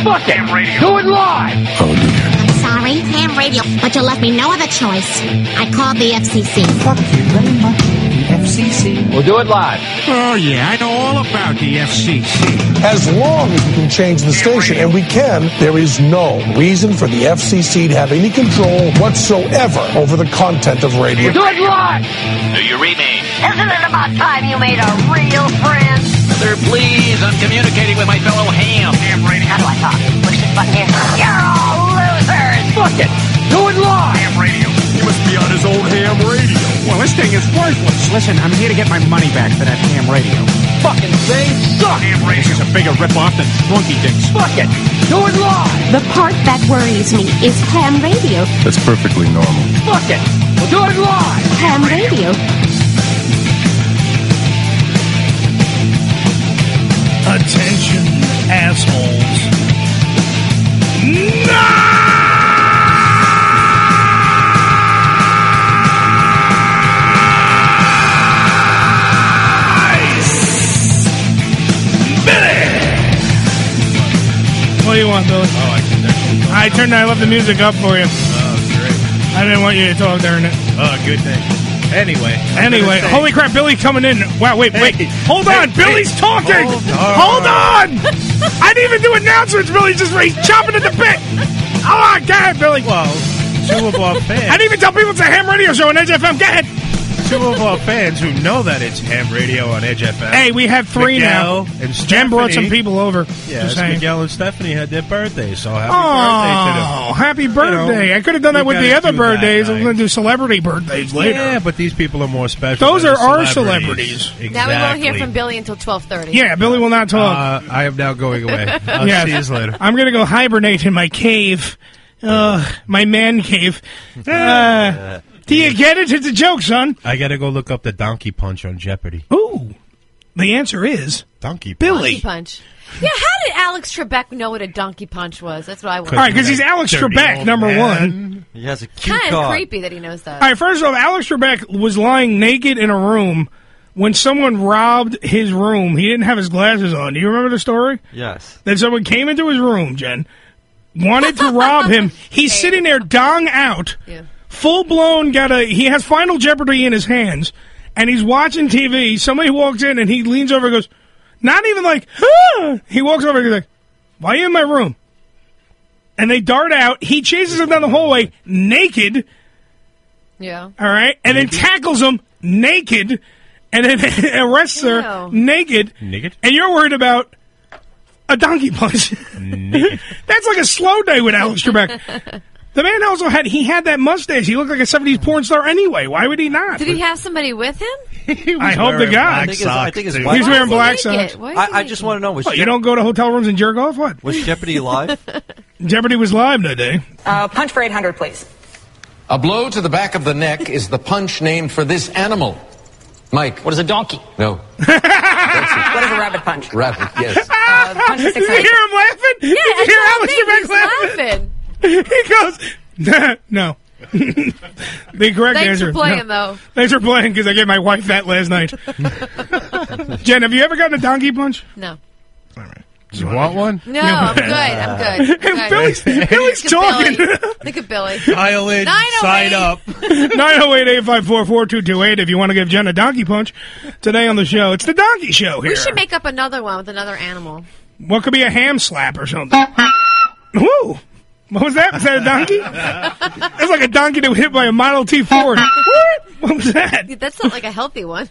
Fuck it. Ham radio. Do it live. Oh, dear. I'm sorry, ham radio, but you left me no other choice. I called the FCC. Fuck you very much, the FCC. We'll do it live. Oh, yeah, I know all about the FCC. As long as we can change the station, and we can, there is no reason for the FCC to have any control whatsoever over the content of radio. We'll do it live. Do you read me? Isn't it about time you made a real friend? Sir, please, I'm communicating with my fellow ham. Ham radio. How do I talk? Push this button here. You're all losers! Fuck it. Do it live. Ham radio. He must be on his old ham radio. Well, this thing is worthless. Listen, I'm here to get my money back for that ham radio. Fucking thing sucks. Ham radio. This is a bigger ripoff than Flunky Dicks. Fuck it. Do it live. The part that worries me is ham radio. That's perfectly normal. Fuck it. We'll do it live. Ham radio. Attention, assholes. What do you want, Billy? Oh, I can definitely talk. I left the music up for you. Oh, great. I didn't want you to talk during it. Oh, good thing. Anyway, Holy crap, Billy's coming in. Wow, wait. Hold on, Billy's talking. Hold on. I didn't even do announcements. Billy's just chopping at the bit. Come on, go ahead, Billy. Well, two of our fans. I didn't even tell people it's a ham radio show on Edge FM. Go ahead. Two of our fans who know that it's ham radio on Edge FM. Hey, we have three Miguel now. And Jen brought some people over. Yes, Miguel and Stephanie had their birthdays, so happy birthday to them. Happy birthday. I could have done that with the other birthdays. I'm going to do celebrity birthdays later. Yeah, but these people are more special. Those are our celebrities. Exactly. Now we won't hear from Billy until 12:30. Yeah, Billy will not talk. I am now going away. I'll see you later. I'm going to go hibernate in my cave. My man cave. Do you get it? It's a joke, son. I got to go look up the Donkey Punch on Jeopardy. Ooh. The answer is Donkey Punch. Billy. Donkey Punch. Yeah, how did Alex Trebek know what a donkey punch was? That's what I want. All right, because he's Alex Trebek, number one. He has a cute Kind car. of creepy that he knows that. All right, first off, Alex Trebek was lying naked in a room when someone robbed his room. He didn't have his glasses on. Do you remember the story? Yes. That someone came into his room, Jen, wanted to rob him. He's sitting there, dong out, full-blown, he has Final Jeopardy in his hands, and he's watching TV. Somebody walks in, and he leans over and goes, not even like, ah! He walks over and he's like, why are you in my room? And they dart out. He chases him down the hallway naked. Yeah. All right? And then tackles him naked, and then arrests her naked. Naked? And you're worried about a donkey punch. That's like a slow day with Alex Trebek. The man also had that mustache. He looked like a 70s porn star anyway. Why would he not? Did he have somebody with him? I hope the guy. I think his wife. He's wearing black socks. I just want to know. What, you don't go to hotel rooms and jerk off? What? Was Jeopardy live? Jeopardy was live that day. Punch for 800, please. A blow to the back of the neck is the punch named for this animal. Mike. What is a donkey? No. What is a rabbit punch? Rabbit, yes. Punch for Did you 600. hear him laughing? Yeah, Did you hear Alex Trebek laughing. He goes, no. The correct Thanks answer. for playing, no. though. Thanks for playing, because I gave my wife that last night. Jen, have you ever gotten a donkey punch? No. Do you want one? No, I'm good. I'm good. Hey, Billy's talking. Look at Billy. Dial in, sign up. 908-854-4228 if you want to give Jen a donkey punch. Today on the show, it's the Donkey Show here. We should make up another one with another animal. What could be a ham slap or something? Woo! What was that? Was that a donkey? That's like a donkey that was hit by a Model T Ford. What was that? That's not like a healthy one.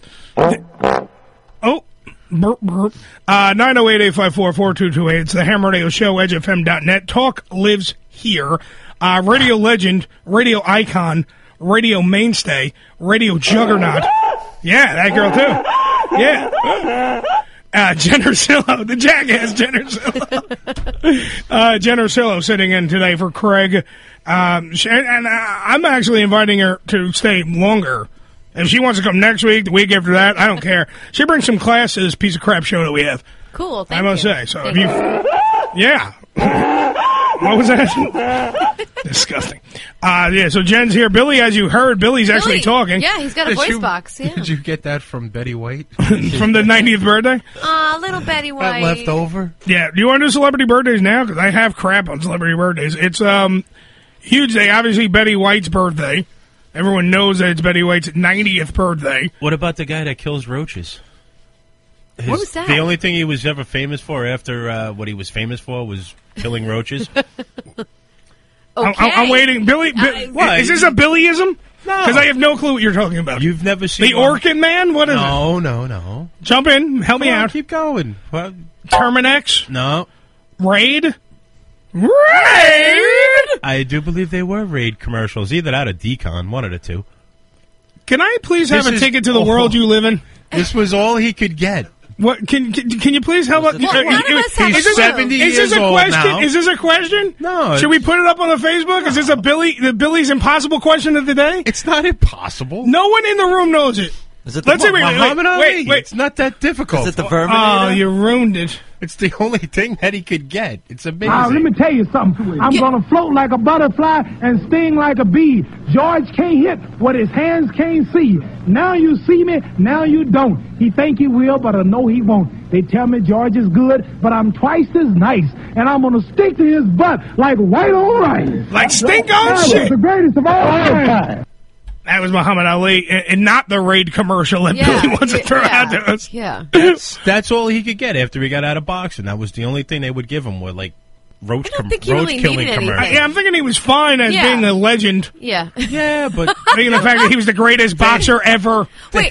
Oh. Burp, burp. 908-854-4228. It's the Ham Radio Show, edgefm.net. Talk lives here. Radio legend, radio icon, radio mainstay, radio juggernaut. Yeah, that girl too. Yeah. Jen Ursillo, the jackass Jen Ursillo. Jen Ursillo sitting in today for Craig. And I'm actually inviting her to stay longer. If she wants to come next week, the week after that, I don't care. She brings some class to this piece of crap show that we have. Cool, thank I must you. say. So Thank if you... Yeah. What was that? Disgusting. Yeah, so Jen's here. Billy, as you heard, Billy's actually talking. Yeah, he's got a voice box. Yeah. Did you get that from Betty White? From the 90th birthday? Little Betty White. That left over? Yeah. Do you want to do celebrity birthdays now? Because I have crap on celebrity birthdays. It's huge day. Obviously, Betty White's birthday. Everyone knows that it's Betty White's 90th birthday. What about the guy that kills roaches? What was that? The only thing he was ever famous for after what he was famous for was killing roaches. I'm waiting. Billy, is this a Billyism? No. Because I have no clue what you're talking about. You've never seen... The Orchid Man? What is it? No. Jump in. Help me out. Keep going. What? Terminex? No. Raid? I do believe they were Raid commercials. Either that or Decon, one of the two. Can I please have a ticket to the world you live in? This was all he could get. What can you please help us? He's 70 years old now. Is this a question? No. Should we put it up on the Facebook? Is this the Billy's impossible question of the day? It's not impossible. No one in the room knows it. Is it Let's see. Wait. It's not that difficult. Is it the Verminator? Oh, you ruined it. It's the only thing that he could get. It's amazing. Let me tell you something. I'm going to float like a butterfly and sting like a bee. George can't hit what his hands can't see. Now you see me, now you don't. He think he will, but I know he won't. They tell me George is good, but I'm twice as nice. And I'm going to stick to his butt like white on rice. Like stink on shit. The greatest of all time. That was Muhammad Ali, and not the Raid commercial that Billy wants to throw out to us. Yeah. That's all he could get after he got out of boxing. That was the only thing they would give him, were like roach killing commercials. Yeah, I'm thinking he was fine as being a legend. Yeah. Yeah, but thinking the fact that he was the greatest boxer ever. Wait.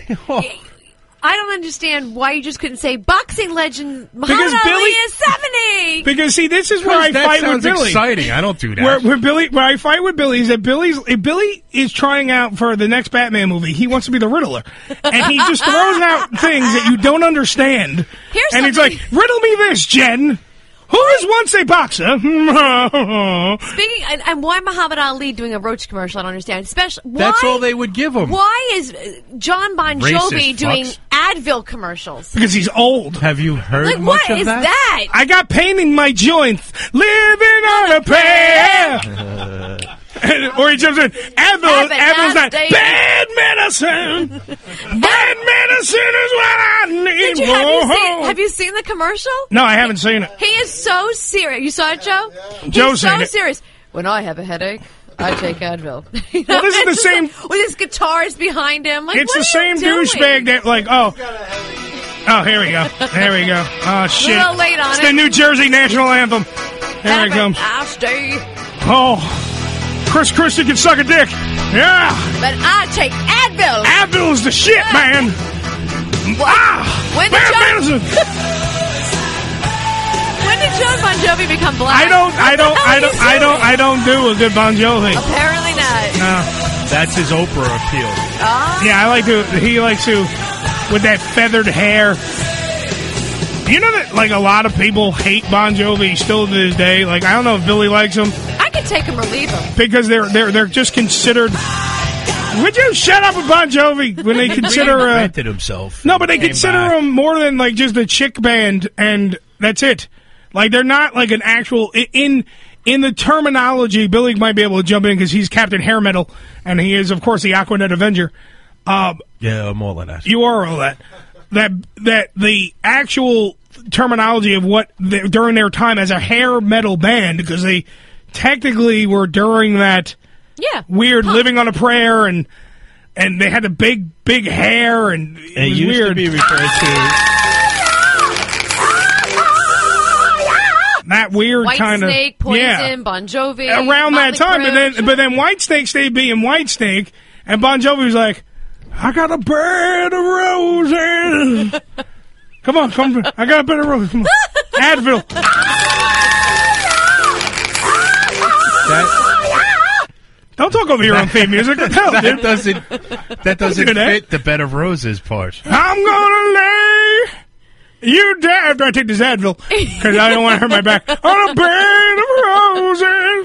I don't understand why you just couldn't say boxing legend Muhammad Ali is 70. Because see, this is where I fight with Billy. Exciting. I don't do that. Where I fight with Billy is that Billy is trying out for the next Batman movie. He wants to be the Riddler, and he just throws out things that you don't understand. And he's like, "Riddle me this, Jen. Who was once a boxer?" Speaking, and why Muhammad Ali doing a roach commercial? I don't understand. Especially, that's all they would give him. Why is John Bon Jovi doing Advil commercials? Because he's old. Have you heard much of that? What is that? I got pain in my joints, living on a prayer. Or he jumps in, Advil's not bad medicine. Bad medicine is what I need. Have you seen the commercial? No, I haven't seen it. He is so serious. You saw it, Joe? Joe's so seen serious. When I have a headache, I take Advil. Well, this is the same. With his guitars behind him. Like, it's the same douchebag that, like, oh, here we go. There we go. Oh, shit. A little late on it's the New Jersey national anthem. There it comes. I'll stay. Oh. Chris Christie can suck a dick. Yeah. But I take Advil. Advil's the shit, man. When did John Bon Jovi become black? I don't do a good Bon Jovi. Apparently not. No. That's his Oprah appeal. Yeah, he likes to, with that feathered hair. You know that, like, a lot of people hate Bon Jovi still to this day? Like, I don't know if Billy likes him. I could take him or leave him. Because they're just considered... Would you shut up with Bon Jovi when they consider... He reinvented himself. No, but they consider him more than, like, just a chick band, and that's it. Like, they're not, like, an actual... In the terminology, Billy might be able to jump in because he's Captain Hair Metal, and he is, of course, the Aquanet Avenger. Yeah, I'm all of that. You are all that. That the actual terminology of what during their time as a hair metal band, because they technically were during that weird living on a prayer, and they had the big hair, and it was used weird. To be referred to that weird kind of Whitesnake, Poison, Bon Jovi around that time, but then Whitesnake stayed being Whitesnake, and Bon Jovi was like, I got a bed of roses. Come on. I got a bed of roses. Come on. Advil. Don't talk over your own theme music. That doesn't fit the bed of roses part. I'm gonna lay you down after I take this Advil because I don't want to hurt my back on a bed of roses.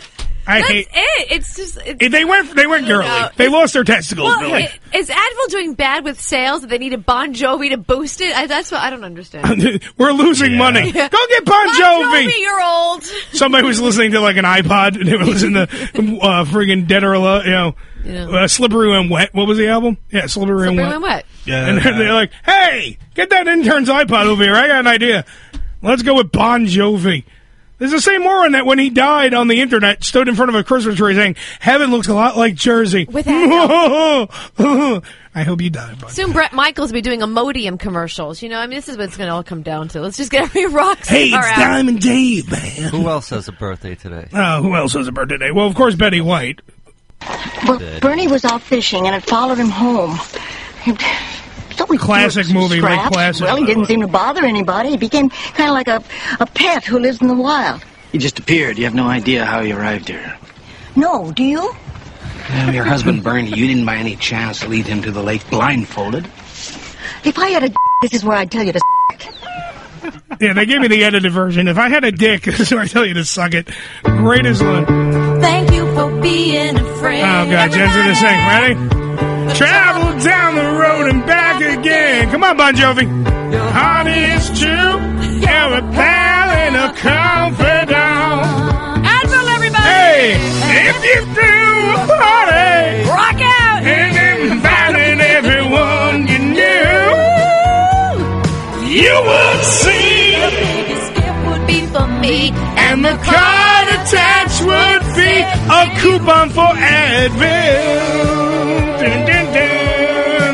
I That's hate it. It's just they went girly. No, They lost their testicles. Well, Billy. is Advil doing bad with sales? That they need a Bon Jovi to boost it? That's what I don't understand. We're losing money. Yeah. Go get Bon Jovi. You're old. Somebody was listening to like an iPod and they were listening to friggin' Dead or Alive, Slippery When Wet. What was the album? Yeah, Slippery When Wet. Yeah, and they're like, hey, get that intern's iPod over here. I got an idea. Let's go with Bon Jovi. There's the same moron that when he died on the internet stood in front of a Christmas tree saying, heaven looks a lot like Jersey. With Advil. I hope you die, Bon. Soon Brett Michaels will be doing Imodium commercials. I mean, this is what it's going to all come down to. Let's just get every rock star Hey, it's out. Diamond Dave, man. Who else has a birthday today? Who else has a birthday today? Well, of course, Betty White. Well, Bernie was out fishing, and it followed him home. Classic movie, right? Classic. Well, he didn't seem to bother anybody. He became kind of like a pet who lives in the wild. He just appeared. You have no idea how he arrived here. No, do you? Well, your husband, Bernie, you didn't by any chance lead him to the lake blindfolded. If I had a this is where I'd tell you to Yeah, they gave me the edited version. If I had a dick, this is where I tell you to suck it. Greatest one. Thank you for being a friend. Oh, God, Jen's gonna sing. Ready? Travel down the road and back again. Come on, Bon Jovi. Your heart is true. You're a pal and a confidant. Advil, everybody. Hey, if you do a party, rock out. And inviting everyone you knew, you would see. The biggest gift would be for me. And the card attached would be a coupon for Advil. Dun, dun, dun,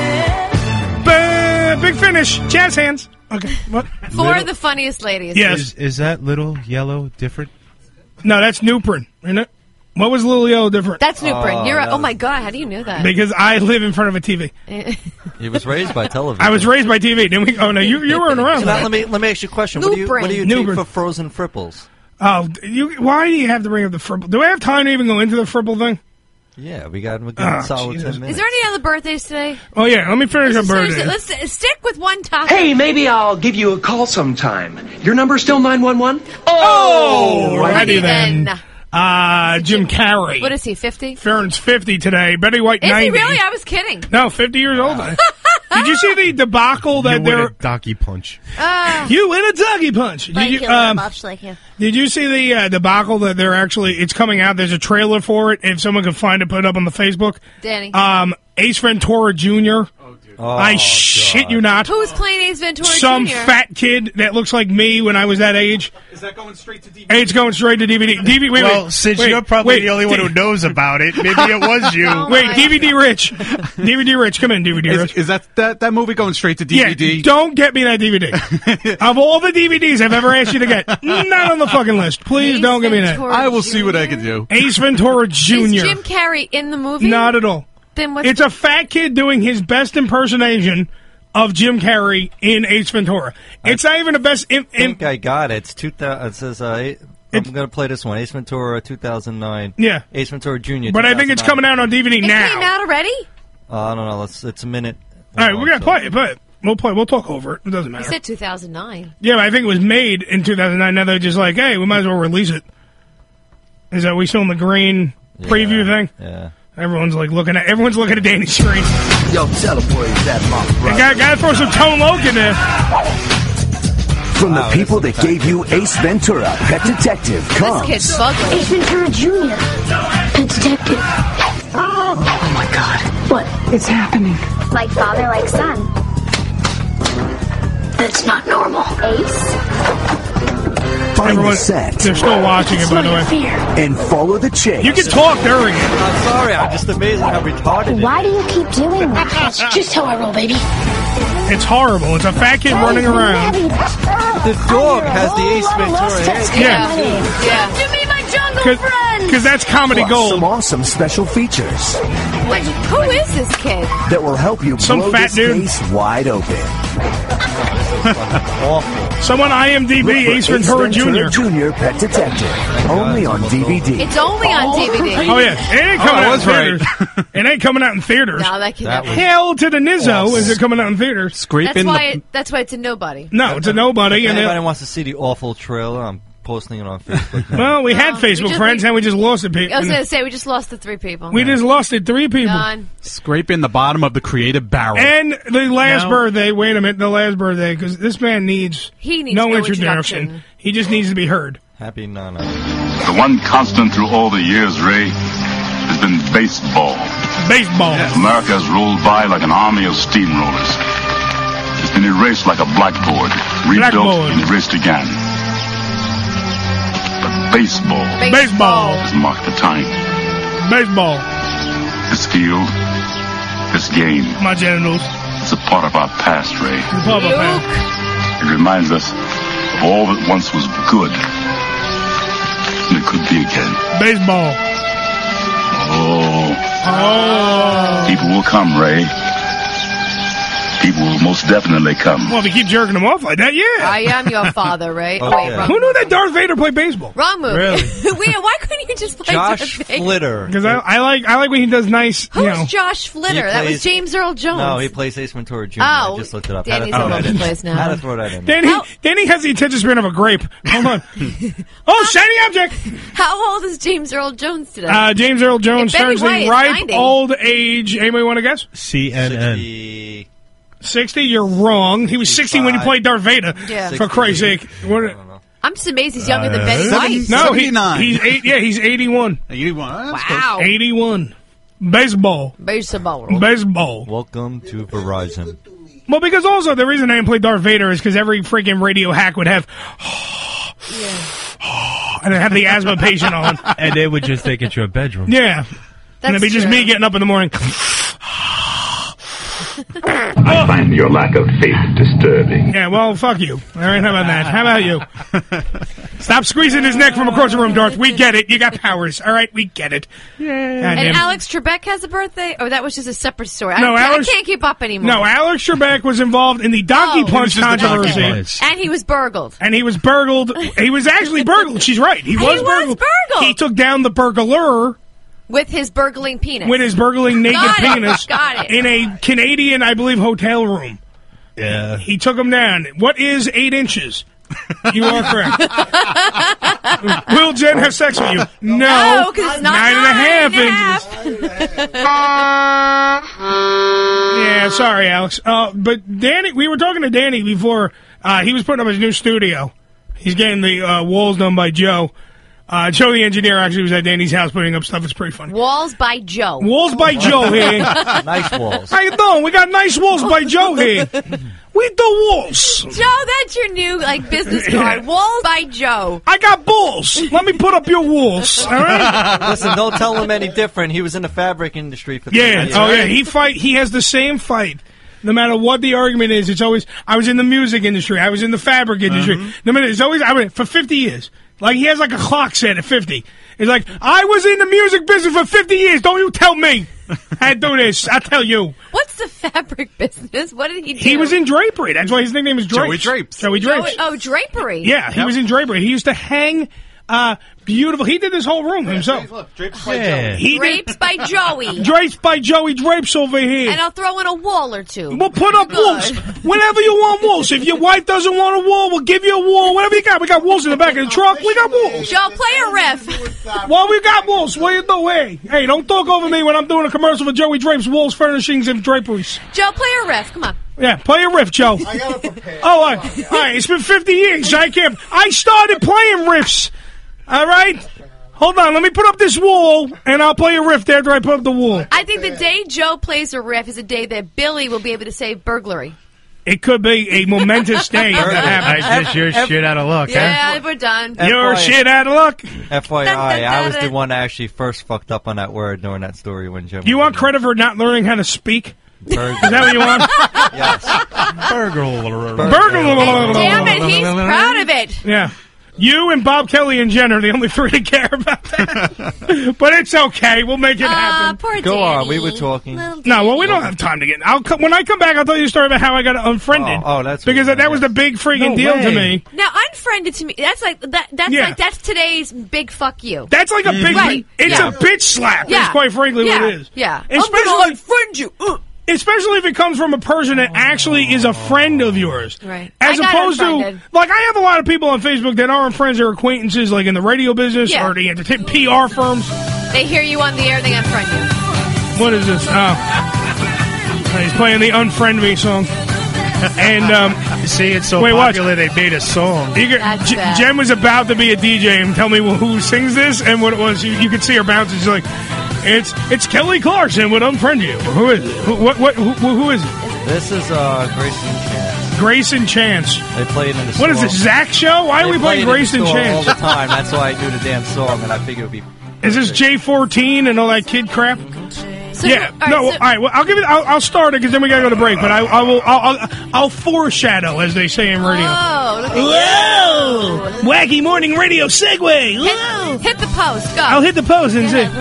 dun. Big finish. Jazz hands. Okay. What? For the funniest ladies. Yes. Is that Little Yellow different? No, that's Newprin, isn't it? What was Little Yellow different? That's Newprin. Oh my God, how do you know that? Because I live in front of a TV. He was raised by television. I was raised by TV. Didn't we? Oh no, you weren't around. So now let me ask you a question. What do you take for frozen fripples? Oh, why do you have to bring up the fripple? Do I have time to even go into the fripple thing? Yeah, we got a solid 10 minutes. Is there any other birthdays today? Oh yeah, let me finish up birthday. Let's stick with one topic. Hey, maybe I'll give you a call sometime. Your number still 911? Oh, righty then. Jim Carrey. What is he, 50? Farron's 50 today. Betty White, Is 90. he really? I was kidding. No, 50 years old. Did you see the debacle that they're... Doggy punch. You win a doggy punch. Thank you very much. Thank you. Did you see the debacle that they're actually... It's coming out. There's a trailer for it. If someone can find it, put it up on the Facebook. Danny. Ace Ventura Jr. I shit you not. Who's playing Ace Ventura Some Jr.? fat kid that looks like me when I was that age. Is that going straight to DVD? It's going straight to DVD. Since you're probably the only one who knows about it, maybe it was you. DVD Rich. DVD Rich. Come in, DVD Rich. Is that movie going straight to DVD? Yeah, don't get me that DVD. Of all the DVDs I've ever asked you to get, not on the fucking list. Please don't get me that. I will see what I can do. Ace Ventura Jr. Is Jim Carrey in the movie? Not at all. Then what's It's a fat kid doing his best impersonation of Jim Carrey in Ace Ventura. It's not even the best. I think I got it. It's 2000. It says I'm going to play this one. Ace Ventura 2009. Yeah. Ace Ventura Jr. But I think it's coming out on DVD now. It came out already? I don't know. It's a minute. All right, we're going to play it, but we'll play. We'll talk over it. It doesn't matter. You said 2009. Yeah, but I think it was made in 2009. Now they're just like, hey, we might as well release it. Is that we still in the green preview thing? Yeah. Everyone's looking at Danny's screen. Yo, tell the boys that my brother. Gotta throw some Tone Loc in there. From the people that gave you Ace Ventura, Pet Detective, comes... This kid's fugly. Ace Ventura Jr., Pet Detective. Oh my God. What? It's happening. Like father, like son. That's not normal. Ace? Find the set. They're still watching it, by the way. And follow the chase. You can talk during it. I'm sorry. I'm just amazed at how retarded Why do you keep doing that? That's just how I roll, baby. It's horrible. It's a fat kid running around. The dog has the Ace Ventura head. Yeah. Give me my jungle friend. Because that's comedy Plus gold. Some awesome special features Wait, who is this kid? that will help you Some blow fat this dude. case wide open. Someone IMDb Ace Ventura Jr. Jr. Pet Detective. Only on DVD. It's only on DVD. Oh, yeah. It ain't coming out in theaters. It ain't coming out in theaters. No, that kid. Hell to the Nizzo is it coming out in theaters. That's why it's a nobody. No, it's a nobody. If And anybody wants to see the awful trailer, posting it on Facebook. now. Well, we had Facebook friends, and we just lost it. I was going to say, we just lost the 3 people. We just lost it 3 people. Gone. Scraping the bottom of the creative barrel. And the last birthday, wait a minute, the last birthday, because this man needs no introduction. He just needs to be heard. Happy Nana. The one constant through all the years, Ray, has been baseball. Baseball. America has rolled by like an army of steamrollers. It's been erased like a blackboard, rebuilt and erased again. But baseball has marked the time. Baseball. This field, this game. My genitals. It's a part of our past, Ray. It reminds us of all that once was good. And it could be again. Baseball. Oh. People will come, Ray. People will most definitely come. Well, if you keep jerking them off like that, yeah. I am your father, right? Okay. Wait, wrong Who knew that Darth Vader played baseball? Wrong movie. Really? Wait, why couldn't you just play Josh Darth Vader? Flitter. Because I like when he does nice. Who's Josh Flitter? That was James Earl Jones. No, he plays Ace Ventura Jr. Oh, I just looked it up. Danny's all over the place now. Had to throw that in. Danny has the attention span of a grape. Hold on. Oh, shiny object. How old is James Earl Jones today? James Earl Jones Betty turns the White is ripe 90. old age. Anybody want to guess? CNN. 60. You're wrong. He was 60 when he played Darth Vader. Yeah. For Christ's sake. What? I'm just amazed he's younger than Betty White. No, he's he's 81. 81. Wow. 81. Baseball. Baseball. Welcome to Verizon. Well, because also the reason I didn't play Darth Vader is because every freaking radio hack would have and have the asthma patient on. And they would just think it's your bedroom. Yeah. And it'd be just me getting up in the morning. I find your lack of faith disturbing. Yeah, well, fuck you. All right, how about that? How about you? Stop squeezing his neck from across the room, Darth. We get it. You got powers. All right, we get it. Yeah. And Alex Trebek has a birthday? Or that was just a separate story? No, I can't keep up anymore. No, Alex Trebek was involved in the Donkey Punch controversy. And he was burgled. And he was burgled. He was actually burgled. She's right. He was burgled. He took down the burglar. With his burgling penis. With his burgling naked penis. Got it. In a Canadian, I believe, hotel room. Yeah. He took him down. What is 8 inches? You are correct. Will Jen have sex with you? No, because it's not 9.5 inches. Yeah, sorry, Alex. But Danny, we were talking to Danny before. He was putting up his new studio. He's getting the walls done by Joe. Joe, the engineer, actually was at Danny's house putting up stuff. It's pretty funny. Walls by Joe. Walls by Joe here. Nice walls. How you doing? We got nice walls by Joe here. We do walls. Joe, that's your new business card. Walls by Joe. I got balls. Let me put up your walls. All right. Listen, don't tell him any different. He was in the fabric industry for 30 Yeah. years. Oh yeah. He has the same fight. No matter what the argument is, it's always, I was in the music industry. I was in the fabric industry. No matter, it's always, for 50 years. Like, he has like a clock set at 50. He's like, I was in the music business for 50 years. Don't you tell me. I do this. I tell you. What's the fabric business? What did he do? He was in drapery. That's why his nickname is Drapes. Joey Drapes. Drapery. Yeah, he was in drapery. He used to hang beautiful. He did this whole room himself. Look, Drapes by Joey. Drapes by Joey. Drapes by Joey Drapes over here. And I'll throw in a wall or two. We'll put up walls. Whenever you want walls. If your wife doesn't want a wall, we'll give you a wall. Whatever you got. We got walls in the back of the truck. We got walls. Joe, play a riff. Well, we got walls. What you do? Hey, don't talk over me when I'm doing a commercial for Joey Drapes, Walls, Furnishings, and Draperies. Joe, play a riff. Come on. Yeah, play a riff, Joe. I got it prepared. Oh, all right. It's been 50 years. I started playing riffs. All right? Hold on. Let me put up this wall, and I'll play a riff after I put up the wall. I think the day Joe plays a riff is the day that Billy will be able to say burglary. It could be a momentous day if that happens. I guess you're shit out of luck, Yeah, we're done. You're shit out of luck. FYI, I was the one that actually first fucked up on that word during that story when Jim. You want credit for not learning how to speak? Is that what you want? Yes. Burglar. Damn it, he's proud of it. Yeah. You and Bob Kelly and Jen are the only three that care about that. But it's okay. We'll make it happen. Poor Go Danny. on. We were talking. No, well, we don't have time to get. When I come back, I'll tell you a story about how I got unfriended. Oh, that's because that was the big freaking deal to me. Now, unfriended to me, that's like that. That's today's big fuck you. That's like a big. It's a bitch slap. Yeah. Is quite frankly what it is. Yeah. Especially I'm gonna unfriend you. especially if it comes from a person that actually is a friend of yours. Right. As opposed to, like, I have a lot of people on Facebook that aren't friends or acquaintances, like in the radio business or the PR firms. They hear you on the air, they unfriend you. What is this? Oh. He's playing the Unfriend Me song. And you see, it's so popular they made a song. Jen was about to be a DJ and tell me who sings this and what it was. You could see her bounce. She's like, "It's Kelly Clarkson would unfriend you." Who is it? Who is it? This is Grayson Chance. Grayson Chance. They play it in the What is this, Zach show? Why are we playing Grayson Chance all the time? That's why I do the damn song, and I figure it would be. Is this J14 and all that kid crap? So yeah, all right. Well, I'll give it. I'll start it because then we gotta go to break. But I'll foreshadow, as they say in radio. Whoa! Wacky morning radio segue. Hit the post. Go. I'll hit the post and say,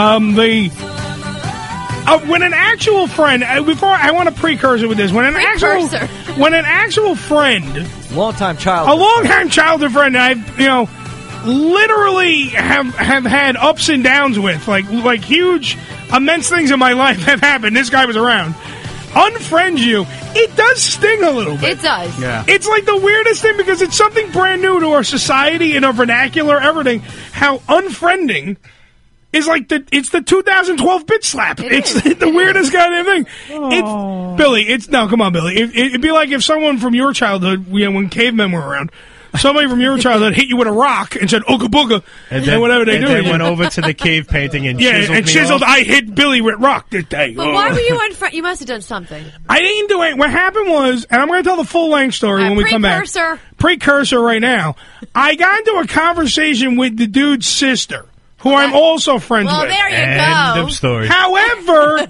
when an actual friend. Before I want to precursor with this. When an actual friend, a longtime childhood friend, I've literally have had ups and downs with, like huge, immense things in my life have happened. This guy was around. Unfriend you, it does sting a little bit. It does. Yeah. It's like the weirdest thing because it's something brand new to our society and our vernacular, everything. How unfriending is like it's the 2012 bitch slap. It's the weirdest goddamn thing. It's Billy. Come on, Billy. It'd be like if someone from your childhood, when cavemen were around. Somebody from your childhood hit you with a rock and said "Ooga booga" and whatever they do. And then went over to the cave painting and chiseled. I hit Billy with rock this day. But why were you unfriend? You must have done something. I didn't do it. What happened was, and I'm going to tell the full length story when we come back. Precursor right now. I got into a conversation with the dude's sister, who I'm also friends with. Well, there you go. End of story. However,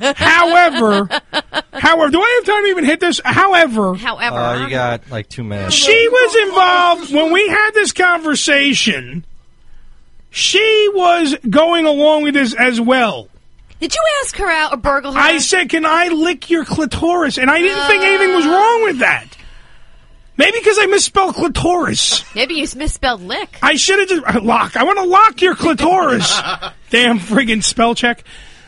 do I have time to even hit this? However, you got like 2 minutes. She was involved when we had this conversation. She was going along with this as well. Did you ask her out or burgle her? I said, "Can I lick your clitoris?" And I didn't think anything was wrong with that. Maybe because I misspelled clitoris. Maybe you misspelled lick. I should have just lock. I want to lock your clitoris. Damn friggin' spell check.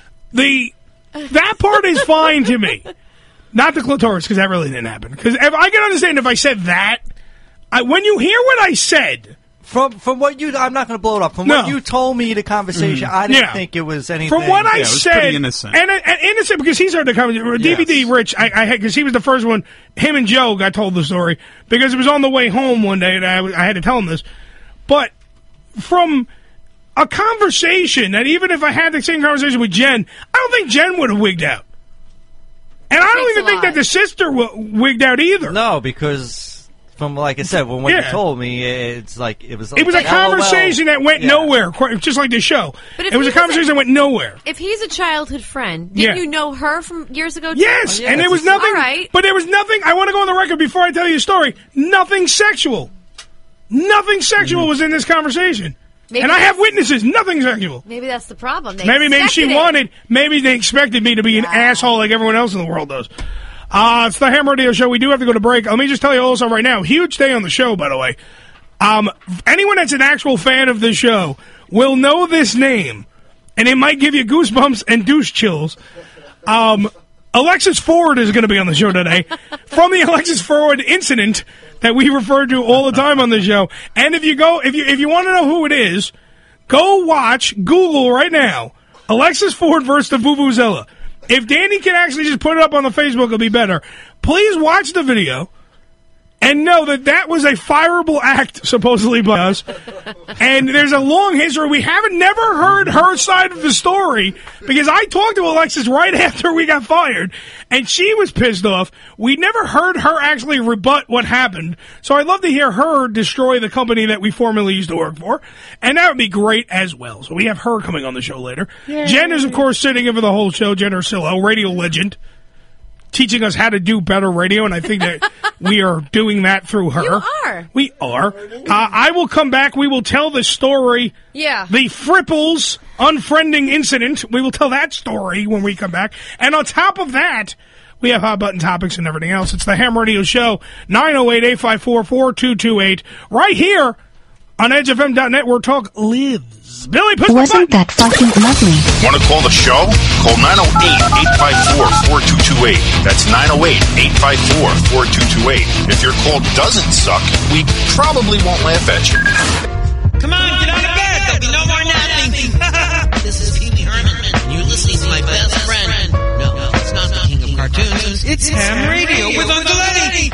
That part is fine to me. Not the clitoris, because that really didn't happen. Because I can understand if I said that. When you hear what I said. From what you, I'm not going to blow it up. From what you told me, the conversation, I didn't think it was anything. From what I it was said, pretty innocent. And innocent because he started the conversation. DVD Rich, I had because he was the first one. Him and Joe got told the story because it was on the way home one day, and I had to tell him this. But from a conversation that even if I had the same conversation with Jen, I don't think Jen would have wigged out, and I don't even think that the sister wigged out either. No, because. From like I said, when you told me, it's like it was. It was a conversation that went nowhere, just like the show. But it was a conversation that went nowhere. If he's a childhood friend, didn't you know her from years ago? Too? Yes, and there was nothing. All right. But there was nothing. I want to go on the record before I tell you the story. Nothing sexual. Nothing sexual was in this conversation. And I have witnesses. Nothing sexual. Maybe that's the problem. Maybe she wanted. Maybe they expected me to be an asshole like everyone else in the world does. It's the Ham Radio Show. We do have to go to break. Let me just tell you also right now, huge day on the show, by the way. Anyone that's an actual fan of the show will know this name, and it might give you goosebumps and douche chills. Alexis Ford is going to be on the show today from the Alexis Ford incident that we refer to all the time on the show. And if you want to know who it is, go Google right now, Alexis Ford versus the Vuvuzela. If Danny can actually just put it up on the Facebook, it'll be better. Please watch the video and know that was a fireable act, supposedly by us. And there's a long history. We haven't never heard her side of the story because I talked to Alexis right after we got fired, and she was pissed off. We never heard her actually rebut what happened. So I'd love to hear her destroy the company that we formerly used to work for, and that would be great as well. So we have her coming on the show later. Yay. Jen is, of course, sitting in for the whole show. Jen Ursillo, radio legend, teaching us how to do better radio, and I think that we are doing that through her. You are. We are. I will come back. We will tell the story. Yeah. The Fripples unfriending incident. We will tell that story when we come back. And on top of that, we have hot button topics and everything else. It's the Ham Radio Show, 908-854-4228, right here on EdgeFM.net where talk lives. Billy, push Wasn't that fucking lovely? Want to call the show? Call 908-854-4228. That's 908-854-4228. If your call doesn't suck, we probably won't laugh at you. Come on, get out of bed. There'll be no more napping. This is Pee Wee Herman. You're listening to my best friend. No, it's not the king of cartoons. It's Ham Radio with Uncle Eddie.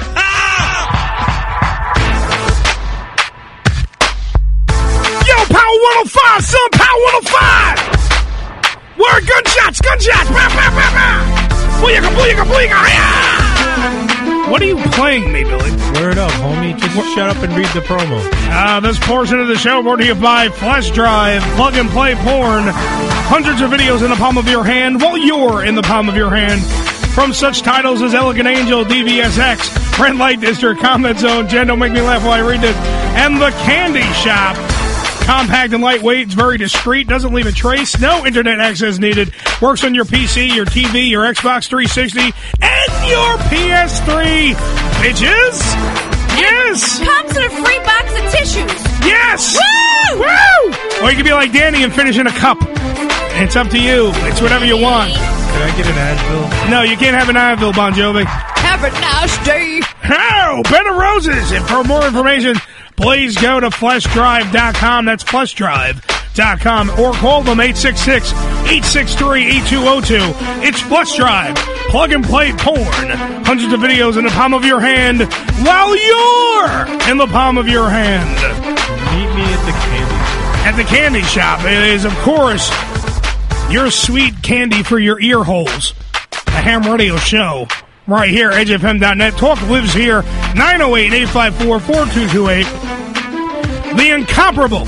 Yo, Power 105, son, Power 105! Word, gunshots! Pow, pow, pow, pow! Booyaka, booyaka, booyaka, hiya! What are you playing me, Billy? Word up, homie. Just shut up and read the promo. This portion of the show brought to you by Flash Drive, Plug and Play Porn. Hundreds of videos in the palm of your hand while you're in the palm of your hand. From such titles as Elegant Angel, DVSX, Red Light District, Comment Zone, Jen, don't make me laugh while I read this, and The Candy Shop. Compact and lightweight, it's very discreet, doesn't leave a trace, no internet access needed, works on your PC, your TV, your Xbox 360, and your PS3. Bitches! Yes! Comes in a free box of tissues. Yes! Woo! Woo! Or you can be like Danny and finish in a cup. It's up to you. It's whatever you want. Can I get an Advil? No, you can't have an Advil, Bon Jovi. Have a nice day. Oh, Bed of Roses. And for more information, please go to fleshdrive.com. That's fleshdrive.com. Or call them 866-863-8202. It's Flesh Drive. Plug and play porn. Hundreds of videos in the palm of your hand while you're in the palm of your hand. Meet me at the candy shop. At the candy shop. It is, of course, your sweet candy for your ear holes. The Ham Radio Show. Right here, edgefm.net. Talk lives here. 908-854-4228. The incomparable,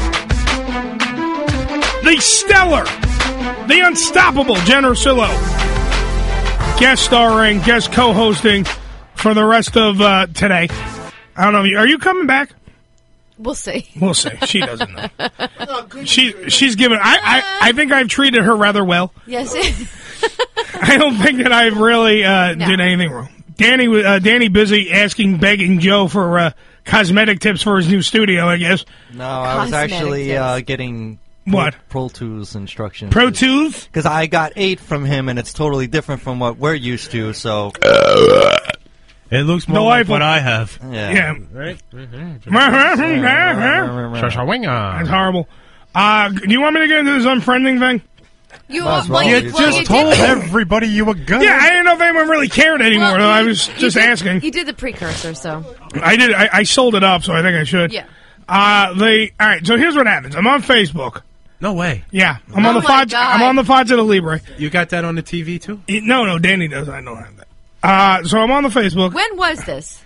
the stellar, the unstoppable Jen Ursillo. Guest starring, guest co-hosting for the rest of today. I don't know. Are you coming back? We'll see. We'll see. She doesn't know. She's given. I think I've treated her rather well. Yes. I don't think that I've really did anything wrong. Danny busy asking, begging Joe for cosmetic tips for his new studio, I guess. No, I was actually getting what? Pro Tools instructions. Pro Tools? Because I got 8 from him, and it's totally different from what we're used to, so... It looks more like what I have. Yeah. Right? That's horrible. Do you want me to get into this unfriending thing? You just told everybody you were good. Yeah, I didn't know if anyone really cared anymore. Well, I was just asking. You did the precursor, so. I did. I sold it up, so I think I should. Yeah. All right, so here's what happens. I'm on Facebook. No way. Yeah. I'm on the Fodz. I'm on the Fodz of the Libre. You got that on the TV, too? No, Danny does. I don't have that. So I'm on the Facebook. When was this?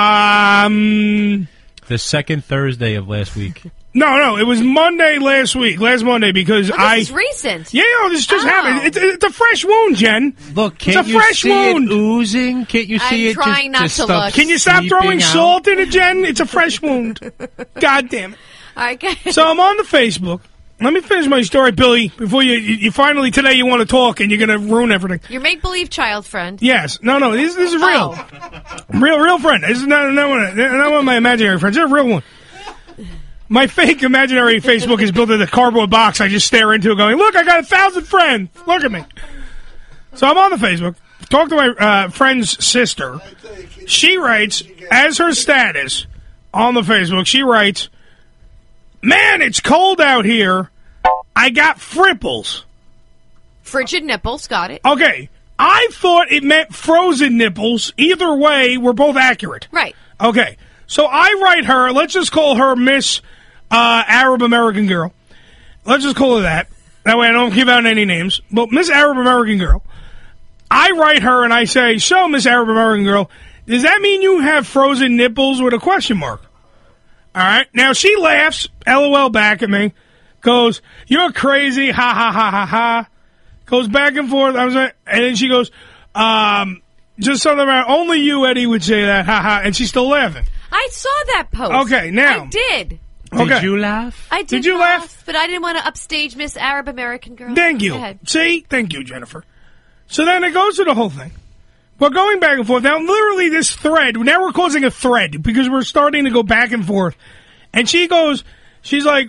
The second Thursday of last week. No, it was Monday last Monday, because this is recent. Yeah, this just happened. It's a fresh wound, Jen. Look, can't you see it oozing? Can't you see it? I'm trying not to look. Can you stop throwing salt in it, Jen? It's a fresh wound. God damn it. Okay. So I'm on the Facebook. Let me finish my story, Billy, before you finally today you want to talk and you're going to ruin everything. Your make-believe child friend. Yes. No, this is real. Real friend. This is not one of my imaginary friends. It's a real one. My fake imaginary Facebook is built in a cardboard box I just stare into going, look, I got 1,000 friends. Look at me. So I'm on the Facebook. Talk to my friend's sister. She writes, as her status on the Facebook, she writes, man, it's cold out here. I got fripples. Frigid nipples, got it. Okay. I thought it meant frozen nipples. Either way, we're both accurate. Right. Okay. So I write her, let's just call her Miss Arab American Girl. Let's just call her that. That way I don't give out any names. But Miss Arab American Girl. I write her and I say, so Miss Arab American Girl, does that mean you have frozen nipples with a question mark? All right. Now she laughs, LOL back at me, goes, you're crazy, ha ha ha ha ha. Goes back and forth. I was like, and then she goes, just something about only you, Eddie, would say that, ha ha. And she's still laughing. I saw that post. Okay, now. I did. Okay. Did you laugh? I did you laugh? But I didn't want to upstage Miss Arab American Girl. Thank you. See? Thank you, Jennifer. So then it goes to the whole thing. We're going back and forth. Now, literally this thread, now we're causing a thread because we're starting to go back and forth. And she goes, She's like,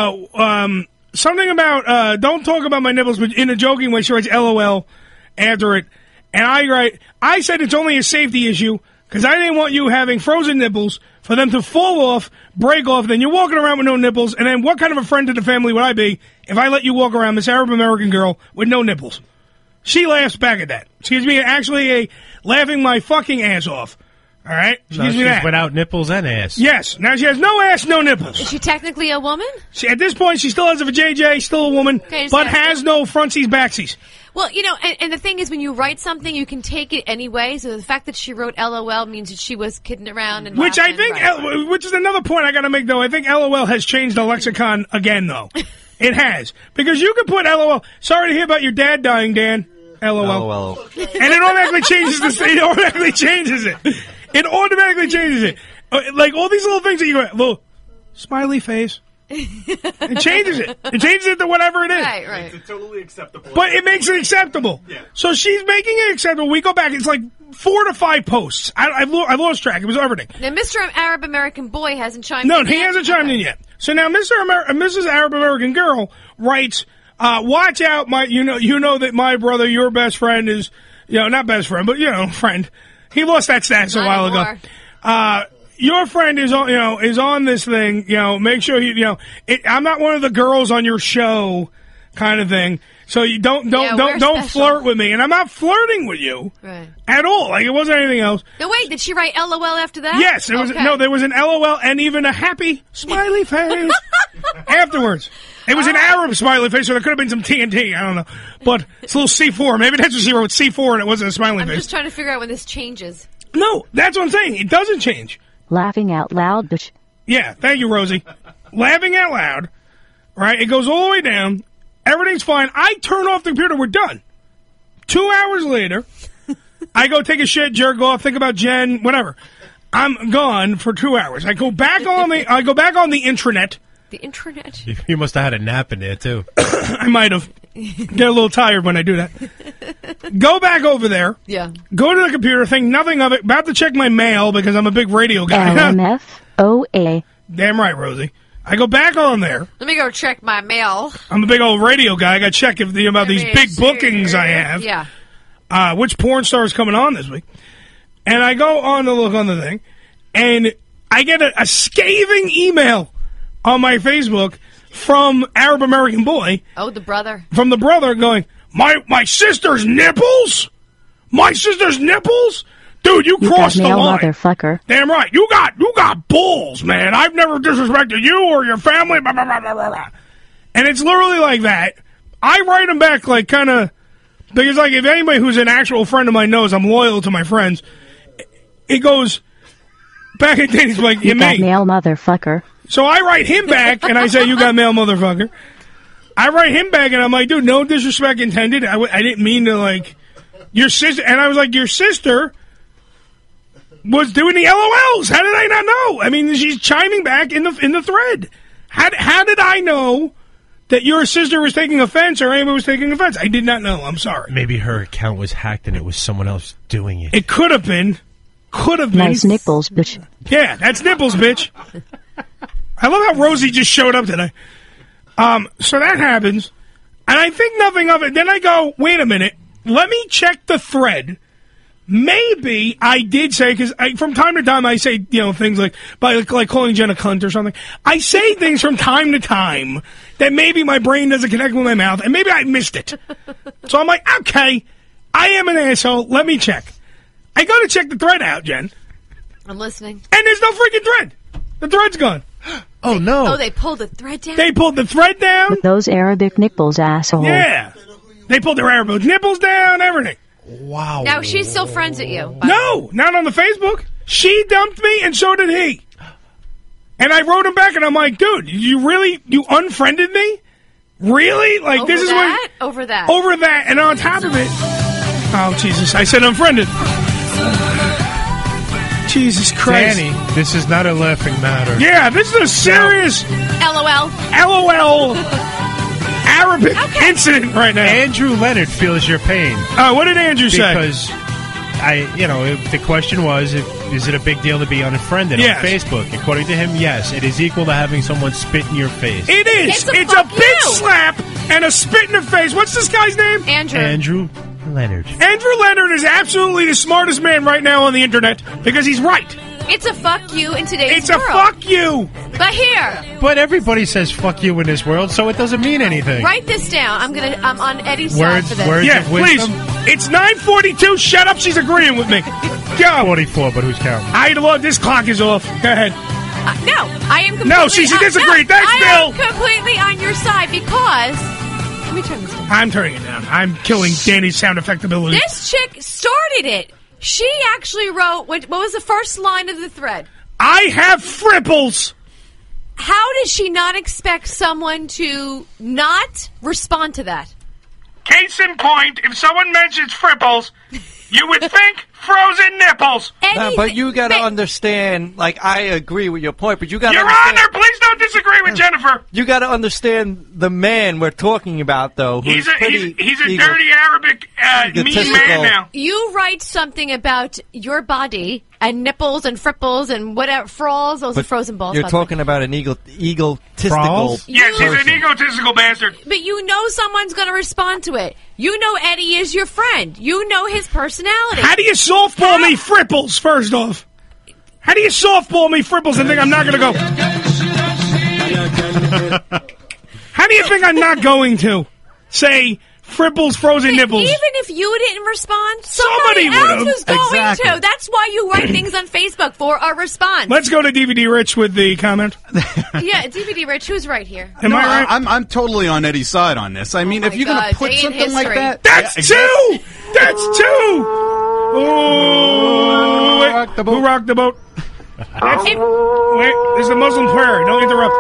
something about, don't talk about my nipples, but in a joking way, she writes LOL after it. And I write, I said it's only a safety issue because I didn't want you having frozen nipples for them to fall off, break off, then you're walking around with no nipples, and then what kind of a friend to the family would I be if I let you walk around, this Arab American girl, with no nipples? She laughs back at that. She's me actually laughing my fucking ass off. All right? She gives me that. Without nipples and ass. Yes. Now she has no ass, no nipples. Is she technically a woman? At this point, she still has a vajayjay, still a woman, but has no frontsies, backsies. Well, and the thing is, when you write something, you can take it anyway. So the fact that she wrote LOL means that she was kidding around. And which I think, which is another point I got to make, though. I think LOL has changed the lexicon again, though. It has. Because you can put LOL, sorry to hear about your dad dying, Dan. LOL. And it automatically changes this. It automatically changes it. It automatically changes it. Like all these little things that you go, little smiley face. It changes it. It changes it to whatever it is. Right. It's totally acceptable. But it makes it acceptable. Yeah. So she's making it acceptable. We go back. It's like 4 to 5 posts. I've lost track. It was everything. Now, Mr. Arab American Boy hasn't chimed in. No, he hasn't chimed in yet. So now Mrs. Arab American Girl writes, watch out, you know that my brother, your best friend is, not best friend, but, friend. He lost that status a while ago. Your friend is on this thing, make sure I'm not one of the girls on your show kind of thing. So you don't flirt with me. And I'm not flirting with you at all. Like, it wasn't anything else. No, wait, did she write LOL after that? Yes, there was an LOL and even a happy smiley face afterwards. It was an Arab smiley face, so there could have been some TNT. I don't know. But it's a little C4. Maybe that's what she wrote, C4, and it wasn't a smiley face. I'm just trying to figure out when this changes. No, that's what I'm saying. It doesn't change. Laughing out loud, bitch. Yeah, thank you, Rosie. Laughing out loud, right? It goes all the way down. Everything's fine. I turn off the computer. We're done. 2 hours later, I go take a shit, jerk off, think about Jen, whatever. I'm gone for 2 hours. I go back on the intranet. The intranet? You must have had a nap in there, too. I might have. Get a little tired when I do that. Go back over there. Yeah. Go to the computer, think nothing of it. About to check my mail because I'm a big radio guy. LMFOA. Damn right, Rosie. I go back on there. Let me go check my mail. I'm a big old radio guy. I got to check about these big bookings I have. Yeah. Which porn star is coming on this week. And I go on to look on the thing, and I get a scathing email on my Facebook from Arab American Boy. Oh, the brother. From the brother going, my sister's nipples? My sister's nipples? Dude, you crossed the line. Motherfucker. Damn right. You got balls, man. I've never disrespected you or your family. Blah, blah, blah, blah, blah. And it's literally like that. I write him back like kind of, because like if anybody who's an actual friend of mine knows I'm loyal to my friends, it goes back and he's like, you got mail, motherfucker. So I write him back, and I say, you got mail, motherfucker. I write him back, and I'm like, dude, no disrespect intended. I didn't mean to, like, your sister. And I was like, your sister was doing the LOLs. How did I not know? I mean, she's chiming back in the thread. How did I know that your sister was taking offense or anybody was taking offense? I did not know. I'm sorry. Maybe her account was hacked, and it was someone else doing it. It could have been. Could have been. Nice nipples, bitch. Yeah, that's nipples, bitch. I love how Rosie just showed up today. So that happens, and I think nothing of it. Then I go, wait a minute, let me check the thread. Maybe I did say, because from time to time I say, things like calling Jen a cunt or something. I say things from time to time that maybe my brain doesn't connect with my mouth, and maybe I missed it. So I'm like, okay, I am an asshole. Let me check. I go to check the thread out, Jen. I'm listening. And there's no freaking thread. The thread's gone. Oh, no. Oh, they pulled the thread down? They pulled the thread down? With those Arabic nipples, asshole. Yeah. They pulled their Arabic nipples down, everything. Wow. Now, she's still friends with you. No, not on the Facebook. She dumped me, and so did he. And I wrote him back, and I'm like, dude, you unfriended me? Really? Like, over this is that? what... Over that. Over that, and on top of it... Oh, Jesus, I said unfriended. Jesus Christ. Danny, this is not a laughing matter. Yeah, this is a serious... LOL. Arabic incident right now. Andrew Leonard feels your pain. What did Andrew say? Because the question was, is it a big deal to be unfriended on Facebook? According to him, yes. It is equal to having someone spit in your face. It is. It's a big slap and a spit in the face. What's this guy's name? Andrew Leonard. Andrew Leonard is absolutely the smartest man right now on the internet because he's right. It's a fuck you in today's It's world. a fuck you. But here. But everybody says fuck you in this world, so it doesn't mean anything. Write this down. I'm on Eddie's side for this. Words of please. wisdom? It's 9:42. Shut up. She's agreeing with me. Go. 44, but who's counting? I love this clock is off. Go ahead. No, I am completely... No, she disagreed. Thanks, I Bill. am completely on your side because... Let me turn this down. I'm turning it down. I'm killing Danny's sound effect ability. This chick started it. She actually wrote... What was the first line of the thread? I have fripples. How does she not expect someone to not respond to that? Case in point, if someone mentions fripples, you would think frozen nipples. No, but you got to understand, like, I agree with your point, but you got to Your understand... Honor, please don't disagree with Jennifer. You got to understand the man we're talking about, though. He's a dirty Arabic mean man now. You write something about your body and nipples and fripples and whatever, frawls, those are frozen balls. You're talking about an egotistical Yes, he's an egotistical bastard. But you know someone's going to respond to it. You know Eddie is your friend. You know his personality. How do you softball me fripples, first off? How do you softball me fripples and think I'm not going to go? How do you think I'm not going to say fripples, frozen nipples? Even if you didn't respond, Somebody somebody else would've. was going Exactly. to. That's why you write things on Facebook, for a response. Let's go to DVD Rich with the comment. Yeah, DVD Rich, who's right here? Am I right? I'm totally on Eddie's side on this. I mean, if you're going to put day in something like history. that... That's two! That's two! Ooh, wait. Who rocked the boat? Wait, this is a Muslim prayer. Don't interrupt.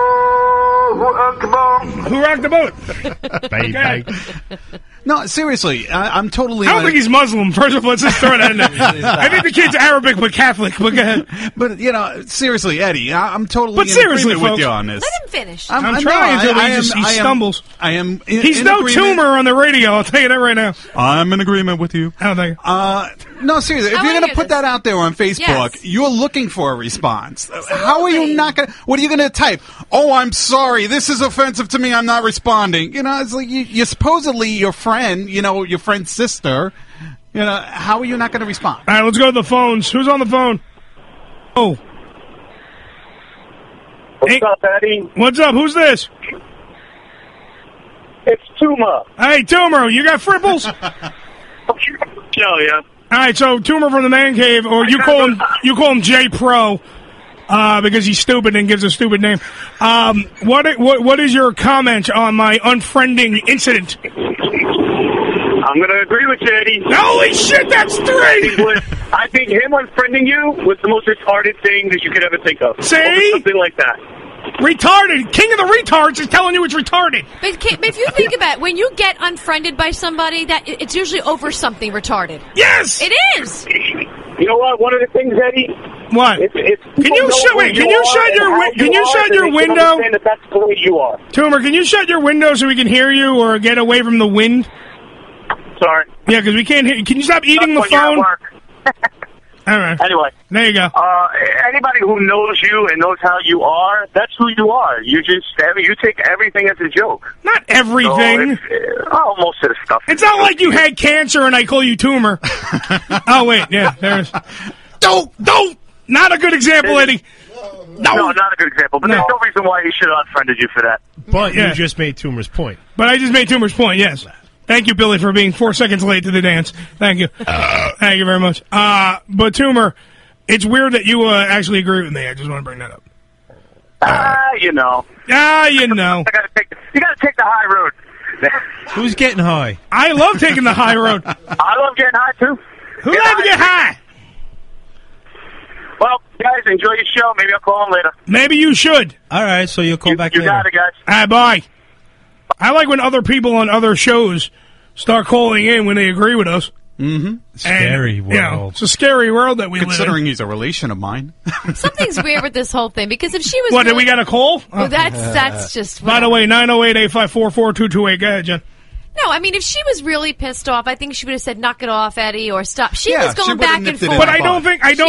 Who rocked the boat? Okay. No, seriously, I'm totally... I don't think he's Muslim. First of all, let's just throw that in there. I think the kid's Arabic but Catholic. But go ahead. But, seriously, Eddie, I'm totally But seriously, in agreement with you folks. on this. Let him finish. I'm trying until he stumbles. I am He's in no agreement. tumor on the radio, I'll tell you that right now. I'm in agreement with you. I don't think. No, seriously, if you're going to put that out there on Facebook, you're looking for a response. How are you not going to... What are you going to type? Oh, I'm sorry. This is offensive to me. I'm not responding. It's like you're supposedly your friend, your friend's sister. How are you not going to respond? All right, let's go to the phones. Who's on the phone? Oh. What's up, Eddie? What's up? Who's this? It's Tuma. Hey, Toomer, you got fripples? Hell yeah. All right, so Toomer from the Man Cave, or you call him J Pro, because he's stupid and gives a stupid name. What is your comment on my unfriending incident? I'm going to agree with you, Eddie. Holy shit, that's three! I think him unfriending you was the most retarded thing that you could ever think of. See? Something like that. Retarded. King of the retards is telling you it's retarded. But if you think about it, when you get unfriended by somebody, that it's usually over something retarded. Yes! It is! You know what? One of the things, Eddie... What? Can you shut your window? Understand that that's the way you are. Toomer, can you shut your window so we can hear you or get away from the wind? Sorry. Yeah, because we can't hear you. Can you stop eating the That's when you're at phone? work. All right. Anyway. There you go. Anybody who knows you and knows how you are, that's who you are. You take everything as a joke. Not everything. So most of the stuff. It's not like you had cancer and I call you Toomer. Oh, wait. Yeah, there's... Don't! Not a good example, Eddie. No, not a good example. But there's no reason why he should have unfriended you for that. But you just made Toomer's point. But I just made Toomer's point, yes. Thank you, Billy, for being 4 seconds late to the dance. Thank you. Thank you very much. But, Toomer, it's weird that you actually agree with me. I just want to bring that up. You know. You know. You got to take the high road. Who's getting high? I love taking the high road. I love getting high, too. Who loves to get high? Well, guys, enjoy your show. Maybe I'll call in later. Maybe you should. All right, so you'll call back later. You got it, guys. All right, bye. I like when other people on other shows start calling in when they agree with us. Mm-hmm. Scary world. It's a scary world that we live in. Considering he's a relation of mine. Something's weird with this whole thing, because if she was... What, did we got a call? Well, that's just... By the way, 908-854-4228. Go ahead, Jen. No, I mean, if she was really pissed off, I think she would have said, "Knock it off, Eddie," or "Stop." She was going back and forth. But I don't think it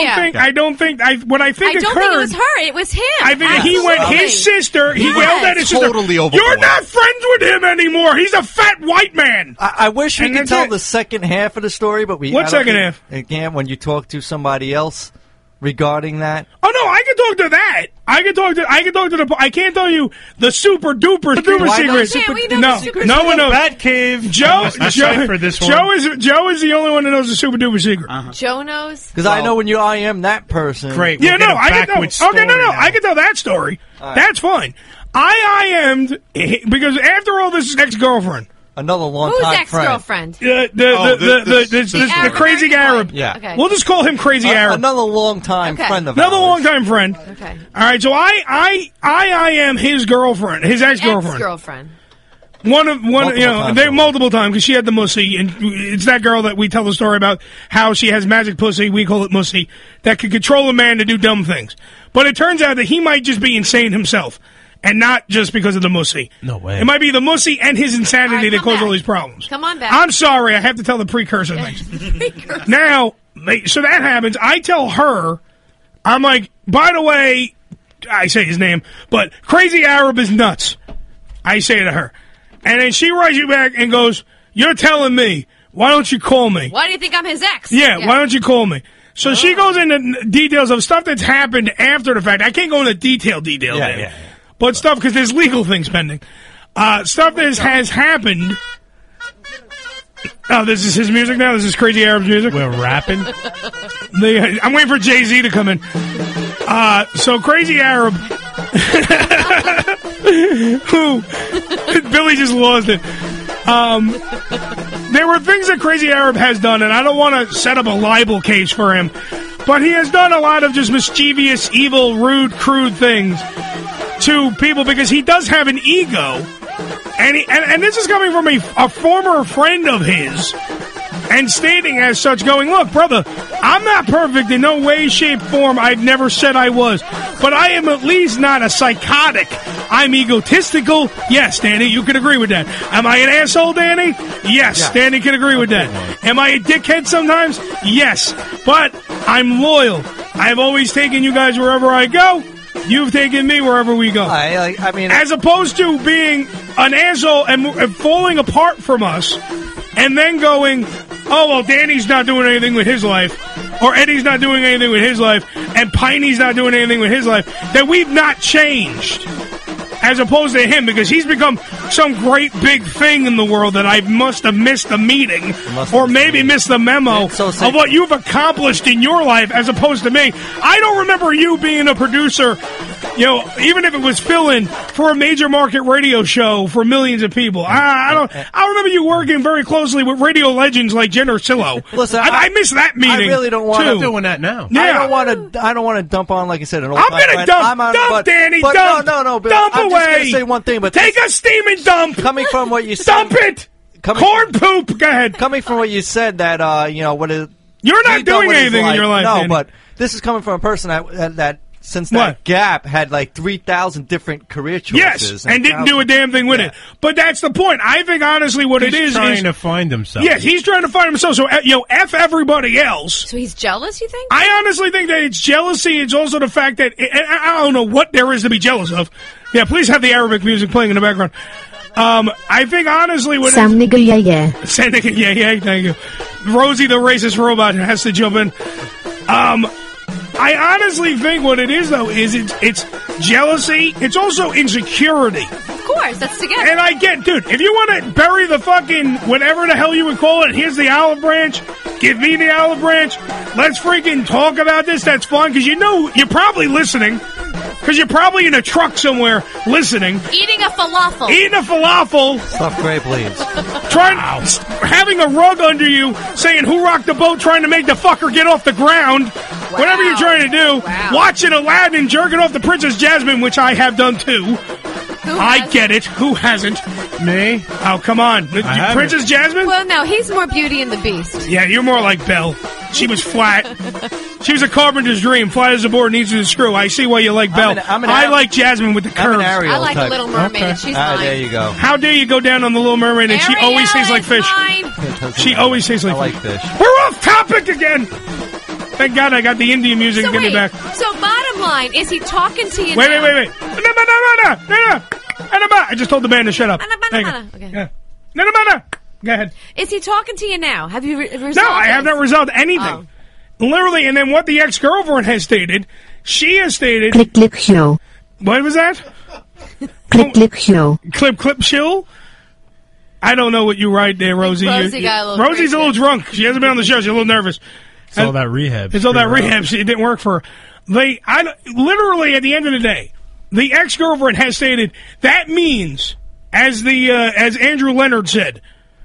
was her. It was him. I think he went his sister. He yelled at his sister. Totally overboard. You're not friends with him anymore. He's a fat white man. I wish we could tell the second half of the story, but we. What second half? Again, when you talk to somebody else regarding that. Oh no, I can talk to that. I can talk to the. I can't tell you the super duper secret. No one knows. Batcave. Joe is the only one that knows the super duper secret. Joe knows because I know when I am that person. Great. Yeah, no, I can tell. Okay, no, I can tell that story. Right. That's fine. I am'd because after all, this is ex-girlfriend. Another long Who's time ex-girlfriend? The crazy Arab. Yeah. Okay. We'll just call him Crazy Arab. Another long time friend of Another ours. long time friend. Okay. All right, so I am his girlfriend, his ex-girlfriend. Ex-girlfriend. Multiple times because she had the mussy, and it's that girl that we tell the story about how she has magic pussy. We call it mussy that can control a man to do dumb things. But it turns out that he might just be insane himself. And not just because of the mussy. No way. It might be the mussy and his insanity that cause all these problems. Come on back. I'm sorry, I have to tell the precursor things. Now, so that happens. I tell her, I'm like, by the way, I say his name, but Crazy Arab is nuts. I say to her. And then she writes you back and goes, you're telling me. Why don't you call me? Why do you think I'm his ex? Yeah, why don't you call me? So she goes into details of stuff that's happened after the fact. I can't go into details. Yeah. But stuff, because there's legal things pending. Stuff that has happened. Oh, this is his music now? This is Crazy Arab's music? We're rapping? I'm waiting for Jay-Z to come in. So Crazy Arab, who Billy just lost it. There were things that Crazy Arab has done, and I don't want to set up a libel case for him, but he has done a lot of just mischievous, evil, rude, crude things to people because he does have an ego, and this is coming from a former friend of his, and stating as such, going, look, brother, I'm not perfect in no way, shape, form. I've never said I was, but I am at least not a psychotic. I'm egotistical. Yes, Danny, you can agree with that. Am I an asshole, Danny? Yes, Danny can agree with that. Am I a dickhead sometimes? Yes, but I'm loyal. I've always taken you guys wherever I go. You've taken me wherever we go. I mean, as opposed to being an asshole and falling apart from us, and then going, oh, well, Danny's not doing anything with his life, or Eddie's not doing anything with his life, and Piney's not doing anything with his life, that we've not changed. As opposed to him, because he's become some great big thing in the world that I must have missed a meeting, or maybe missed the memo of what you've accomplished in your life, as opposed to me. I don't remember you being a producer, even if it was fill-in for a major market radio show for millions of people. I remember you working very closely with radio legends like Jen Ursillo. Listen, I miss that meeting. I really don't want to doing that now. Yeah. I don't want to dump on, like I said, an old I'm going to dump, Danny, dump. No, but dump I'm away. just going to say one thing, but take a steaming dump. Coming from what you said, dump it. Corn poop. Go ahead. Coming from what you said, that what is you're not doing anything in your life. No, Danny. but this is coming from a person that since that gap had like 3,000 different career choices. Yes, and didn't do a damn thing with it. But that's the point. I think honestly, what he's it is trying to find himself. Yes, he's trying to find himself. So f everybody else. So he's jealous. You think? I honestly think that it's jealousy. It's also the fact that I don't know what there is to be jealous of. Yeah, please have the Arabic music playing in the background. I think honestly, what Sam nigga yeah. Sam nigga yeah. Thank you, Rosie the racist robot has to jump in. I honestly think what it is, though, is it's jealousy. It's also insecurity. Of course, that's together. And I get, dude, if you want to bury the fucking whatever the hell you would call it, here's the olive branch. Give me the olive branch. Let's freaking talk about this. That's fun, because you're probably listening. Because you're probably in a truck somewhere listening. Eating a falafel. Stuffed grape leaves. Having a rug under you saying who rocked the boat, trying to make the fucker get off the ground. Wow. Whatever you're trying to do. Wow. Watching Aladdin jerking off the Princess Jasmine, which I have done too. I get it. Who hasn't? Me? Oh, come on. Princess Jasmine? Well, no, he's more Beauty and the Beast. Yeah, you're more like Belle. She was flat. She was a carpenter's dream. Flat as a board, needs a screw. I see why you like Belle. I like Jasmine with the curves. I like the Little Mermaid. She's fine. There you go. How dare you go down on the Little Mermaid and she always tastes like fish. She always tastes like fish. We're off topic again. Thank God I got the Indian music to get me back. So bottom line, is he talking to you Wait. now? No. I just told the band to shut up. Okay. No. Go ahead. Is he talking to you now? Have you resolved No, I have not resolved anything. Literally, and then what the ex-girlfriend has stated, she has stated... Clip show. What was that? Clip show. Clip shill? I don't know what you write there, Rosie. Rosie's a little drunk. She hasn't been on the show. She's a little nervous. It's all that rehab. It's all that rehab. It didn't work for her. Literally, at the end of the day, the ex-girlfriend has stated that means, as Andrew Leonard said,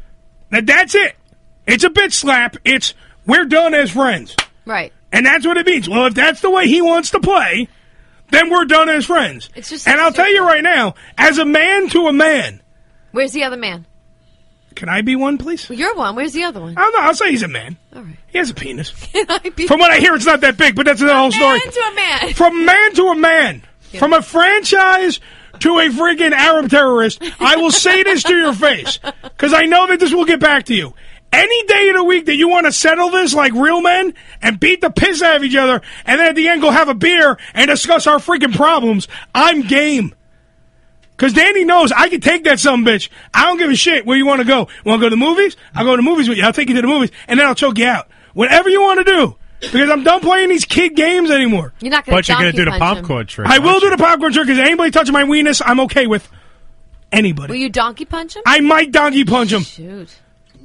that's it. It's a bitch slap. It's we're done as friends. Right. And that's what it means. Well, if that's the way he wants to play, then we're done as friends. It's just and I'll tell you right now, as a man to a man. Where's the other man? Can I be one, please? Well, you're one. Where's the other one? I'll say he's a man. All right. He has a penis. Can I be From what I hear, it's not that big, but that's the whole story. Man to a man. From man to a man. Yeah. From a franchise to a freaking Arab terrorist, I will say this to your face, because I know that this will get back to you. Any day of the week that you want to settle this like real men and beat the piss out of each other, and then at the end go have a beer and discuss our freaking problems, I'm game. Because Danny knows I can take that sumbitch. I don't give a shit where you want to go. You want to go to the movies? I'll go to the movies with you. I'll take you to the movies, and then I'll choke you out. Whatever you want to do. Because I'm done playing these kid games anymore. You're not going to But you're going to do the popcorn trick. I will do the popcorn trick, because anybody touching my weenus, I'm okay with. Anybody. Will you donkey punch him? I might donkey punch him. Shoot.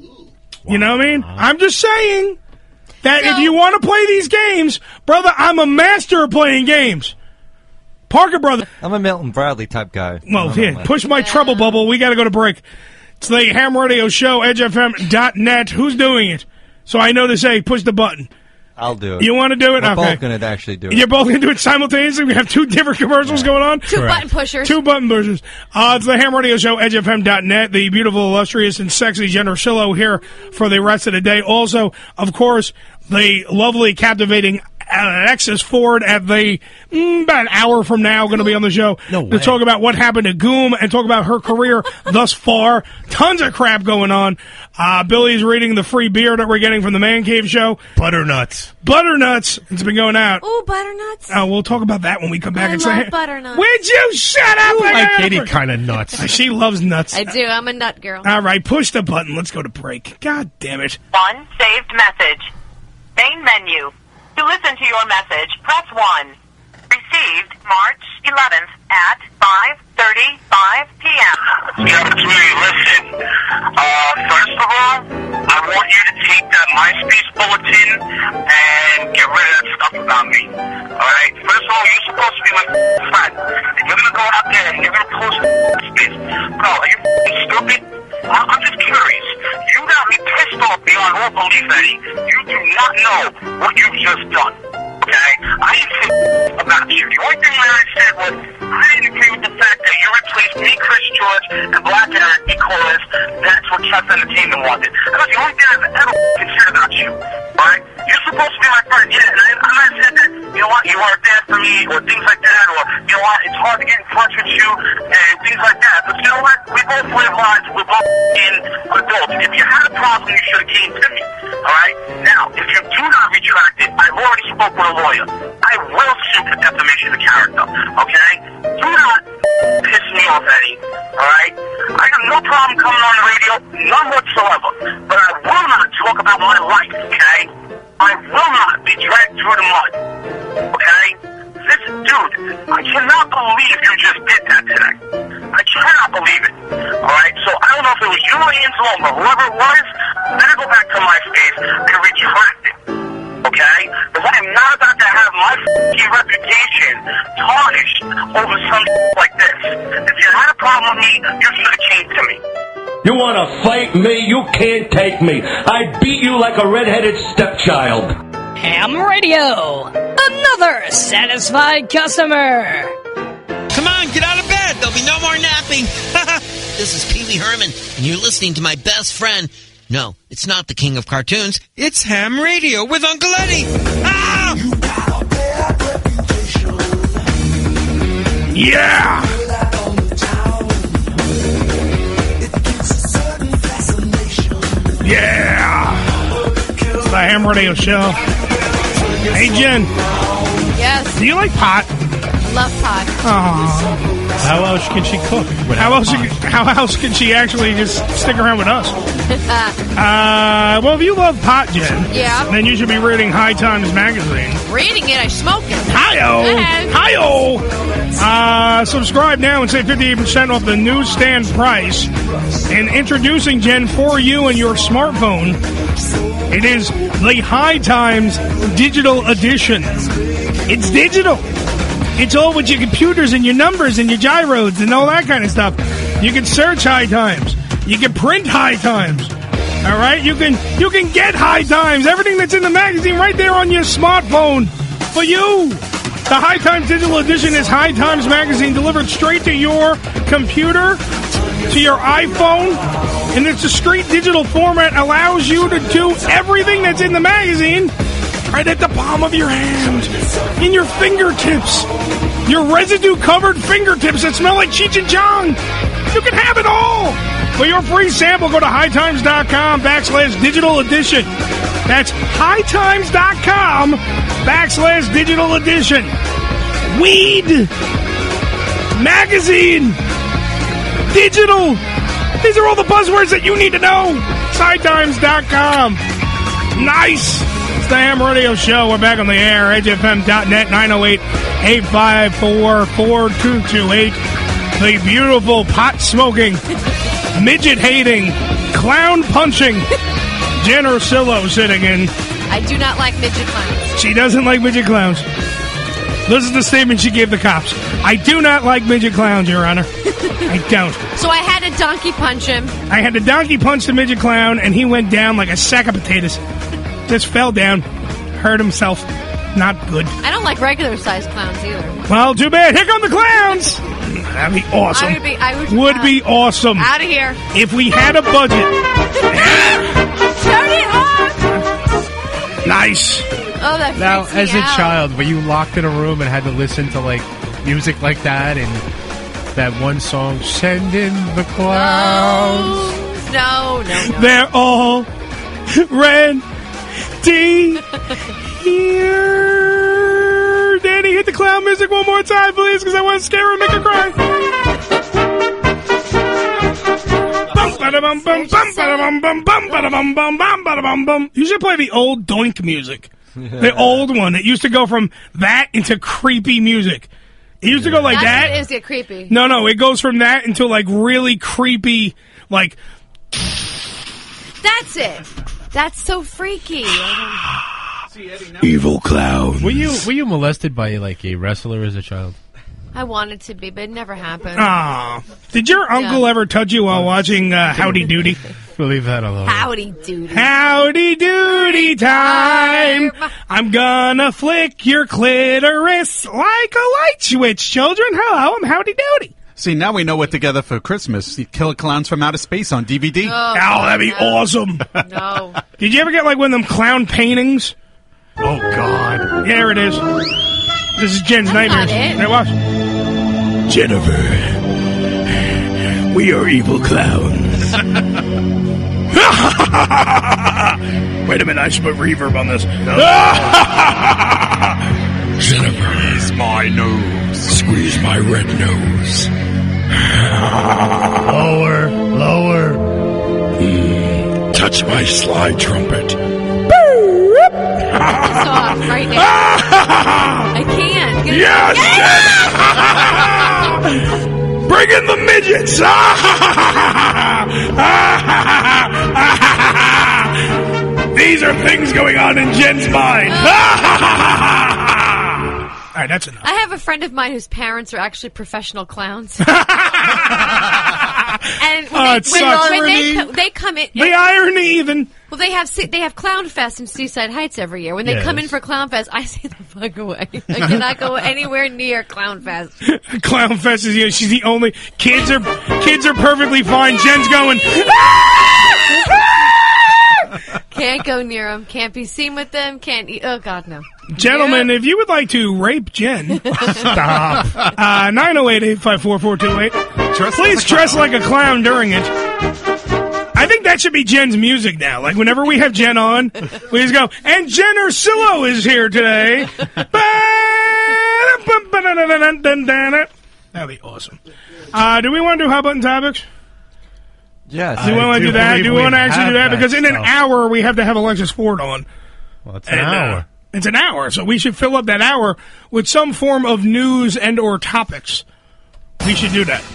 You know what I mean? I'm just saying that if you want to play these games, brother, I'm a master of playing games. Parker, brother. I'm a Milton Bradley type guy. Well, here, push my trouble bubble. We got to go to break. It's the Ham Radio Show, edgefm.net. Who's doing it? So I know to say, push the button. I'll do it. You want to do it? We're okay. both going to actually do it. You're both going to do it simultaneously? We have two different commercials going on? Two button pushers. Two button pushers. It's the Ham Radio Show, edgefm.net. The beautiful, illustrious, and sexy Jennifer Shillo here for the rest of the day. Also, of course, the lovely, captivating Alexis Ford at the about an hour from now going to be on the show to talk about what happened to Goom and talk about her career thus far. Tons of crap going on. Billy's reading the free beer that we're getting from the Man Cave show. Butternuts. It's been going out. Oh, butternuts. We'll talk about that when we come back. I love butternuts. Would you shut up? You like any kind of nuts. She loves nuts. I do. I'm a nut girl. All right, push the button. Let's go to break. God damn it. One saved message. Main menu. To listen to your message, press 1. Received March 11th at 5:35 p.m. Listen. First of all, I want you to take that MySpace bulletin and get rid of that stuff about me. Alright? First of all, you're supposed to be my friend. And you're going to go out there and you're going to post space. Bro, are you stupid? I'm just curious. You got me pissed off beyond all belief, Eddie. You do not know what you've just done. Okay? I didn't say about you. The only thing that I said was I didn't agree with the fact that you replaced me, Chris George, and Black Eric because that's what Chuck Entertainment wanted. That was the only thing I've ever said about you. Alright? You're supposed to be my friend, yeah, and I'm not saying that, you know what, you weren't there for me, or things like that, or, you know what, it's hard to get in touch with you, and things like that. But you know what? We both live lives, we're both in adults. If you had a problem, you should have came to me. Alright? Now, if you do not retract it, I've already spoke with a lawyer. I will sue for defamation of character. Okay? Do not piss me off, Eddie. Alright? I have no problem coming on the radio, none whatsoever. But I will not talk about my life, okay? I will not be dragged through the mud. Okay? This dude, I cannot believe you just did that today. I cannot believe it. Alright? So I don't know if it was you or Angelo, but whoever it was, better go back to MySpace and retract it. Okay? Because I am not about to have my reputation tarnished over some like this. If you had a problem with me, you should have came to me. You want to fight me? You can't take me. I beat you like a red-headed stepchild. Ham Radio. Another satisfied customer. Come on, get out of bed. There'll be no more napping. This is Pee Wee Herman, and you're listening to my best friend, No, it's not the king of cartoons. It's Ham Radio with Uncle Eddie. Ah! Yeah! Yeah! It's the Ham Radio Show. Hey, Jen. Yes. Do you like pot? I love pot. Aww. How else can she cook? How else can she actually just stick around with us? Well, if you love pot, Jen, then you should be reading High Times magazine. Reading it, I smoke it. Hi-yo! Subscribe now and save 58% off the newsstand price. And introducing, Jen, for you and your smartphone, it is the High Times Digital Edition. It's digital. It's all with your computers and your numbers and your gyros and all that kind of stuff. You can search High Times. You can print High Times. All right? You can get High Times. Everything that's in the magazine right there on your smartphone for you. The High Times Digital Edition is High Times magazine delivered straight to your computer, to your iPhone, and it's a straight digital format allows you to do everything that's in the magazine right at the palm of your hand, in your fingertips, your residue-covered fingertips that smell like Cheech and Chong. You can have it all. For your free sample, go to hightimes.com/digital edition. That's hightimes.com/digital edition. Weed, magazine, digital. These are all the buzzwords that you need to know. It's hightimes.com. Nice. The Ham Radio Show. We're back on the air. EdgeFM.net, 908-854-4228. The beautiful, pot-smoking, midget-hating, clown-punching Jen Ursillo sitting in. I do not like midget clowns. She doesn't like midget clowns. This is the statement she gave the cops. I do not like midget clowns, Your Honor. I don't. So I had to donkey punch him. I had to donkey punch the midget clown, and he went down like a sack of potatoes. Just fell down, hurt himself. Not good. I don't like regular-sized clowns either. Well, too bad. Here come the clowns. That'd be awesome. Would be awesome. Out of here. If we had a budget. Turn it off. Nice. Oh, that now, freaks me as a out. child, were you locked in a room and had to listen to like music like that and that one song, "Send in the Clowns"? No. They're all ready here. Danny, hit the clown music one more time, please, because I want to scare her and make her cry. You should play the old Doink music. The old one. It used to go from that into creepy music. It used to go like that. It is get creepy. No. It goes from that into like really creepy, like. That's it. That's so freaky. Evil clown. Were you molested by like a wrestler as a child? I wanted to be, but it never happened. Aw. Did your uncle ever touch you while watching Howdy Doody? We'll leave that alone. Howdy Doody. Howdy Doody time. I'm gonna flick your clitoris like a light switch, children. Hello, I'm Howdy Doody. See, now we know what Together for Christmas. Killer Clowns from Outer Space on DVD. Oh, that'd be awesome. No. Did you ever get like one of them clown paintings? Oh, God. Here it is. This is Jen's nightmares. Hey, watch. Jennifer, we are evil clowns. Wait a minute, I should put reverb on this. Jennifer, squeeze my nose. Squeeze my red nose. Lower. Touch my slide trumpet. Stop right now. I can't. Yes! Bring in the midgets! These are things going on in Jen's mind. All right, that's enough. I have a friend of mine whose parents are actually professional clowns. And when they come in, the irony even. Well, they have Clown Fest in Seaside Heights every year. When they come in for Clown Fest, I say the fuck away. I cannot go anywhere near Clown Fest. Clown Fest is she's the only kids are perfectly fine. Jen's going. Can't go near them. Can't be seen with them. Can't eat. Oh, God, no. Gentlemen, if you would like to rape Jen, stop. 908-854-428. Please dress like a clown during it. I think that should be Jen's music now. Like, whenever we have Jen on, we just go, and Jen Ursillo is here today. That'd be awesome. Do we want to do Hot Button Topics? Yes. Do we want to do that? Do we want to actually do that? Because in an hour, we have to have Alexis Ford on. Well, it's an hour. It's an hour, so we should fill up that hour with some form of news and or topics. We should do that.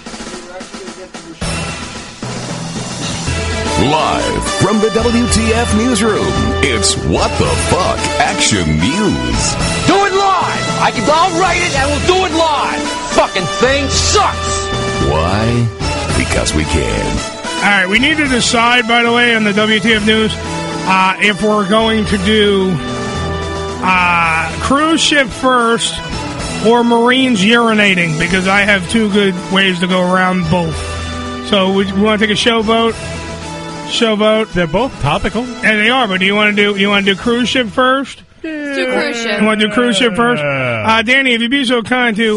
Live from the WTF newsroom, it's What the Fuck Action News. Do it live! I'll write it and we'll do it live! Fucking thing sucks! Why? Because we can. All right, we need to decide, by the way, on the WTF news, if we're going to do cruise ship first or Marines urinating, because I have two good ways to go around both. So we want to take a show vote? Show vote. They're both topical. And they are, but do you want to do cruise ship first? Let's do cruise ship. You want to do cruise ship first? Danny, if you'd be so kind to...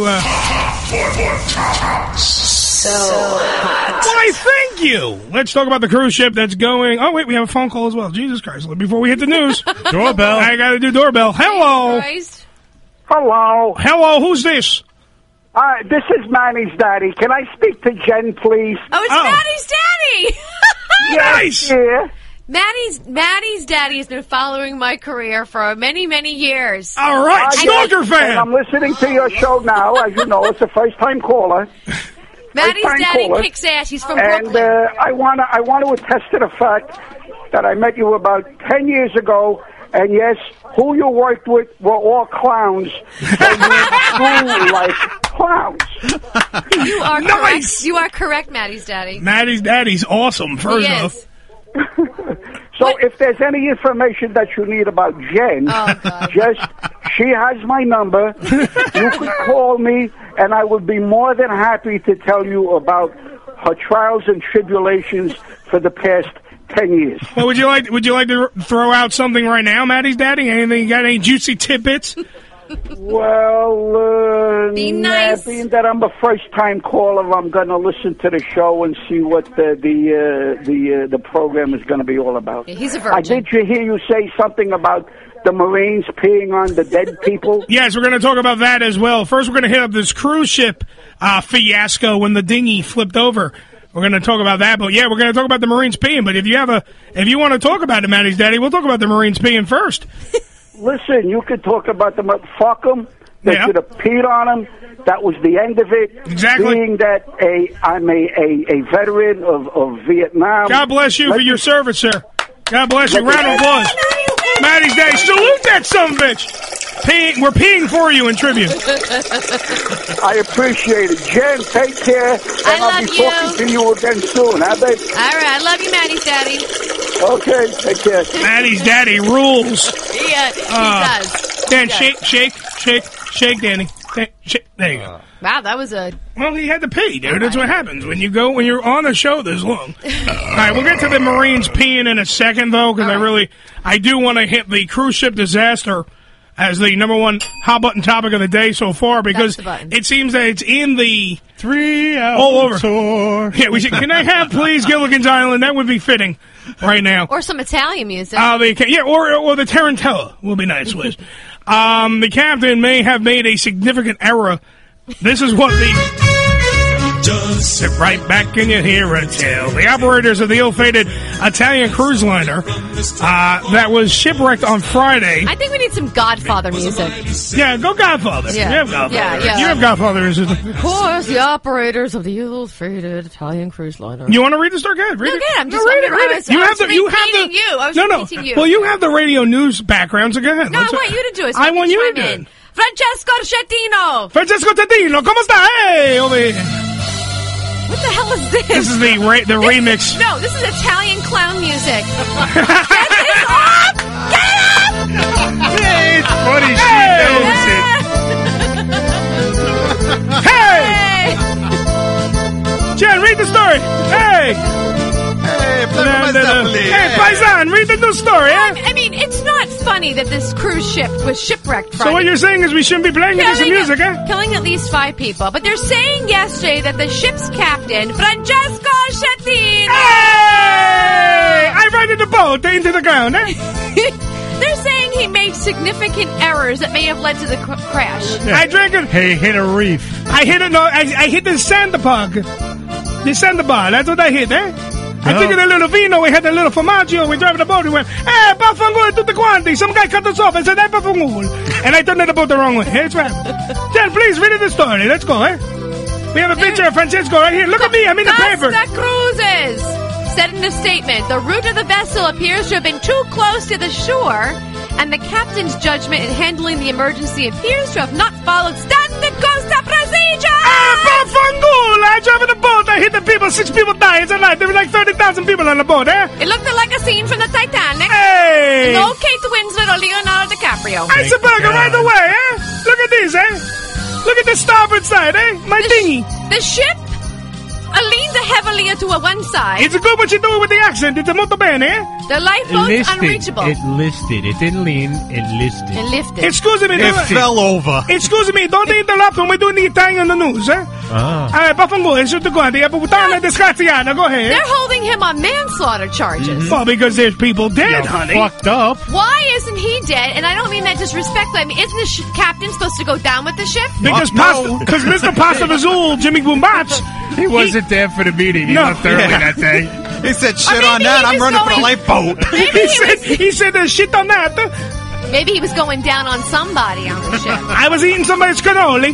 So hot. Why, thank you. Let's talk about the cruise ship that's going... Oh, wait, we have a phone call as well. Jesus Christ. Before we hit the news. Doorbell. I got to do doorbell. Hello. Hello. Hello, who's this? This is Manny's daddy. Can I speak to Jen, please? Oh, it's Maddie's daddy! Nice! Yeah. Maddie's daddy has been following my career for many, many years. All right, stalker fan! And I'm listening to your show now. As you know, it's a first-time caller. Maddie's daddy kicks ass. He's from Brooklyn. And I want to attest to the fact that I met you about 10 years ago. And yes, who you worked with were all clowns. And you flew like clowns. You are nice. Correct. You are correct, Maddie's daddy. Maddie's daddy's awesome, first off. So if there's any information that you need about Jen, she has my number. You could call me, and I would be more than happy to tell you about her trials and tribulations for the past 10 years. Well, would you like to throw out something right now, Maddie's daddy? Anything? You got any juicy tidbits? Well, be nice. Being that I'm a first-time caller, I'm going to listen to the show and see what the program is going to be all about. Yeah, he's a virgin. I did hear you say something about the Marines peeing on the dead people. Yes, we're going to talk about that as well. First, we're going to hit up this cruise ship fiasco when the dinghy flipped over. We're going to talk about that, but yeah, we're going to talk about the Marines peeing. But if you want to talk about it, Maddie's daddy, we'll talk about the Marines peeing first. Listen, you could talk about them. Fuck them. They should have peed on them. That was the end of it. Exactly. Being that I'm a veteran of Vietnam. God bless you for your service, sir. God bless you. Round of applause. Maddie's daddy, salute that son of a bitch. We're peeing for you in tribute. I appreciate it. Jen, take care. And I'll be talking to you again soon, huh, babe? All right. I love you, Maddie's daddy. Okay, take care. Maddie's daddy rules. Yeah, he does. Dan, shake, Danny. There you go. Wow, that was a... Well, he had to pee, dude. That's what happens when you're on a show this long. All right, we'll get to the Marines peeing in a second, though, because I do want to hit the cruise ship disaster as the number one hot button topic of the day so far, because it seems that it's in the 3 hour all over tour. Yeah, we should. Can I have, please, Gilligan's Island? That would be fitting right now. Or some Italian music. Or the Tarantella will be nice, Liz. The captain may have made a significant error. This is what sit right back and you hear a tale. The operators of the ill-fated Italian cruise liner that was shipwrecked on Friday. I think we need some Godfather music. Yeah, go Godfather. Yeah. You have Godfather. Yeah. You have Godfather. Of course, the operators of the ill-fated Italian cruise liner. You want to read the story? Go ahead. Read it. I'm just read it. I was repeating you. Well, you have the radio news background, so go ahead. No, I want you to do it. So I want you to do it. Francesco Schettino. Francesco Schettino, ¿cómo está? Hey, over here. What the hell is this? This is the remix. No, this is Italian clown music. Get this off! Get it up! Hey, it's funny. She knows it. Hey! Jen, read the story. Hey! Hey, play for myself. Hey, Paisan, read the news story, eh? I mean, it's not funny that this cruise ship was shipwrecked Friday. So what you're saying is we shouldn't be playing this music, eh? Killing at least 5 people. But they're saying yesterday that the ship's captain, Francesco Schettino... Hey! I righted the boat into the ground, eh? They're saying he made significant errors that may have led to the crash. Yeah. I drank it. He hit a reef. I hit the sandbar. The sandbar. That's what I hit, eh? I took a little vino. We had a little formaggio. We drove the boat. We went, hey, Bafangul, tutti quanti. Some guy cut us off. I said, hey, Bafangul. And I turned the boat the wrong way. It's right. Jen, please read the story. Let's go, eh? We have a picture of Francesco right here. Look at me. I'm in the paper. Costa Cruises said in a statement, the route of the vessel appears to have been too close to the shore, and the captain's judgment in handling the emergency appears to have not followed standard Costa procedure. Bafangul! I drove in the boat. I hit the people. 6 people died. It's a lie. There were like 30,000 people on the boat, eh? It looked like a scene from the Titanic. Hey! No Kate Winslet or Leonardo DiCaprio. Iceberg right away, eh? Look at this, eh? Look at the starboard side, eh? My dinghy. The ship leans heavily to one side. It's good what you do with the accent. It's a molto bene, eh? The lifeboat's unreachable. It listed. It didn't lean. It listed. It lifted. Excuse me. It fell over. Excuse me. Don't interrupt when we're doing the Italian on the news, eh? Bafangul, go ahead. They're holding him on manslaughter charges. Well, because there's people dead, honey. Fucked up. Why isn't he dead? And I don't mean that disrespectfully. I mean, isn't the captain supposed to go down with the ship? Because Mr. Pasta Vazul, Jimmy Boombats, he wasn't there for the meeting. He left early that day. He said shit on that. I'm running for the lifeboat. he said shit on that. Maybe he was going down on somebody on the ship. I was eating somebody's cannoli.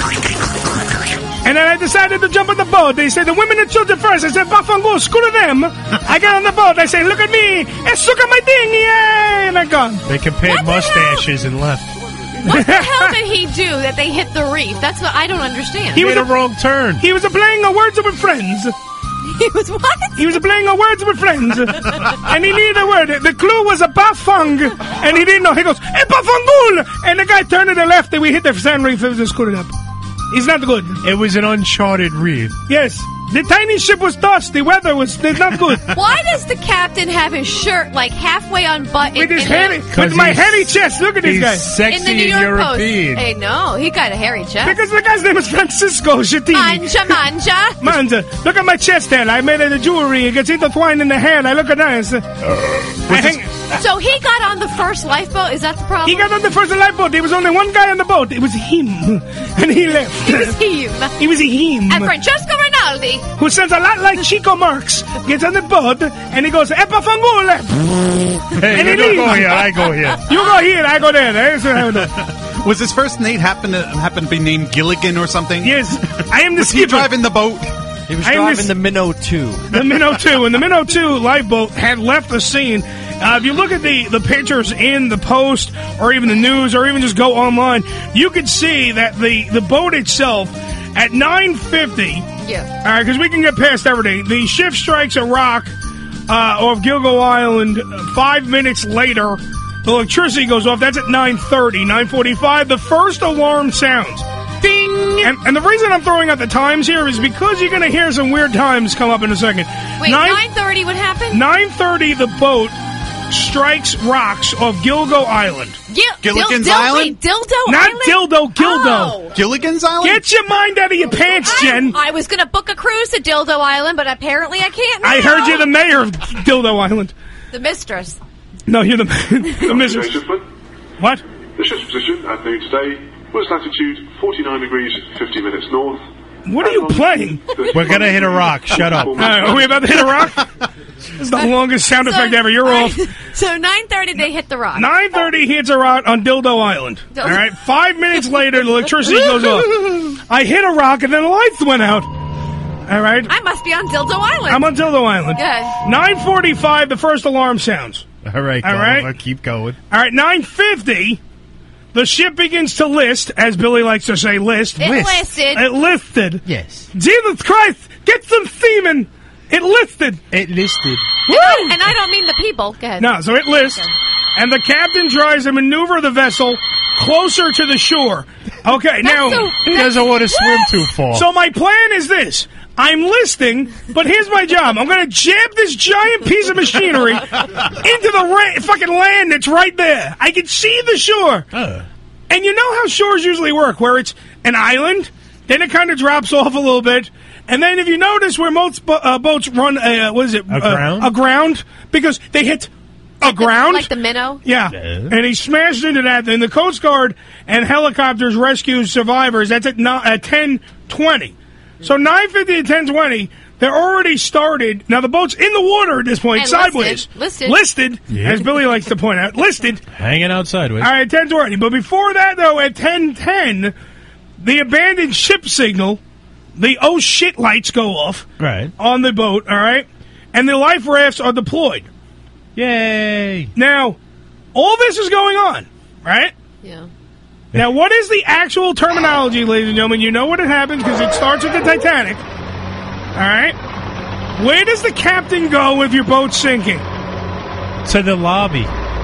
And then I decided to jump on the boat. They said, the women and children first. I said, Bafangul, screw them. I got on the boat. I said, look at me. Suka my ding. Yay. And I'm gone. They compared mustaches and left. What the hell did he do that they hit the reef? That's what I don't understand. He made a wrong turn. He was playing a Words with Friends. He was what? He was playing a Words with Friends. And he needed a word. The clue was a bafang. And he didn't know. He goes, hey, Bafangul. And the guy turned to the left and we hit the sand reef. It was just screwed up. It's not good. It was an uncharted reef. Yes. The tiny ship was dust. The weather was not good. Why does the captain have his shirt like halfway unbuttoned? With his with my hairy chest. Look at this guy. Sexy in the New York European. Post. Hey, no, he got a hairy chest. Because the guy's name is Francisco Schettini. Manja. Look at my chest hair. I made it a jewelry. It gets intertwined in the hair. I look at nice. So he got on the first lifeboat? Is that the problem? He got on the first lifeboat. There was only one guy on the boat. It was him. And he left. It was him. He was him. And Francesco Rinaldi, who sounds a lot like Chico Marx, gets on the boat and he goes, Bafangul. Hey, and you don't go here. I go here. You go here. I go there. Was his first name happen to be named Gilligan or something? Yes. I am the skipper. Was he driving the boat? He was driving the Minnow 2. The Minnow 2. And the Minnow 2 lifeboat had left the scene. If you look at the pictures in the Post or even the news or even just go online, you could see that the boat itself at 9:50. Yeah. All right, because we can get past everything. The ship strikes a rock off Gilgo Island. 5 minutes later, the electricity goes off. That's at 9:30. 9:45, the first alarm sounds. Ding! And the reason I'm throwing out the times here is because you're going to hear some weird times come up in a second. Wait, 9:30 what happened? 9:30, the boat strikes rocks off Gilgo Island. Gilligan's Island? Dildo Not Island? Dildo, Gildo. Oh. Gilligan's Island? Get your mind out of your pants, Jen. I was going to book a cruise to Dildo Island, but apparently I can't now. I heard you're the mayor of Dildo Island. The mistress. No, you're the mistress. What? The ship's position at noon today was latitude 49 degrees 50 minutes north. What are you playing? We're going to hit a rock. Shut up. Are we about to hit a rock? This is the longest sound effect ever. You're off. So 9:30 they hit the rock. 9:30 hits a rock on Dildo Island. All right. 5 minutes later, the electricity goes off. I hit a rock and then the lights went out. All right. I must be on Dildo Island. I'm on Dildo Island. Good. 9:45, the first alarm sounds. All right. All right. I'll keep going. All right. 9:50. The ship begins to list, as Billy likes to say, list. It listed. It listed. Yes. Jesus Christ! Get some semen! It listed. It listed. And I don't mean the people. Go ahead. No, so it lists. Okay. And the captain tries to maneuver the vessel closer to the shore. Okay, now... He doesn't want to swim too far. So my plan is this. I'm listing, but here's my job. I'm going to jab this giant piece of machinery into the fucking land that's right there. I can see the shore. And you know how shores usually work, where it's an island, then it kind of drops off a little bit, and then if you notice where most boats run, aground, because they hit aground. Like the minnow? Yeah. And he smashed into that. Then the Coast Guard and helicopters rescue survivors. That's at 10:20. So 9:50 to 10:20, they're already started. Now the boat's in the water at this point, And sideways. listed. Yeah. As Billy likes to point out. Listed. Hanging out sideways. All right, 10:20. But before that, though, at 10:10, the abandoned ship signal, the oh shit lights go off Right. on the boat, all right? And the life rafts are deployed. Yay. Now, all this is going on, right? Yeah. Now, what is the actual terminology, ladies and gentlemen? You know what it happens because it starts with the Titanic. All right? Where does the captain go if your boat's sinking? To the lobby.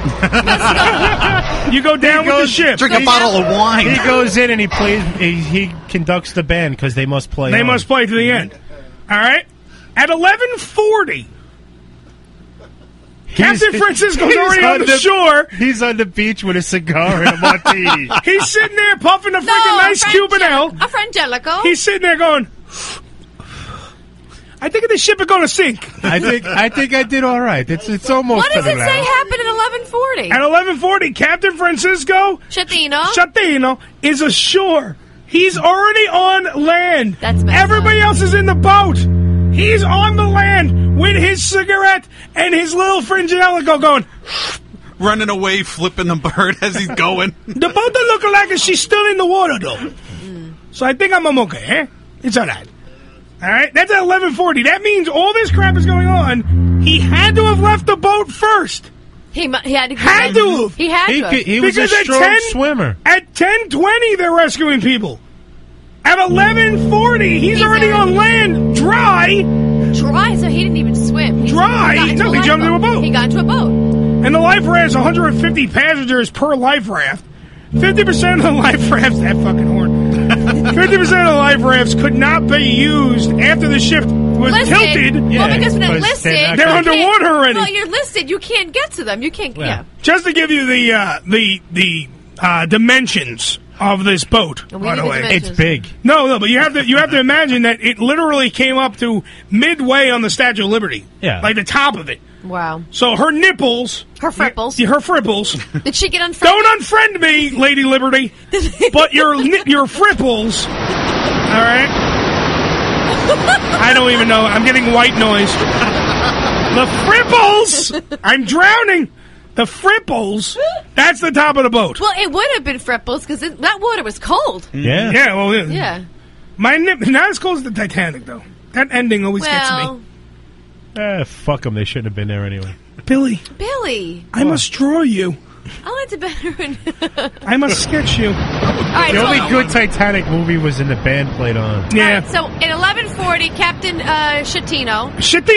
You go down with the ship. Drink a bottle of wine. He goes in and he plays. He conducts the band because they must play. They on. must play to the end. All right? At 11:40, Captain Francisco's already on the shore. He's on the beach with a cigar and a martini. He's sitting there puffing a freaking nice Cuban L. A Frangelico. He's sitting there going, I think the ship is going to sink. I think I did all right. It's almost. What does to it the say ground. happened at 11:40? At 11:40, Captain Francisco Chatino is ashore. He's already on land. That's messed Everybody else is in the boat. He's on the land with his cigarette and his little Frangelico going. Running away, flipping the bird as he's going. The boat don't look like she's still in the water, though. So I think I'm okay, eh? It's all right. All right? That's at 11:40. That means all this crap is going on. He had to have left the boat first. He had to. Had to. He had to. He was a Because at strong swimmer. At 10:20, they're rescuing people. At 11:40, he's already on land, dry. Dry, so he didn't even swim. Dry? No, he jumped into a boat. He got into a boat. And the life raft's 150 passengers per life raft. 50% of the life rafts, that fucking horn. 50% of the life rafts could not be used after the ship was tilted. Well, because when they're listed, they're underwater already. Well, you're listed. You can't get to them. You can't. Yeah. Just to give you the dimensions of this boat, by the way, it's big. No, but you have to imagine that it literally came up to midway on the Statue of Liberty. Yeah, like the top of it. Wow. So her nipples, her fripples, her fripples. Did she get unfriended? Don't unfriend me, Lady Liberty. But your fripples. All right. I don't even know. I'm getting white noise. The fripples. I'm drowning. The fripples. That's the top of the boat. Well, it would have been fripples because that water was cold. Yeah. Yeah. Well. Yeah. My not as cold as the Titanic though. That ending always gets me. Fuck them. They shouldn't have been there anyway. Billy. I must draw you. I liked it better. I must sketch you. Right, the only good Titanic movie was in the band played on. Yeah. Right, so at 11:40, Captain Chatino.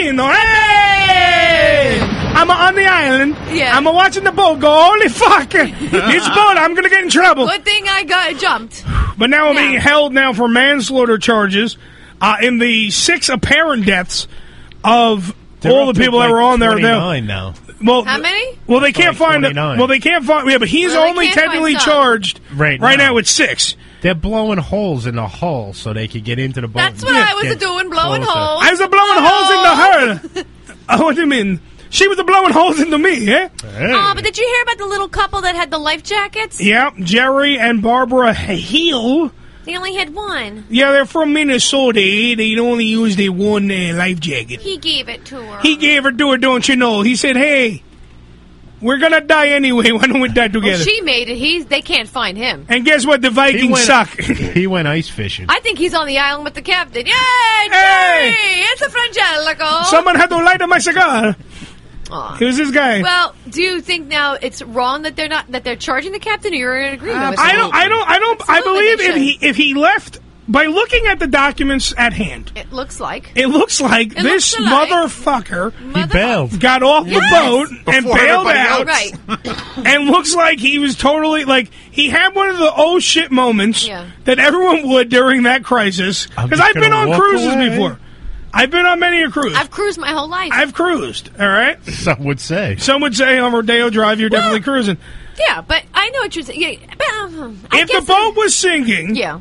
Hey! I'm on the island. Yeah. I'm watching the boat go, holy fuck! This boat, I'm going to get in trouble. Good thing I got jumped. But now I'm being held now for manslaughter charges in the 6 apparent deaths of all the people that were on there. 29 now. Well, how many? Well, they can't find it. Well, they can't find. Yeah, but he's only technically charged right now with 6. They're blowing holes in the hull so they could get into the boat. That's what I was doing, blowing holes. I was blowing holes into her. What do you mean? She was blowing holes into me, eh? Oh, but did you hear about the little couple that had the life jackets? Yeah, Jerry and Barbara Hill. They only had one. Yeah, they're from Minnesota. They only used their one life jacket. He gave it to her. He gave her to her, don't you know? He said, hey, we're going to die anyway. Why don't we die together? Well, she made it. They can't find him. And guess what? The Vikings suck. He went ice fishing. I think he's on the island with the captain. Yay, Hey! Jerry! It's a Frangelico. Someone had to light up my cigar. Aw. It was this guy. Well, do you think now it's wrong that they're charging the captain, or you're in agreement with I believe if he left by looking at the documents at hand. It looks like This motherfucker he bailed. got off the boat and bailed out. Right. And looks like he was totally he had one of the oh shit moments that everyone would during that crisis. Because I've been on cruises before. I've been on many a cruise. I've cruised my whole life. I've cruised, all right? Some would say. Some would say on Rodeo Drive you're definitely cruising. Yeah, but I know what you're saying. Yeah, but, if the boat was sinking, yeah,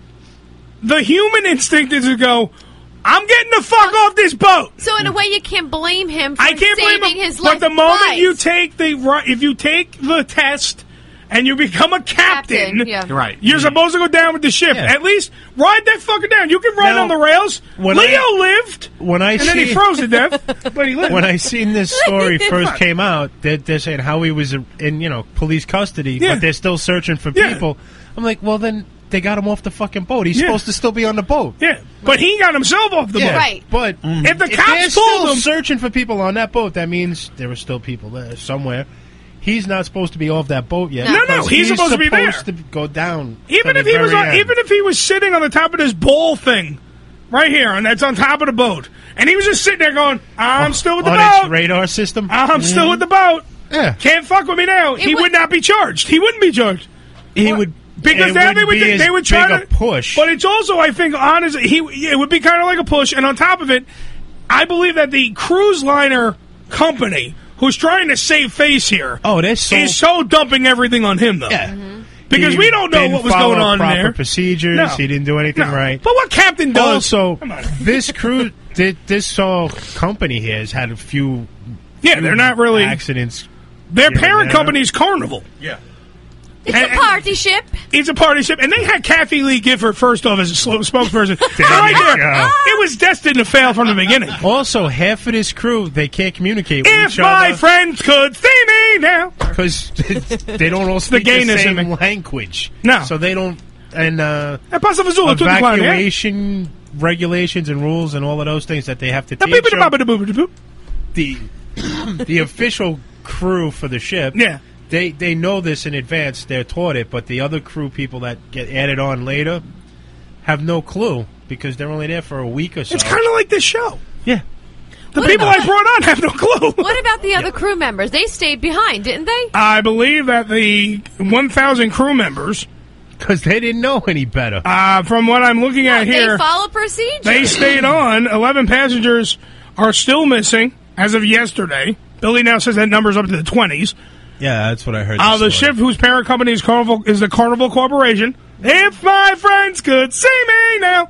the human instinct is to go, I'm getting the fuck off this boat. So in a way, you can't blame him for I can't saving blame him, his life. but the moment twice. you take if you take the test and you become a captain, yeah. Right. You're supposed to go down with the ship. Yeah. At least ride that fucker down. You can ride Now, on the rails. when Leo lived, When I and then he see- froze to death, but he lived. When I seen this story first came out, they're saying how he was in police custody, Yeah. but they're still searching for Yeah. people. I'm like, well then they got him off the fucking boat. He's Yeah. supposed to still be on the boat. Yeah, but he got himself off the boat. Right. But If the if they're cops still told him, searching for people on that boat, that means there were still people there somewhere. He's not supposed to be off that boat yet. No, because he's supposed to be there. to go down. even to if the he was very end. even if he was sitting on the top of this bowl thing right here, and that's on top of the boat, and he was just sitting there going, "I'm still with the on boat. its radar system. I'm still with the boat. Yeah. Can't fuck with me now." He would not be charged. He wouldn't be charged. He would Because it now they wouldn't would be they as would try big to a push. But it's also, I think, honestly, it would be kind of like a push. And on top of it, I believe that the cruise liner company who's trying to save face here, is so dumping everything on him though. Yeah. Because He we don't know didn't what was follow going on proper there. procedures. No. He didn't do anything No. right. But what captain does? Also, this crew, this company here has had a few. Yeah, they're not really accidents. Their here and parent there. company is Carnival. Yeah. It's a party ship. It's a party ship, and they had Kathy Lee Gifford first off as a spokesperson. Right you there, go. it was destined to fail from the beginning. Also, half of this crew, they can't communicate with If each my other friends could see me now, because they don't all speak the gayness in same me. language. No. So they don't. And Paso Azul, tutto qua, yeah. evacuation regulations and rules and all of those things that they have to teach Beep, them. beep, beep, beep, beep. The official crew for the ship, Yeah. they know this in advance. They're taught it, but the other crew people that get added on later have no clue because they're only there for a week or so. It's kind of like this show. Yeah. The people I brought on have no clue. What about the other crew members? They stayed behind, didn't they? I believe that the 1,000 crew members, because they didn't know any better. From what I'm looking at here, They followed procedure. they stayed on. 11 passengers are still missing as of yesterday. Billy now says that number's up to the 20s. Yeah, that's what I heard. The ship whose parent company is Carnival is the Carnival Corporation. If my friends could see me now,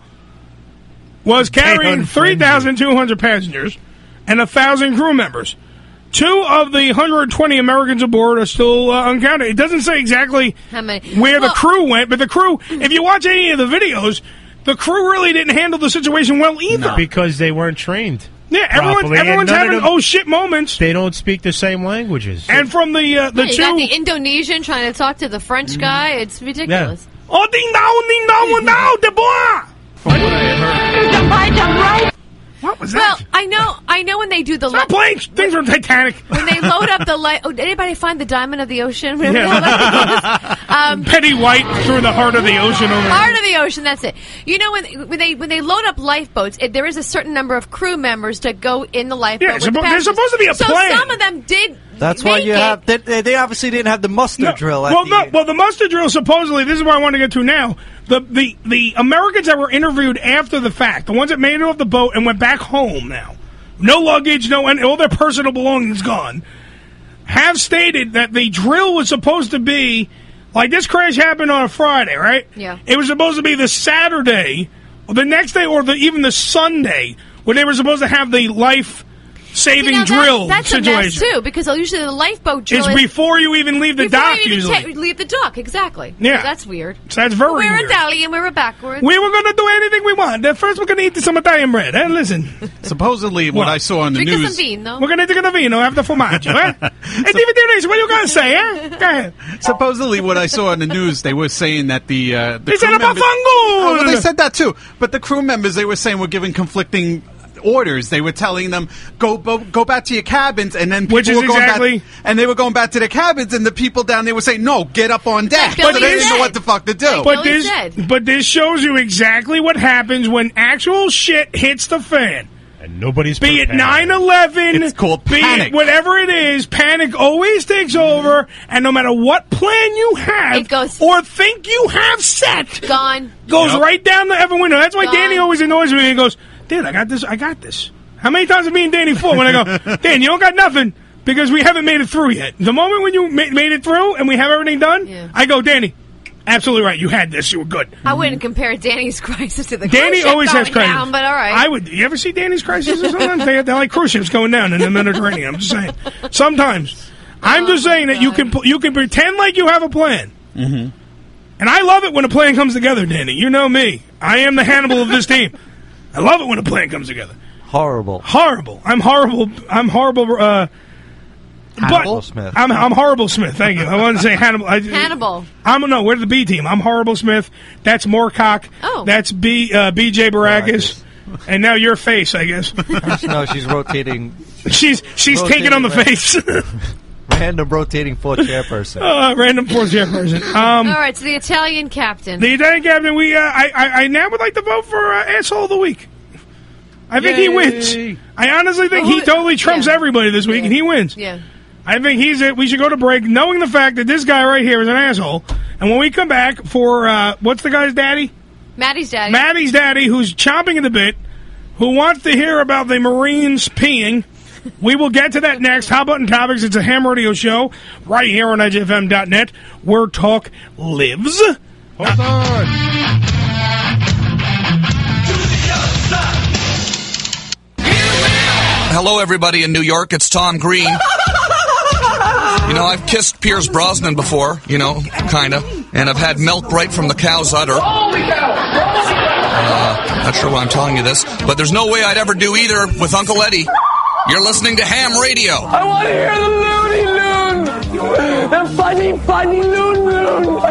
was carrying 3,200 passengers and 1,000 crew members. 2 of the 120 Americans aboard are still uncounted. It doesn't say exactly How many? where the crew went, but the crew, if you watch any of the videos, the crew really didn't handle the situation well either. Because they weren't trained. Yeah, properly, and everyone's none of having them- oh shit moments. They don't speak the same languages. And from the You got two, the Indonesian trying to talk to the French guy. It's ridiculous. oh ding dong, de bois. From what I heard. What was Well, that? I know when they do the Stop playing things from Titanic. when they load up the light. Oh, did anybody find the diamond of the ocean? Petty White through the heart of the ocean over there. Heart of the ocean. That's it. You know when they load up lifeboats, there is a certain number of crew members to go in the lifeboat. Yeah, with the there's passengers. supposed to be a so plan. some of them did. That's why make you it. have. They obviously didn't have the muster drill. At The muster drill supposedly. This is what I want to get to now. The Americans that were interviewed after the fact, the ones that made it off the boat and went back home now, no luggage, and all their personal belongings gone, have stated that the drill was supposed to be like this crash happened on a Friday, right? Yeah. It was supposed to be the Saturday, or the next day, or even the Sunday when they were supposed to have the life-saving drill That's situation. a mess too, because usually the lifeboat drill It's is before you even leave the before dock, you even usually. leave the dock. Exactly. Yeah. That's weird. So that's very We're weird. Italian. We're backwards. We were going to do anything we want. First, we're going to eat some Italian bread. And listen. Supposedly, what I saw on the Drink news. some vino. We're going to drink the vino after formaggio, eh? Hey, DVD, what are you going to say, eh? Go ahead. Supposedly, what I saw on the news, they were saying that the They said crew about members- fungus. Oh, well, they said that too. But the crew members, they were saying, were giving conflicting orders. They were telling them go back to your cabins, and then people Which is were going exactly- back, and they were going back to their cabins, and the people down there were saying, "No, get up on deck." Billy So they didn't said. know what the fuck to do. But this shows you exactly what happens when actual shit hits the fan. And nobody's Be it prepared. 9/11, It's called be panic. it whatever it is, panic always takes over, and no matter what plan you have It goes- or think you have set, Gone. goes right down the ever window. That's why Gone. Danny always annoys me. He goes, dude, I got this. How many times have me and Danny fought when I go, Dan, you don't got nothing because we haven't made it through yet. The moment when you made it through and we have everything done, I go, Danny, absolutely right. You had this. You were good. I wouldn't compare Danny's crisis to the Danny cruise ship always has going crisis. down, but all right. You ever see Danny's crisis? Sometimes they're like cruise ships going down in the Mediterranean. I'm just saying. Sometimes. I'm just saying that you can pretend like you have a plan. Mm-hmm. And I love it when a plan comes together, Danny. You know me. I am the Hannibal of this team. I love it when a plan comes together. Horrible. I'm horrible. Hannibal Smith. I'm Horrible Smith. Thank you. I wanted to say Hannibal. Hannibal. We're the B team. I'm Horrible Smith. That's Moorcock. Oh. That's BJ Baracus. And now your face, I guess. No, she's rotating. She's taking on the face. Random rotating floor chairperson. Random floor chairperson. All right, so the Italian captain. The Italian captain. I now would like to vote for asshole of the week. I think he wins. I honestly think he totally trumps everybody this week, and he wins. Yeah. I think he's it. We should go to break knowing the fact that this guy right here is an asshole. And when we come back for, what's the guy's daddy? Maddie's daddy. Maddie's daddy, who's chomping at the bit, who wants to hear about the Marines peeing. We will get to that next. Hot Button Topics. It's a ham radio show right here on EdgeFM.net where talk lives. Hold on. Hello, everybody in New York. It's Tom Green. You know, I've kissed Pierce Brosnan before, kind of. And I've had milk right from the cow's udder. Not sure why I'm telling you this, but there's no way I'd ever do either with Uncle Eddie. You're listening to Ham Radio. I want to hear the Looney Loon. The funny Loon Loon.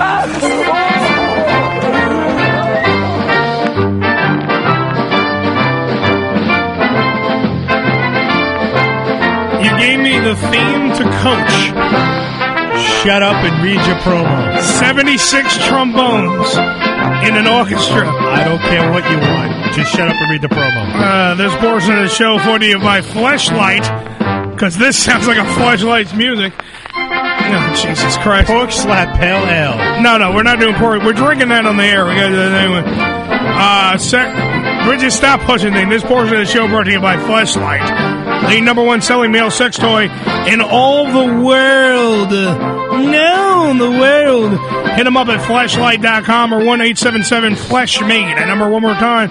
You gave me the theme to Coach. Shut up and read your promo. 76 trombones in an orchestra. I don't care what you want. Just shut up and read the promo. This portion of the show for you by Fleshlight, because this sounds like a Fleshlight's music. Oh, Jesus Christ. Pork slap pale ale. No, we're not doing pork. We're drinking that on the air. We got to do that anyway. Bridget, stop pushing things. This portion of the show brought to you by Fleshlight, the #1 selling male sex toy in all the world. No, the world. Hit them up at fleshlight.com or 1-877-FLESH-ME. That number one more time,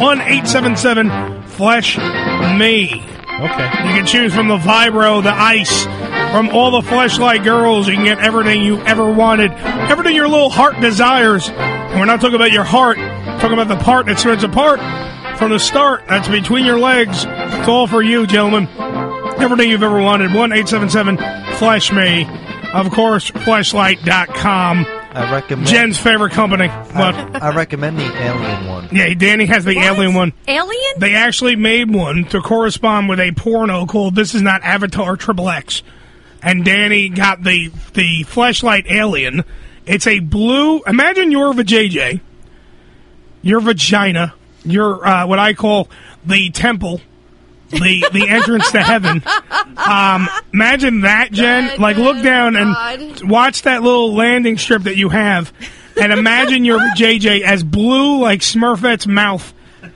1-877-FLESH-ME. Okay. You can choose from the Vibro, the Ice, from all the Fleshlight girls. You can get everything you ever wanted, everything your little heart desires. And we're not talking about your heart, we're talking about the part that spreads apart from the start. That's between your legs. It's all for you, gentlemen. Everything you've ever wanted. 1-877-FLESH-ME. Of course, Fleshlight.com. I recommend Jen's favorite company. What? I recommend the alien one. Yeah, Danny has the alien one. Alien? They actually made one to correspond with a porno called This Is Not Avatar XXX. And Danny got the Fleshlight alien. It's a blue... Imagine your vajayjay, your vagina, your what I call the temple, the entrance to heaven. Imagine that, Jen. Like, look down and watch that little landing strip that you have, and imagine your JJ as blue like Smurfette's mouth.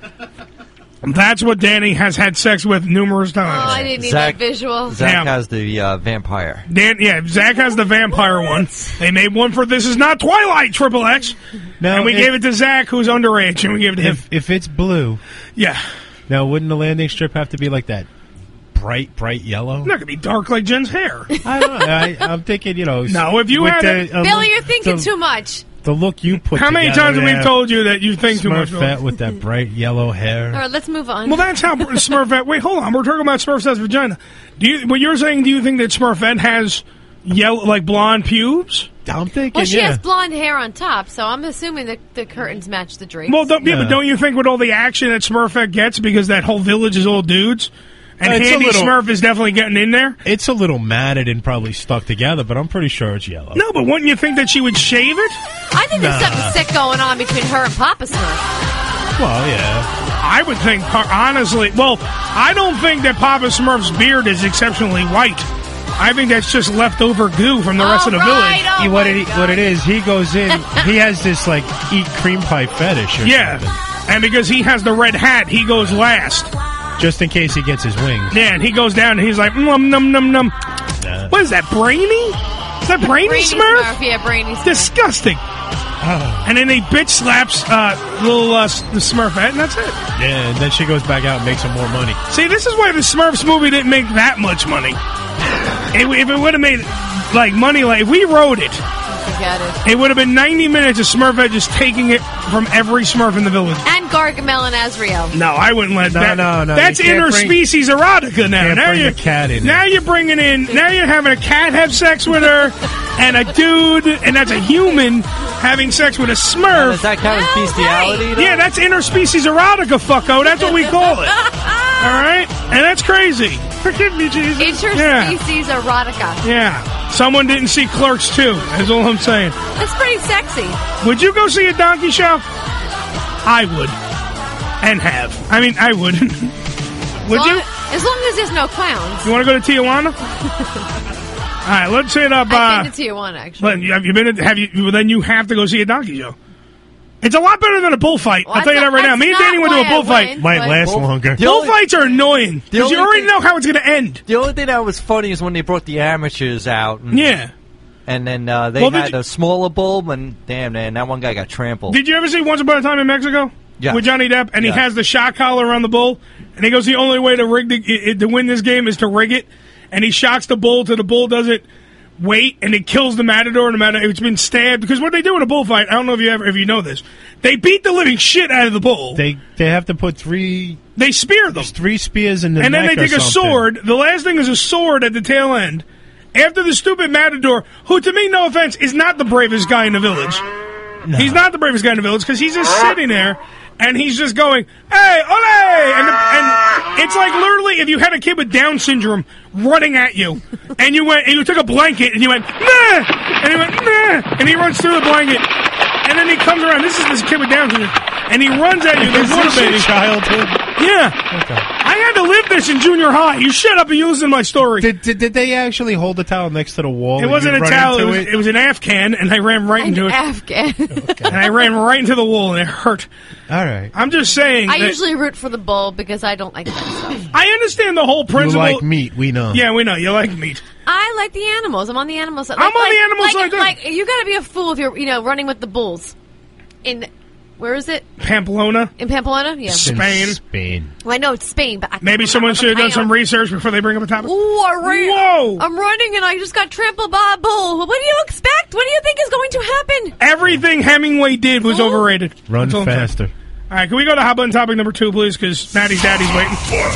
That's what Danny has had sex with numerous times. Oh, I didn't need that visual. Zach has the vampire. Zach has the vampire one. They made one for This Is Not Twilight XXX. No, and we gave it to Zach, who's underage, and we gave it to him. If it's blue... Yeah. Now, wouldn't the landing strip have to be like that bright yellow? It's not going to be dark like Jen's hair. I don't know. I'm thinking, No, if you had Billy, you're thinking too much. The look you put How many times have we told you that you think too much? Smurfette with that bright yellow hair. All right, let's move on. Well, that's how Smurfette... Wait, hold on. We're talking about Smurfette's vagina. What you're saying, do you think that Smurfette has yellow, like blonde pubes? I'm thinking, well, she has blonde hair on top, so I'm assuming that the curtains match the drapes. Well, but don't you think with all the action that Smurfette gets, because that whole village is all dudes, and Handy Smurf is definitely getting in there? It's a little matted and probably stuck together, but I'm pretty sure it's yellow. No, but wouldn't you think that she would shave it? I think there's something sick going on between her and Papa Smurf. Well, yeah. I would think, honestly, I don't think that Papa Smurf's beard is exceptionally white. I think that's just leftover goo from the rest of the village. What it is, he goes in, he has this, like, eat cream pie fetish or something. And because he has the red hat, he goes last. Just in case he gets his wings. Yeah, and he goes down and he's like, num, num, num, num. What is that, Brainy? Is that Brainy Smurf? Yeah, Brainy Smurf. Disgusting. And then he bitch slaps the Smurfette, and that's it. Yeah, and then she goes back out and makes some more money. See, this is why the Smurfs movie didn't make that much money. If it would have made like money, like if we wrote it, it would have been 90 minutes of Smurfette just taking it from every Smurf in the village. And Gargamel and Azrael. No, I wouldn't let that. No. That's interspecies erotica now. Now bring a cat in. Now you're bringing in. Now you're having a cat have sex with her, and a dude, and that's a human having sex with a Smurf. Is that kind of bestiality? Though? Yeah, that's interspecies erotica, fucko. That's what we call it. All right, and that's crazy. Forgive me, Jesus. Interspecies erotica. Yeah. Someone didn't see Clerks 2. That's all I'm saying. That's pretty sexy. Would you go see a donkey show? I would. And have. I mean, I would. Would you? As long as there's no clowns. You want to go to Tijuana? All right, let's hit up. I've been to Tijuana, actually. Have you been? Well, then you have to go see a donkey show. It's a lot better than a bullfight. I'll tell you that right now. Me and Danny went to a bullfight. Might last longer. Bullfights are annoying because you already know how it's going to end. The only thing that was funny is when they brought the amateurs out. And, yeah. And then they had a smaller bull, and damn, man, that one guy got trampled. Did you ever see Once Upon a Time in Mexico? Yeah. With Johnny Depp, and he has the shock collar around the bull, and he goes, the only way to to win this game is to rig it, and he shocks the bull till the bull doesn't wait, and it kills the matador. It's been stabbed, because what they do in a bullfight, I don't know if you know this, they beat the living shit out of the bull. They have to put they spear them. There's 3 spears in the and neck. And then they take a sword. The last thing is a sword at the tail end. After the stupid matador, who, to me, no offense, is not the bravest guy in the village. No. He's not the bravest guy in the village, because he's just sitting there, and he's just going, hey, ole! And it's like literally if you had a kid with Down syndrome running at you, and you took a blanket, and you went, nah! And he went, nah! And he runs through the blanket, and then he comes around. This is this kid with Down syndrome. And he runs at you. Is this your childhood? Yeah. Okay. I had to live this in junior high. You shut up and you listen to my story. Did they actually hold the towel next to the wall? It wasn't a towel. It was an Afghan, and I ran right into it. Afghan. And I ran right into the wall, and it hurt. All right. I'm just saying. I usually root for the bull because I don't like that stuff. I understand the whole principle. You like meat, we know. Yeah, we know. You like meat. I like the animals. I'm on the animal side. I'm on the animal side, too. Like, you got to be a fool if you're running with the bulls. Where is it? Pamplona. In Pamplona? Yeah. Spain. Well, I know it's Spain, but maybe someone should have done some research before they bring up a topic. Ooh, Whoa! I'm running and I just got trampled by a bull. What do you expect? What do you think is going to happen? Everything Hemingway did was overrated. Run faster. All right, can we go to hot button topic number 2, please? Because Maddie's daddy's waiting.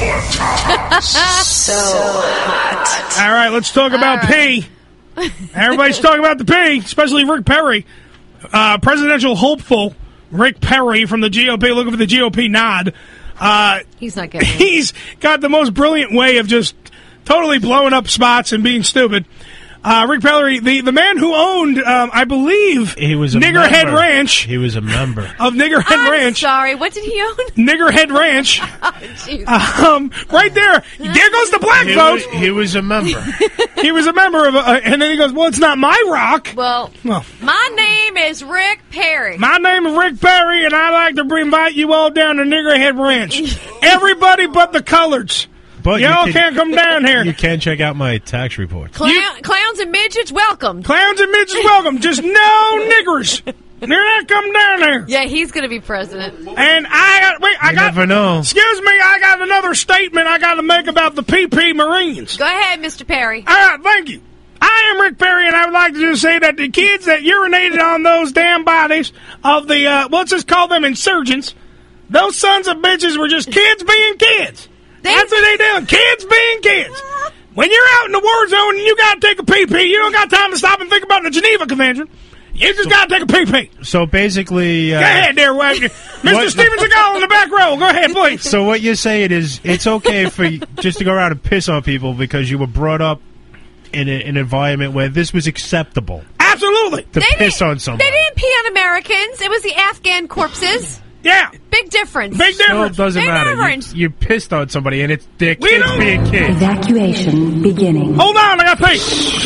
So hot. All right, let's talk about pee. Everybody's talking about the pee, especially Rick Perry. Presidential hopeful Rick Perry from the GOP, looking for the GOP nod. He's not getting it. He's got the most brilliant way of just totally blowing up spots and being stupid. Rick Perry, the man who owned, I believe, he was a Niggerhead member. Ranch. He was a member of Niggerhead Ranch. Sorry, what did he own? Niggerhead Ranch. Right there. There goes the black vote. He was a member. He was a member of and then he goes, well, it's not my rock. Well, my name is Rick Perry. My name is Rick Perry, and I'd like to invite you all down to Niggerhead Ranch. Everybody but the coloreds. But y'all can't come down here. You can check out my tax report. Clowns and midgets, welcome. Clowns and midgets, welcome. Just no niggers. They're not coming down there. Yeah, he's going to be president. And I never know. Excuse me, I got another statement I got to make about the PP Marines. Go ahead, Mr. Perry. All right, thank you. I am Rick Perry, and I would like to just say that the kids that urinated on those damn bodies of the, let's just call them insurgents, those sons of bitches were just kids being kids. That's what they doing. Kids being kids. When you're out in the war zone and you got to take a pee-pee, you don't got time to stop and think about the Geneva Convention. You just got to take a pee-pee. So basically... Go ahead there, Mr. Steven Seagal in the back row. Go ahead, please. So what you're saying is it's okay for just to go around and piss on people because you were brought up in an environment where this was acceptable. Absolutely. To piss on somebody. They didn't pee on Americans. It was the Afghan corpses. Yeah. Big difference. Big Still difference. doesn't Big matter. difference. You pissed on somebody, and it's their We kids don't- being kids. Evacuation beginning. Hold on, I got to pee.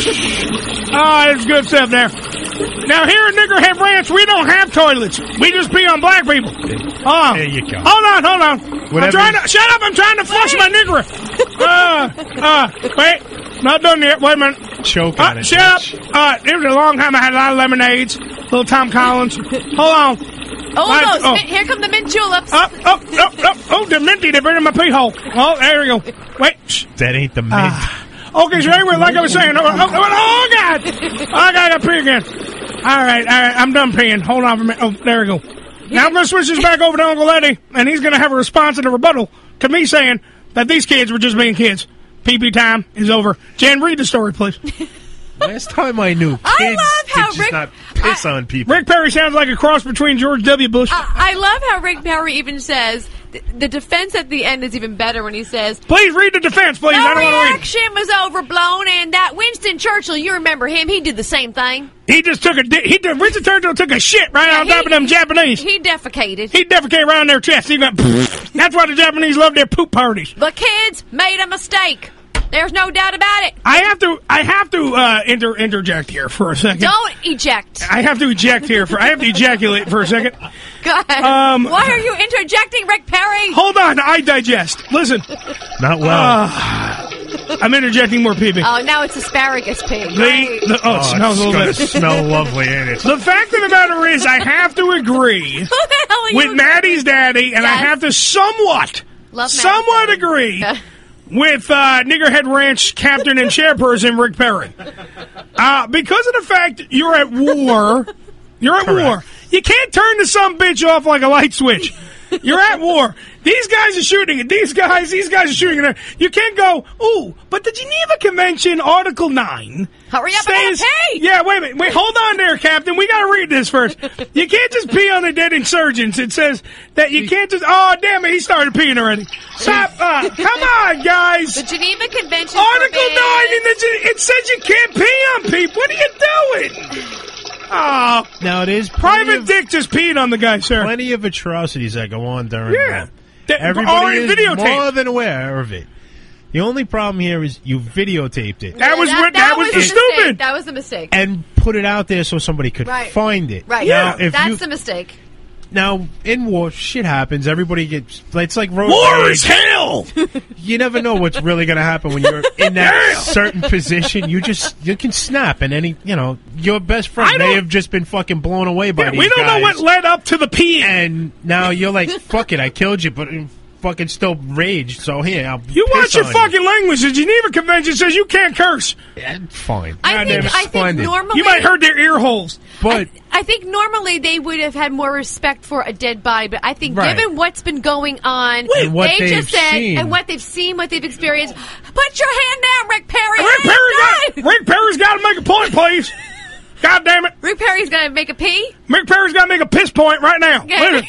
Oh, that's good stuff there. Now, here at Niggerhead Ranch, we don't have toilets. We just pee on black people. Oh. There you go. Hold on. I'm Whatever trying to... Shut up, I'm trying to flush my nigger. Wait. Not done yet. Wait a minute. Choke on it. Shut up. It was a long time I had a lot of lemonades. Little Tom Collins. Hold on. Oh, here come the mint juleps. Oh, they're minty. They're in my pee hole. Oh, there we go. Wait. Shh. That ain't the mint. Okay, so anyway, like I was saying, God! I gotta pee again. All right, I'm done peeing. Hold on for a minute. Oh, there we go. Now I'm gonna switch this back over to Uncle Eddie, and he's gonna have a response and a rebuttal to me saying that these kids were just being kids. Pee-pee time is over. Jen, read the story, please. Last time I knew, kids I love how did just Rick- not piss on people. Rick Perry sounds like a cross between George W. Bush. I love how Rick Perry even says the defense at the end is even better when he says, Please read the defense, please. "No I don't want to read it. reaction was overblown, and that Winston Churchill, you remember him? He did the same thing. He just took Winston Churchill took a shit right on top of them Japanese. He defecated. He defecated around their chest. He went, that's why the Japanese love their poop parties. The kids made a mistake. There's no doubt about it. I have to interject here for a second. Don't eject. I have to eject here I have to ejaculate for a second. God. Why are you interjecting, Rick Perry? Hold on, I digest. Listen. Not well. I'm interjecting more pee-pee. Oh, now it's asparagus pig. It smells a little it's bit. gonna smell lovely, ain't it? The fact of the matter is, I have to agree Who the hell are with you? Maddie's daddy, and I Yes. have to somewhat agree with Niggerhead Ranch captain and chairperson Rick Perry. Because of the fact you're at war. You're at war. You can't turn the some bitch off like a light switch. You're at war. These guys are shooting it. These guys are shooting it. You can't go, ooh, but the Geneva Convention, Article 9. Hurry up, I gotta pee! Yeah, wait a minute. Wait, hold on there, Captain. We gotta read this first. You can't just pee on the dead insurgents. It says that you can't just, oh, damn it, he started peeing already. Stop, come on, guys. The Geneva Convention. Article 9, it says you can't pee on people. What are you doing? Oh. Now, there's Private Dick just peed on the guy, sir. plenty of atrocities that go on during Yeah. Everybody is videotaped. more than aware of it. The only problem here is you videotaped it. That was the stupid. mistake. That was the mistake. And put it out there so somebody could Right. find it. Right. Now, if That's you, the mistake. now, in war, shit happens. Everybody gets... It's like road War rage. is hell. You never know what's really going to happen when you're in that certain position. You can snap, and your best friend may have just been fucking blown away by these we don't know guys. what led up to the pee. And now you're like, fuck it, I killed you, but fucking still rage. So here, I'll You watch piss your on fucking language. The Geneva Convention says you can't curse. Yeah, fine. I think normally you might hurt their ear holes. But I think normally they would have had more respect for a dead body, but I think Right. given what's been going on, And what they they've just said, seen. and what they've seen, what they've experienced, put your hand down, Rick Perry. Rick Perry's got to make a point, please. God damn it. Rick Perry's going to make a pee? Rick Perry's got to make a piss point right now. Okay. Wait a minute.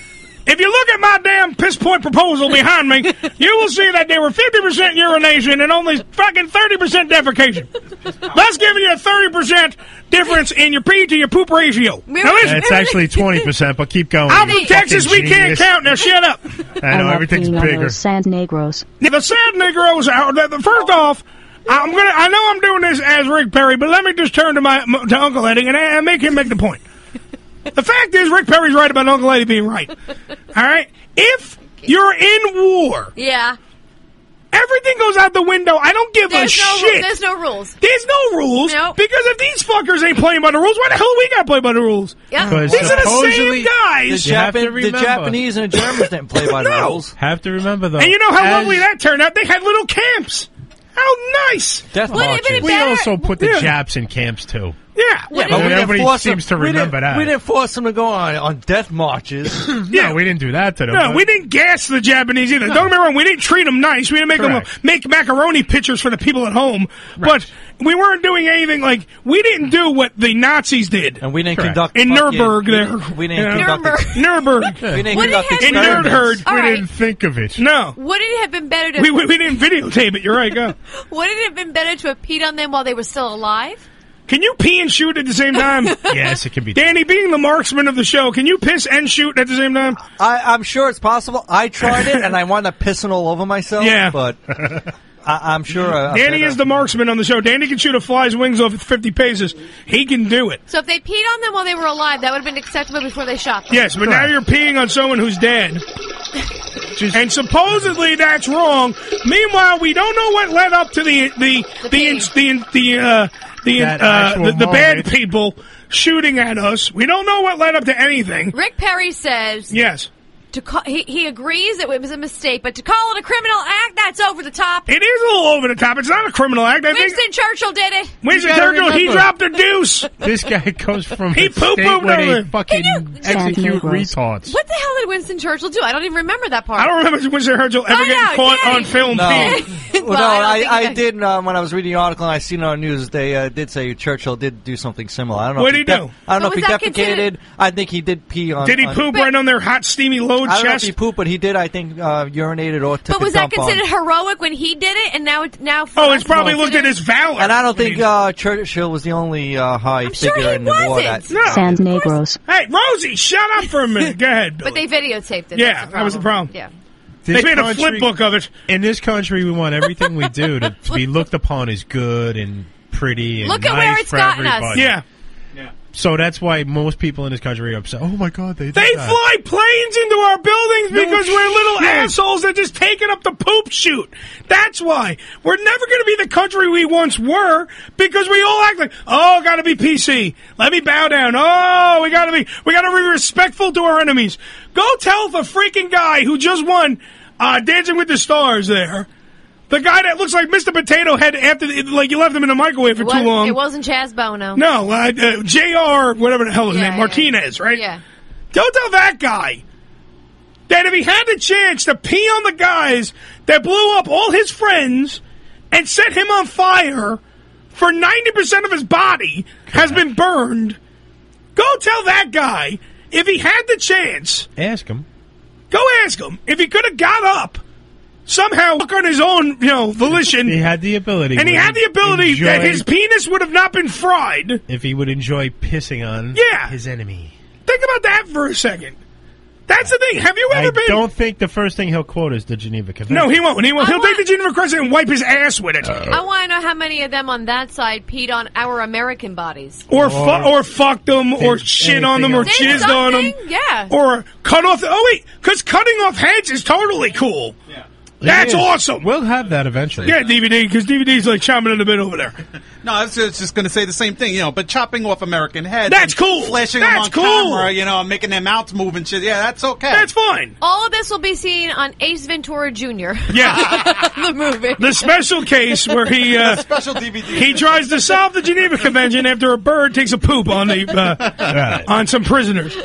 If you look at my damn piss point proposal behind me, you will see that there were 50% urination and only fucking 30% defecation. That's giving you a 30% difference in your pee to your poop ratio. Now listen. It's actually 20%, but keep going. I'm you from Texas. fucking We can't genius. count. Now shut up. I know, everything's bigger. Sad Negros. The sad Negroes. First off, I know I'm doing this as Rick Perry, but let me just turn to Uncle Eddie and make him make the point. The fact is, Rick Perry's right about Uncle Eddie being right. All right? If you're in war, Yeah. everything goes out the window. I don't give a shit. There's no rules. There's no rules. Nope. Because if these fuckers ain't playing by the rules, why the hell we got to play by the rules? Yeah. Because These are the supposedly- same guys. You have to The remember. Japanese and the Germans didn't play by the No. rules. Have to remember, though. And you know how as- lovely that turned out? They had little camps. How nice. Death marches. We also put the Yeah. Japs in camps, too. Yeah. Yeah, but we didn't everybody force seems them- to remember that. We didn't force them to go on death marches. No, we didn't do that to them. No, but- we didn't gas the Japanese either. Don't get me wrong, we didn't treat them nice. We didn't make them Correct. make macaroni pictures for the people at home. But we weren't doing anything like, we didn't do what the Nazis did. And we didn't Correct. conduct... In fucking- Nuremberg there. We didn't Yeah. conduct... Nuremberg. We didn't Would it conduct have- In experiments. Nerdherd. All we right. didn't think of it. No. Would it have been better to... We didn't videotape it. You're right, go. Would it have been better to have peed on them while they were still alive? Can you pee and shoot at the same time? Yes, it can be. Danny, being the marksman of the show, can you piss and shoot at the same time? I'm sure it's possible. I tried it, and I wound up pissing all over myself. Yeah. But I'm sure. Danny is the marksman on the show. Danny can shoot a fly's wings off at 50 paces. He can do it. So if they peed on them while they were alive, that would have been acceptable before they shot them. Yes, but now you're peeing on someone who's dead. And supposedly that's wrong. Meanwhile, we don't know what led up to the bad people shooting at us. We don't know what led up to anything. Rick Perry says... Yes. He agrees that it was a mistake, but to call it a criminal act, that's over the top. It is a little over the top. It's not a criminal act. Winston Churchill did it. Winston Churchill, he dropped a deuce. This guy goes from he a state where they fucking execute retards. retards. What the hell did Winston Churchill do? I don't even remember that part. I don't remember Winston Churchill ever getting caught on film. No, peeing. well, no, I did when I was reading the article and I seen it on news. They did say Churchill did do something similar. I don't know. What did he do? I don't know if he defecated. I think he did pee on. Did he poop right on their hot, steamy load I don't know if chest? he pooped, but he did. I think urinated or took But was a dump that considered heroic when he did it, and now it's probably looked at his valor. And I don't think Churchill was the only high figure in the war. Sans Negros. Hey, Rosie, shut up for a minute. Go ahead, Billy. But they videotaped it. Yeah, that was the problem. Yeah. They made a flip book of it. In this country, we want everything we do to be looked upon as good and pretty and Look at nice where it's for gotten us. everybody. Yeah. So that's why most people in this country are upset. Oh my God, they fly planes into our buildings because we're little assholes that just taking up the poop chute. That's why. We're never going to be the country we once were because we all act like, oh, got to be PC. Let me bow down. Oh, we got to be respectful to our enemies. Go tell the freaking guy who just won Dancing with the Stars there. The guy that looks like Mr. Potato Head after, like, you left him in the microwave for too long. It wasn't Chaz Bono. No, J.R., whatever the hell his name, Martinez, right? Yeah. Don't tell that guy that if he had the chance to pee on the guys that blew up all his friends and set him on fire for 90% of his body has been burned, go tell that guy if he had the chance. Ask him. Go ask him. If he could have got up, somehow on his own, volition. He had the ability. And he had the ability that his penis would have not been fried. If he would enjoy pissing on his enemy. Think about that for a second. That's the thing. Have you ever been... I don't think the first thing he'll quote is the Geneva Convention. No, he won't. He'll take the Geneva Convention and wipe his ass with it. I want to know how many of them on that side peed on our American bodies. Or fucked them, or shit on them, or jizzed on them. Yeah. Or cut off... because cutting off heads is totally cool. Yeah. That's awesome. We'll have that eventually. Yeah, DVD, because DVD's like chomping in the bit over there. No, I was just going to say the same thing, but chopping off American heads. That's cool. Flashing them on camera, making their mouths move and shit. Yeah, that's okay. That's fine. All of this will be seen on Ace Ventura Jr. Yeah. The movie. The special case where he... special DVD. He tries to solve the Geneva Convention after a bird takes a poop on on some prisoners.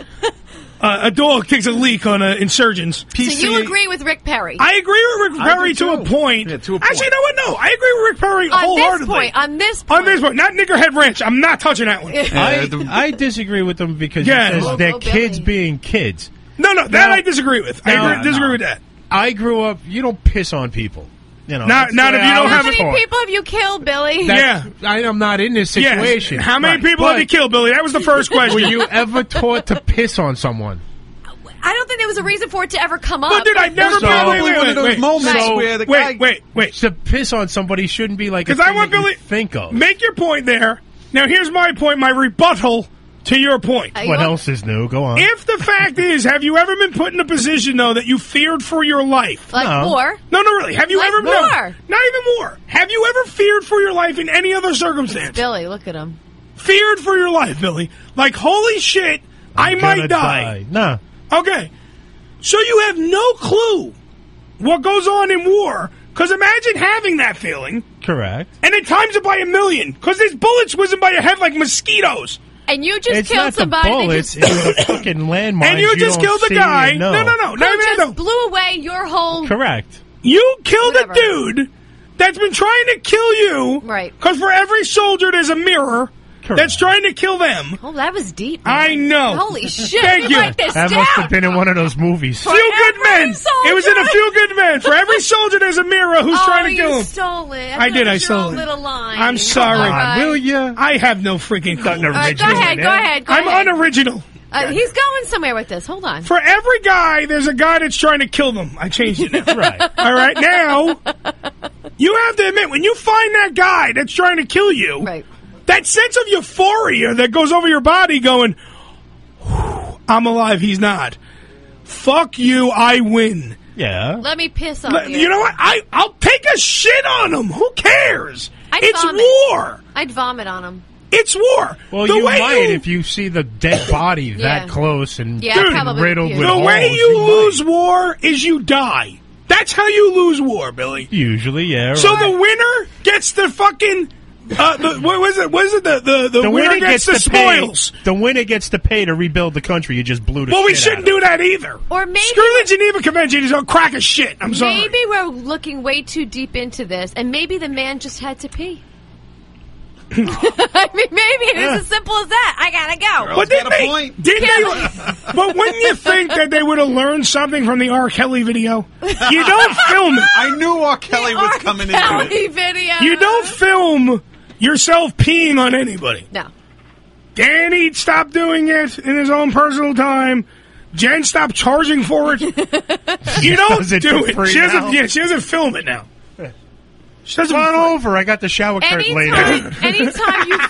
A dog takes a leak on insurgents. So you agree with Rick Perry? I agree with Rick Perry to a point. Yeah, to a point. Actually, you know what? No, I agree with Rick Perry wholeheartedly. On this point. Not Niggerhead Ranch. I'm not touching that one. I disagree with them because he says they're kids being kids. No, that I disagrry with. I disagree with that. I grew up, you don't piss on people. Not if you don't have How many people have you killed, Billy? I'm not in this situation. Yes. How many people have you killed, Billy? That was the first question. Were you ever taught to piss on someone? I don't think there was a reason for it to ever come up. But dude, I never probably one of those moments where the guy... Wait. To piss on somebody shouldn't be like a thing I want Billy think of. Make your point there. Now here's my point, my rebuttal to your point. What else is new? Go on. If the fact is, have you ever been put in a position, though, that you feared for your life? Like war? No, really. Have you like ever... war? No, not even war. Have you ever feared for your life in any other circumstance? Billy, look at him. Feared for your life, Billy. Like, holy shit, I might die. No. Okay. So you have no clue what goes on in war. Because imagine having that feeling. Correct. And then times it by 1,000,000. Because there's bullets whizzing by your head like mosquitoes. And you just it's killed not somebody. The bullets, it's the fucking landmines. And you just killed the guy. No. Who just blew away your whole... Correct. You killed a dude that's been trying to kill you. Right. Because for every soldier, there's a mirror. Correct. that's trying to kill them. Oh, that was deep. Man. I know. Holy shit! Thank you. Write this That down. must have been in one of those movies. Few Good Men. It was in A Few Good Men. For every soldier, there's a mirror who's trying to kill him. You stole it. I did. I stole it. Little line. I'm sorry. Right. Will you? I have no freaking clue. Go ahead. I'm unoriginal. He's going somewhere with this. Hold on. For every guy, there's a guy that's trying to kill them. I changed it now. Right. All right. Now, you have to admit, when you find that guy that's trying to kill you, that sense of euphoria that goes over your body going, I'm alive, he's not. Fuck you, I win. Yeah. Let me piss on you. You know what? I'll take a shit on him. Who cares? It's vomit. war. I'd vomit on him. It's war. Well, The you way might if you see the dead body Yeah. that close and Yeah, probably riddled with The holes. way you lose war is you die. That's how you lose war, Billy. Usually, yeah. So right. the winner gets the fucking. What was it? Was it the winner gets the spoils? The winner gets to pay to rebuild the country you just blew to Well, we shit shouldn't do that either. Or maybe Screw the Geneva Convention is a crack of shit. I'm sorry. Maybe we're looking way too deep into this, and maybe the man just had to pee. I mean, maybe it is as simple as that. I gotta go. But didn't they? But wouldn't you think that they would have learned something from the R. Kelly video? You don't film it. I knew R. Kelly was coming into Kelly it. video. You don't film yourself peeing on anybody. No. Danny stopped doing it in his own personal time. Jen stopped charging for it. You don't Does it do for it. free She doesn't. now? Yeah, she doesn't film it now. She doesn't. Come on over. I got the shower curtain laid out. Anytime you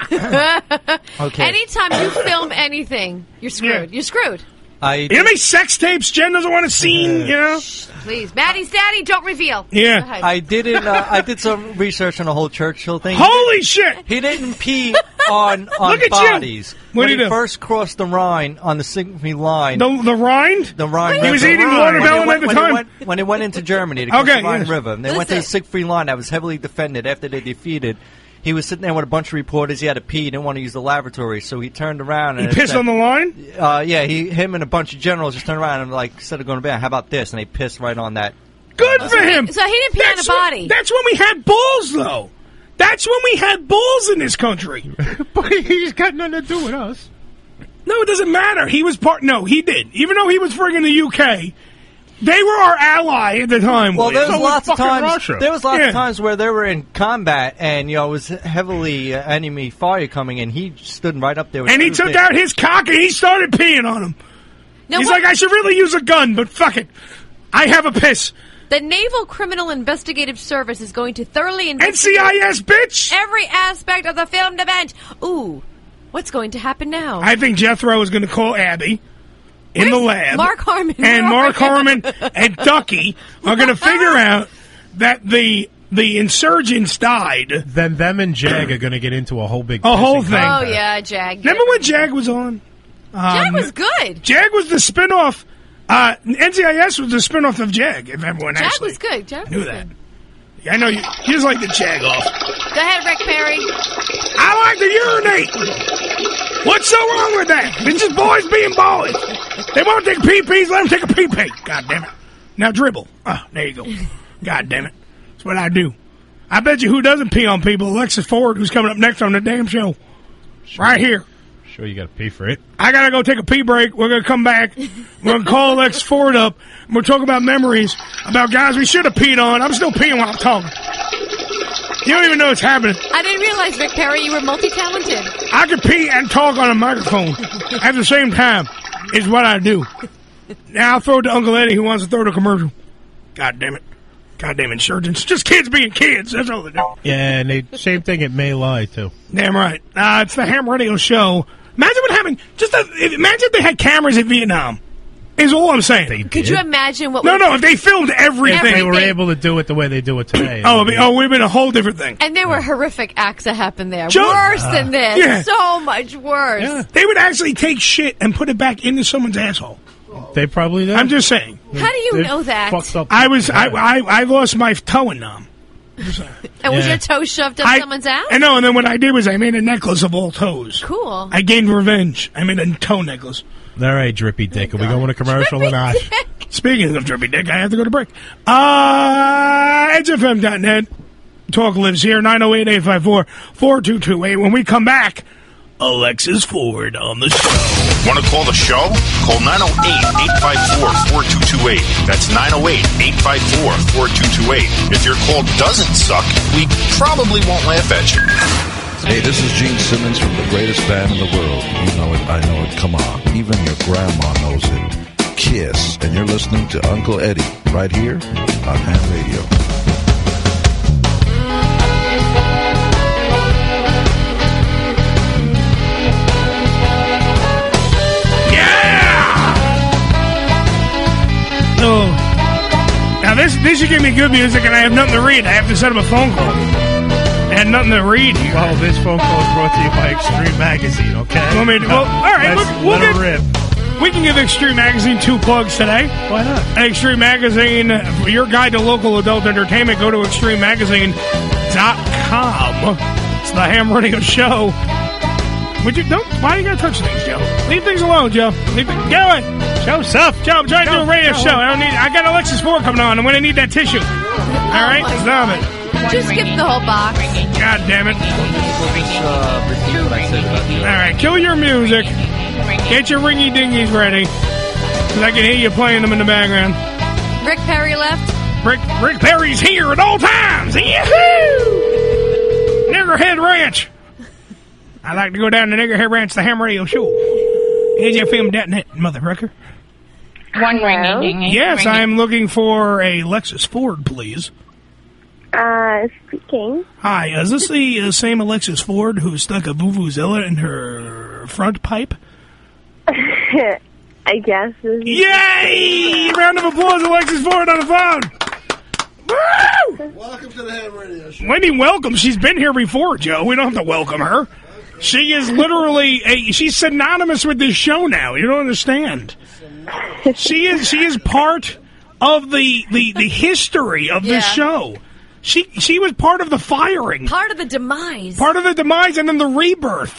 Okay. anytime you film anything, you're screwed. You're screwed. You know how many sex tapes Jen doesn't want to see? You know. Please, Maddie's daddy, don't reveal. Yeah. Go ahead. I did some research on the whole Churchill thing. Holy shit! He didn't pee on Look at you. bodies. What when did he he do? first crossed the Rhine on the Siegfried line. The Rhine? The Rhine. He was River. eating watermelon at the time? When they went into Germany to cross Okay, the Rhine yes. River, and they went to the Siegfried line that was heavily defended after they defeated. He was sitting there with a bunch of reporters. He had to pee. He didn't want to use the lavatory, so he turned around and He pissed on the line? Yeah, him and a bunch of generals just turned around and instead of going to bed, how about this? And they pissed right on that. Good for him. So he didn't pee on the body. That's when we had balls, though. That's when we had balls in this country. But he's got nothing to do with us. No, it doesn't matter. He was part. No, he did. Even though he was friggin' the UK, they were our ally at the time. Well, there was So lots of times. Russia. There was lots Yeah. of times where they were in combat, and it was heavily enemy fire coming in. He stood right up there, with And he took out his cock and he started peeing on him. Now He's what- like, I should really use a gun, but fuck it. I have a piss. The Naval Criminal Investigative Service is going to thoroughly investigate NCIS, bitch! every aspect of the filmed event. Ooh, what's going to happen now? I think Jethro is going to call Abby in the lab. Mark Harmon? And Mark Harmon and Ducky are going to figure out that the insurgents died. Then them and Jag are going to get into a whole big whole thing. Oh, yeah, Jag. Remember when Jag was on? Jag was good. Jag was the spinoff. NCIS was the spinoff of Jag, if everyone Jag actually was good. Jag knew was that. good. Yeah, I know you just like the Jag off. Go ahead, Rick Perry. I like to urinate. What's so wrong with that? It's just boys being boys. They want to take pee-pees, let them take a pee-pee. God damn it. Now dribble. There you go. God damn it. That's what I do. I bet you who doesn't pee on people, Alexis Ford, who's coming up next on the damn show. Right here. Sure, you got to pay for it. I gotta go take a pee break. We're gonna come back. We're gonna call Alexis Ford up. And we'll talk about memories, about guys we should have peed on. I'm still peeing while I'm talking. You don't even know it's happening. I didn't realize, Rick Perry, you were multi-talented. I can pee and talk on a microphone at the same time. Is what I do. Now I'll throw it to Uncle Eddie, who wants to throw the commercial. God damn it. Goddamn insurgents. Just kids being kids. That's all they do. Yeah, and same thing at May Lie, too. Damn right. It's the Ham Radio Show. Imagine what happened. Imagine if they had cameras in Vietnam. Is all I'm saying. Could you imagine what? No, if they filmed everything. If they were able to do it the way they do it today. It would have been a whole different thing. And there were horrific acts that happened there. Worse than this. Yeah. So much worse. Yeah. They would actually take shit and put it back into someone's asshole. They probably did. I'm just saying. How do you know that? Fucked up. I lost my toe in Nam. And was your toe shoved up someone's ass? I know, and then what I did was I made a necklace of all toes. Cool. I gained revenge. I made a toe necklace. All right, Drippy Dick. Are we going to commercial or not? Speaking of Drippy Dick, I have to go to break. EdgeFM.net. Talk lives here, 908-854-4228. When we come back, Alexis Ford on the show. Want to call the show? Call 908-854-4228. That's 908-854-4228. If your call doesn't suck, we probably won't laugh at you. Hey, this is Gene Simmons from the greatest band in the world. You know it, I know it, come on. Even your grandma knows it. Kiss. And you're listening to Uncle Eddie right here on Ham Radio. Oh. Now this should give me good music, and I have nothing to read. I have to set up a phone call. I had nothing to read here. Well, this phone call is brought to you by Extreme Magazine, okay? All right, we'll get rip. We can give Extreme Magazine 2 plugs today. Why not? Extreme Magazine, for your guide to local adult entertainment, go to extrememagazine.com. It's the Ham Radio Show. Why do you gotta touch things, Joe? Leave things alone, Joe. Leave it going. Show stuff. Joe, I'm trying to do a radio show. I got Alexis Ford coming on. I'm gonna need that tissue. All right, stop it. Just skip the whole box. God damn it. Repeat what I said about you. All right, kill your music. Get your ringy dingies ready, because I can hear you playing them in the background. Rick Perry left. Rick Perry's here at all times. Yahoo! Niggerhead Ranch. I like to go down to Niggerhead Ranch, the Ham Radio Show. AJFM.net, motherfucker. One ringy dingy. Yes, I'm looking for a Lexus Ford, please. Speaking. Hi, is this the same Alexis Ford who stuck a vuvuzela in her front pipe? I guess. Yay! Round of applause, Alexis Ford on the phone. Woo! Welcome to the Ham Radio Show. What do you mean welcome? She's been here before, Joe. We don't have to welcome her. She is literally she's synonymous with this show now. You don't understand. She is part of the history of this show. She was part of the firing. Part of the demise. Part of the demise and then the rebirth.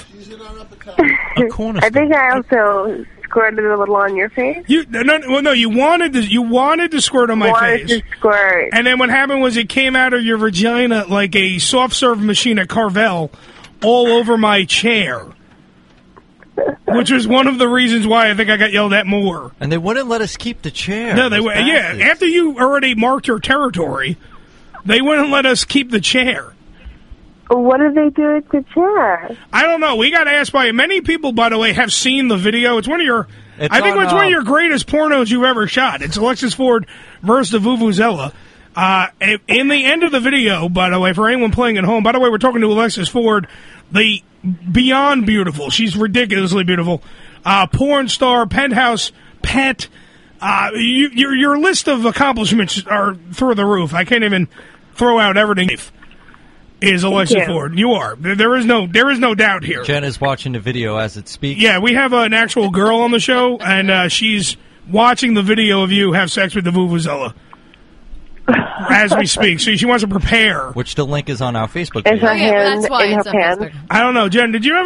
I think I also squirted a little on your face. You wanted to squirt on my face. To squirt. And then what happened was it came out of your vagina like a soft serve machine at Carvel all over my chair. Which was one of the reasons why I think I got yelled at more. And they wouldn't let us keep the chair. No, they would. Yeah, after you already marked your territory, they wouldn't let us keep the chair. What did they do with the chair? I don't know. We got asked by many people, by the way, have seen the video. It's one of your... I think it's one of your greatest pornos you've ever shot. It's Alexis Ford versus the Vuvuzela. In the end of the video, by the way, for anyone playing at home, by the way, we're talking to Alexis Ford, the beyond beautiful. She's ridiculously beautiful. Porn star, penthouse, pet. Your list of accomplishments are through the roof. I can't even throw out everything. Is Alexis Ford. You are. There is no doubt here. Jen is watching the video as it speaks. Yeah, we have an actual girl on the show, and she's watching the video of you have sex with the Vuvuzela as we speak. So she wants to prepare. Which the link is on our Facebook page. Is her hand in her pants? I don't know, Jen. Did you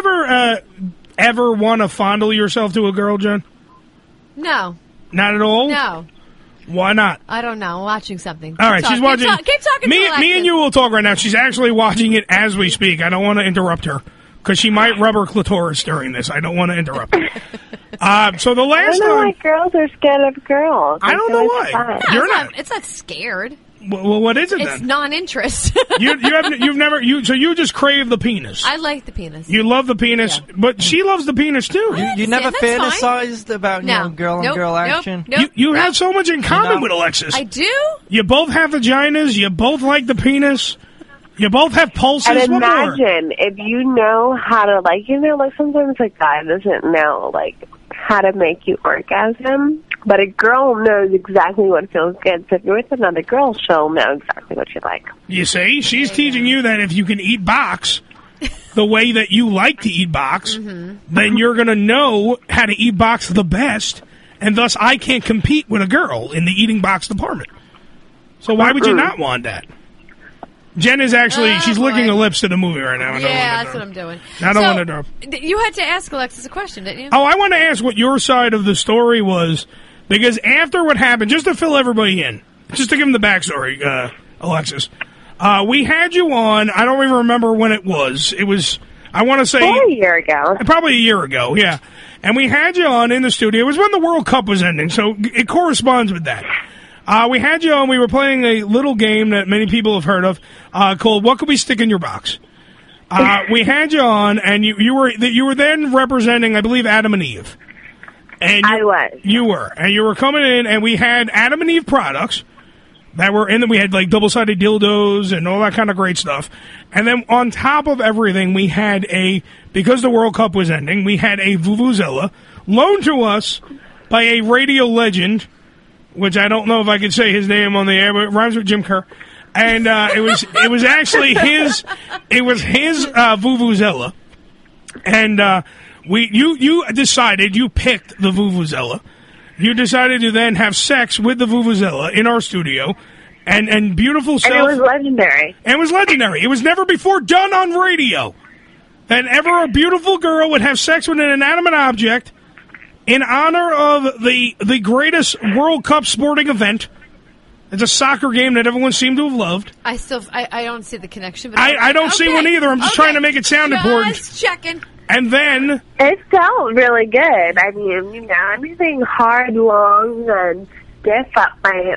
ever want to fondle yourself to a girl, Jen? No. Not at all? No. Why not? I don't know. I'm watching something. All right, she's watching. Keep talking. Me and you will talk right now. She's actually watching it as we speak. I don't want to interrupt her because she might rub her clitoris during this. I don't want to interrupt her. So the last I don't know why girls are scared of girls. I don't know why. No, You're not. It's not scared. Well, what is it then? It's non-interest. You've never so you just crave the penis. I like the penis. You love the penis, but she loves the penis too. You never fantasized about girl on girl action. You have so much in common with Alexis. I do. You both have vaginas. You both like the penis. You both have pulses. And What more? imagine if you know how to like sometimes a guy doesn't know how to make you orgasm. But a girl knows exactly what feels good. So if you're with another girl, she'll know exactly what you like. You see? She's teaching you that if you can eat box the way that you like to eat box, then you're going to know how to eat box the best, and thus I can't compete with a girl in the eating box department. So why would you not want that? Jen is actually, she's licking her lips to the movie right now. Yeah, that's what I'm doing. I don't want to drop. You had to ask Alexis a question, didn't you? Oh, I want to ask what your side of the story was, because after what happened, just to fill everybody in, just to give them the backstory, Alexis, We had you on. I don't even remember when it was. It was, I want to say, Probably a year ago. Probably a year ago, yeah. And we had you on in the studio. It was when the World Cup was ending, so it corresponds with that. We had you on. We were playing a little game that many people have heard of called "What Could We Stick in Your Box." We had you on, and you were then representing, I believe, Adam and Eve. And I was. You were, and you were coming in, and we had Adam and Eve products that were in. We had like double-sided dildos and all that kind of great stuff. And then on top of everything, we had because the World Cup was ending, we had a Vuvuzela loaned to us by a radio legend, which I don't know if I could say his name on the air, but it rhymes with Jim Kerr. And it was actually his Vuvuzela. And you decided, you picked the Vuvuzela. You decided to then have sex with the Vuvuzela in our studio. And beautiful self. And it was legendary. And it was legendary. It was never before done on radio that ever a beautiful girl would have sex with an inanimate object in honor of the greatest World Cup sporting event. It's a soccer game that everyone seemed to have loved. I don't see the connection. But I don't see one either. I'm just trying to make it sound important. Just checking. And then it felt really good. I mean, anything hard, long, and stiff up my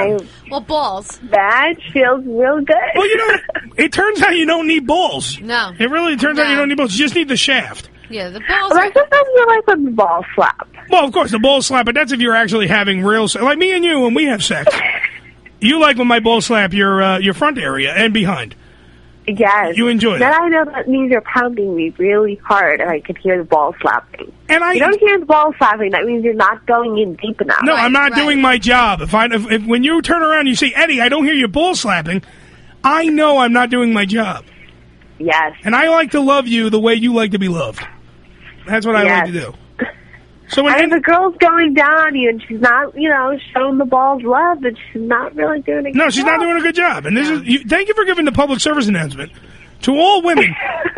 balls. That feels real good. Well, it turns out you don't need balls. No, it really turns out you don't need balls. You just need the shaft. Yeah, the balls. Well, sometimes you like when the ball slap. Well, of course, the ball slap, but that's if you're actually having real sex. Like me and you, when we have sex, you like when my ball slap your front area and behind. Yes. You enjoy that. Then I know that means you're pounding me really hard, and I could hear the ball slapping. And you don't hear the ball slapping. That means you're not going in deep enough. No, I'm not doing my job. If when you turn around and you say, Eddie, I don't hear your ball slapping, I know I'm not doing my job. Yes. And I like to love you the way you like to be loved. That's what I like to do. So when if the girl's going down on you and she's not, showing the balls love, but she's not really doing a good job. No, she's not doing a good job. And this is thank you for giving the public service announcement to all women.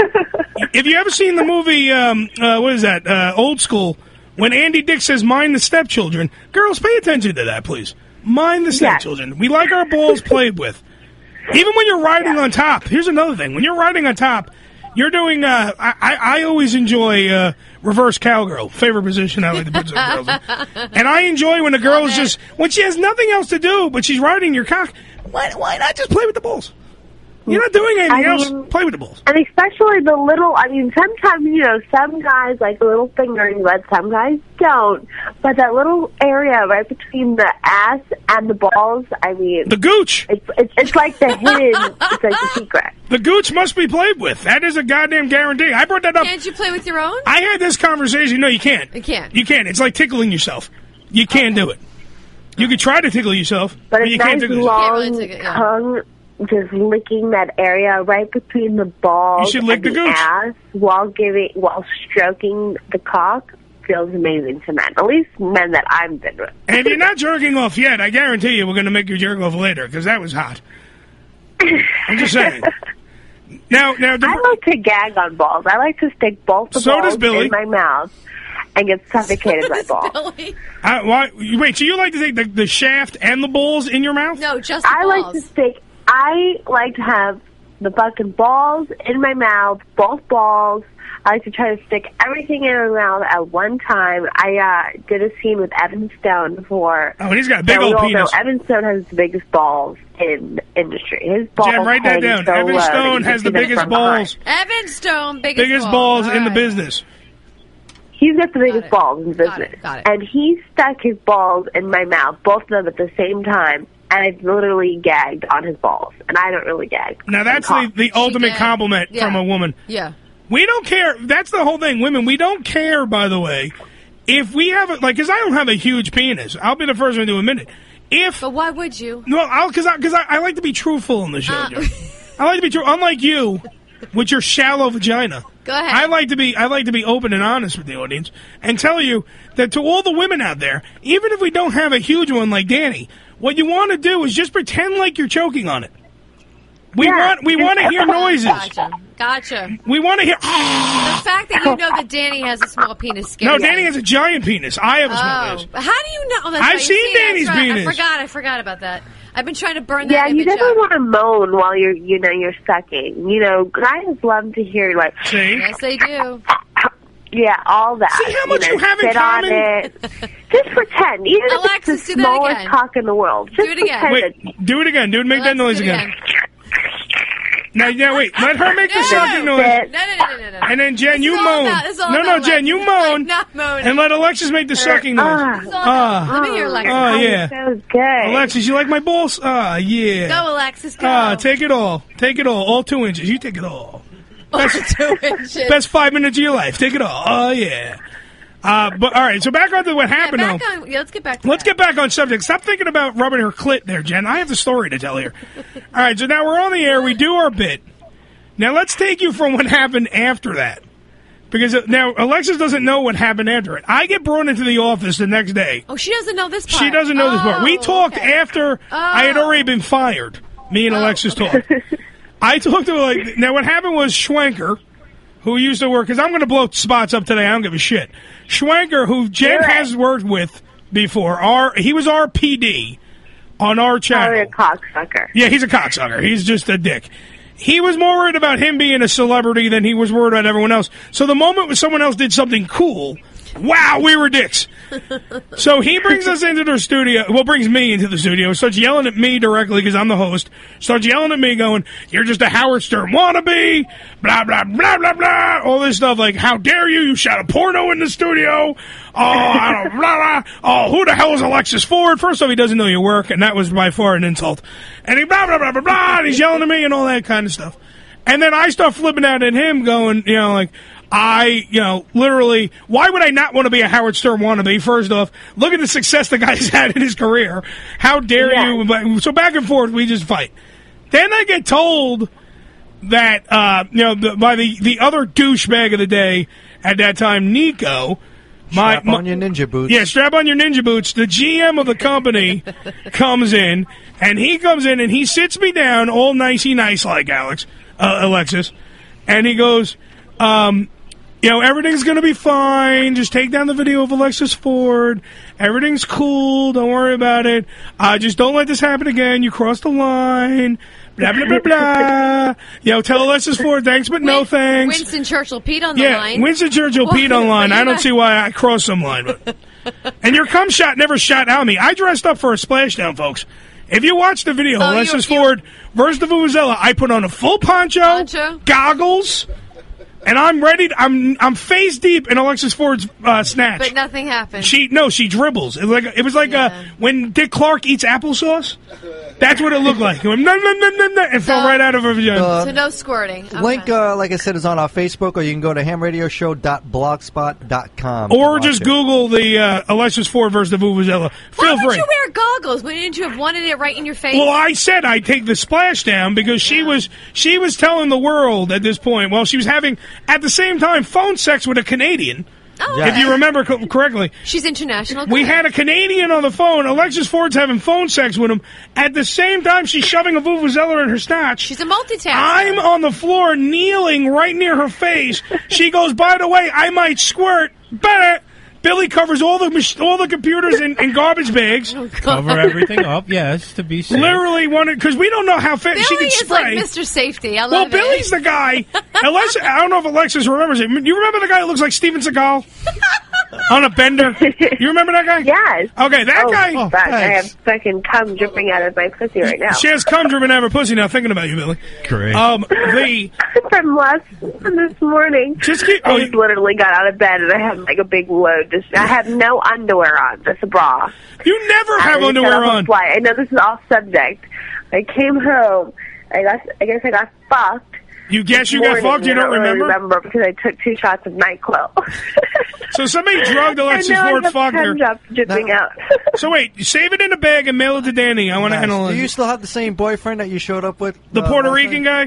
If you ever seen the movie, what is that, Old School, when Andy Dick says, mind the stepchildren, girls, pay attention to that, please. Mind the stepchildren. We like our balls played with. Even when you're riding on top. Here's another thing. When you're riding on top, you're doing, I always enjoy reverse cowgirl, favorite position I like to put some girls in. And I enjoy when a girl is just, when she has nothing else to do, but she's riding your cock, why not just play with the balls? You're not doing anything else. Play with the balls. And especially the little, sometimes, some guys like a little fingering, but some guys don't. But that little area right between the ass and the balls, the gooch. It's like the hidden, it's like the secret. The gooch must be played with. That is a goddamn guarantee. I brought that up. Can't you play with your own? I had this conversation. No, you can't. You can't. You can't. It's like tickling yourself. You can't do it. You could try to tickle yourself, but nice you can't tickle yourself. Long tongue, just licking that area right between the balls you should lick and the the gooch. ass while stroking the cock feels amazing to men. At least men that I've been with. And if you're not jerking off yet, I guarantee you we're going to make you jerk off later, because that was hot. I'm just saying. Now, I like to gag on balls. I like to stick both the balls in my mouth and get suffocated by balls. Wait, so you like to take the shaft and the balls in your mouth? No, just the balls. I like to have the fucking balls in my mouth, both balls. I like to try to stick everything in my mouth at one time. I did a scene with Evan Stone before. Oh, and he's got a big old penis. Evan Stone has the biggest balls in industry. His balls. Jen, write that down. Evan Stone has the biggest balls. Evan Stone, biggest balls in the business. He's got the biggest balls in the business. Got it. And he stuck his balls in my mouth, both of them at the same time. And I literally gagged on his balls. And I don't really gag. Now, that's the ultimate compliment from a woman. Yeah. We don't care. That's the whole thing. Women, we don't care, by the way, if we have because I don't have a huge penis. I'll be the first one to admit it. But why would you? No, because I like to be truthful on the show, Jen. I like to be true. Unlike you, with your shallow vagina. Go ahead. I like to be open and honest with the audience and tell you that to all the women out there, even if we don't have a huge one like Danny, what you want to do is just pretend like you're choking on it. We want to hear noises. Gotcha. Gotcha. We want to hear. The fact that you know that Danny has a small penis scares No, me. Danny has a giant penis. I have a small penis. How do you know? Oh, that's I've right. seen See, that's Danny's right. penis. I forgot about that. I've been trying to burn that Yeah, you image never up. want to moan while you're sucking. Guys love to hear like. See? Yes, they do. Yeah, all that. See how much you have in sit common? on it. Just pretend. Even Alexis, if it's do the that smallest again. cock in the world. Just Do it again. pretend Wait, do it again, dude. Make that noise do it again. Now, wait. Let her make the sucking noise. No. And then, Jen, This you is all moan. about- this is all No, about Jen, you Alexis. moan. I'm not moaning. And let Alexis make the sucking noise. This is all about- Let me hear Alexis. Oh, yeah. So good. Alexis, you like my balls? Yeah. Go, Alexis, go. Take it all. Take it all 2 inches. You take it all. Best, 2 inches. best 5 minutes of your life. Take it all. Oh, yeah. But all right, so back on to what happened. Let's get back to Let's get back on subject. Stop thinking about rubbing her clit there, Jen. I have the story to tell here. All right, so now we're on the air. We do our bit. Now let's take you from what happened after that. Because now Alexis doesn't know what happened after it. I get brought into the office the next day. Oh, she doesn't know this part. She doesn't know this part. We talked after I had already been fired. Me and Alexis talked. I talked to her now what happened was Schwenker, who used to work, because I'm going to blow spots up today. I don't give a shit. Schwenker, who Jen has worked with before, he was our PD on our channel. a cocksucker. Yeah, he's a cocksucker. He's just a dick. He was more worried about him being a celebrity than he was worried about everyone else. So the moment when someone else did something cool, wow, we were dicks. So he brings us into the studio, brings me into the studio, starts yelling at me directly because I'm the host, starts yelling at me going, you're just a Howard Stern wannabe, blah, blah, blah, blah, blah, all this stuff like, how dare you shot a porno in the studio, blah, blah, blah, who the hell is Alexis Ford? First off, he doesn't know your work, and that was by far an insult. And he blah, blah, blah, blah, blah, and he's yelling at me and all that kind of stuff. And then I start flipping out at him going, literally, why would I not want to be a Howard Stern wannabe? First off, look at the success the guy's had in his career. How dare you? So back and forth, we just fight. Then I get told that, by the other douchebag of the day at that time, Nico. Strap on your ninja boots. Yeah, strap on your ninja boots. The GM of the company comes in, and he sits me down all nicey nice like Alexis, and he goes, everything's going to be fine. Just take down the video of Alexis Ford. Everything's cool. Don't worry about it. Just don't let this happen again. You crossed the line. Blah, blah, blah, blah. Tell Alexis Ford thanks, but no thanks. Winston Churchill Pete on the line. Winston Churchill Pete on the line. I don't see why I crossed some line. But. And your cum shot never shot out me. I dressed up for a splashdown, folks. If you watch the video, Alexis Ford versus the Vuvuzela, I put on a full poncho. Goggles. And I'm ready. I'm face deep in Alexis Ford's snatch. But nothing happened. She dribbles. It was like when Dick Clark eats applesauce. That's what it looked like. It went, no, and fell right out of her vagina. So no squirting. Okay. Link, like I said, is on our Facebook, or you can go to hamradioshow.blogspot.com. Or just Google the Alexis Ford versus the Vuvuzela. Feel Why free. would you wear goggles? Wouldn't you have wanted it right in your face? Well, I said I'd take the splashdown because she was telling the world at this point, while she was having, at the same time, phone sex with a Canadian. Oh, if you remember correctly. She's international. We had a Canadian on the phone. Alexis Ford's having phone sex with him. At the same time, she's shoving a Vuvuzela in her snatch. She's a multitasker. I'm on the floor kneeling right near her face. She goes, by the way, I might squirt. But Billy covers all the computers in garbage bags. Cover everything up, yes, to be safe. Literally wanted, because we don't know how fast she Billy can is like spray. Mr. Safety. I love Well, it. Billy's the guy. Unless, I don't know if Alexis remembers it. You remember the guy that looks like Steven Seagal? On a bender? You remember that guy? Yes. Okay, that guy. Oh, fuck. I have fucking cum dripping out of my pussy right now. She has cum dripping out of her pussy now, thinking about you, Billy. Great. From this morning. Just keep. I just literally got out of bed and I had like a big load. I have no underwear on, just a bra. You never have underwear on. I know this is off subject. I came home. I guess I got fucked. You guess you got fucked? You don't remember? I remember because I took 2 shots of NyQuil. So somebody drugged Alexis Ford, fucked her. Dripping out. So wait, save it in a bag and mail it to Danny. I want to analyze. Do you still have the same boyfriend that you showed up with? The Puerto Rican guy?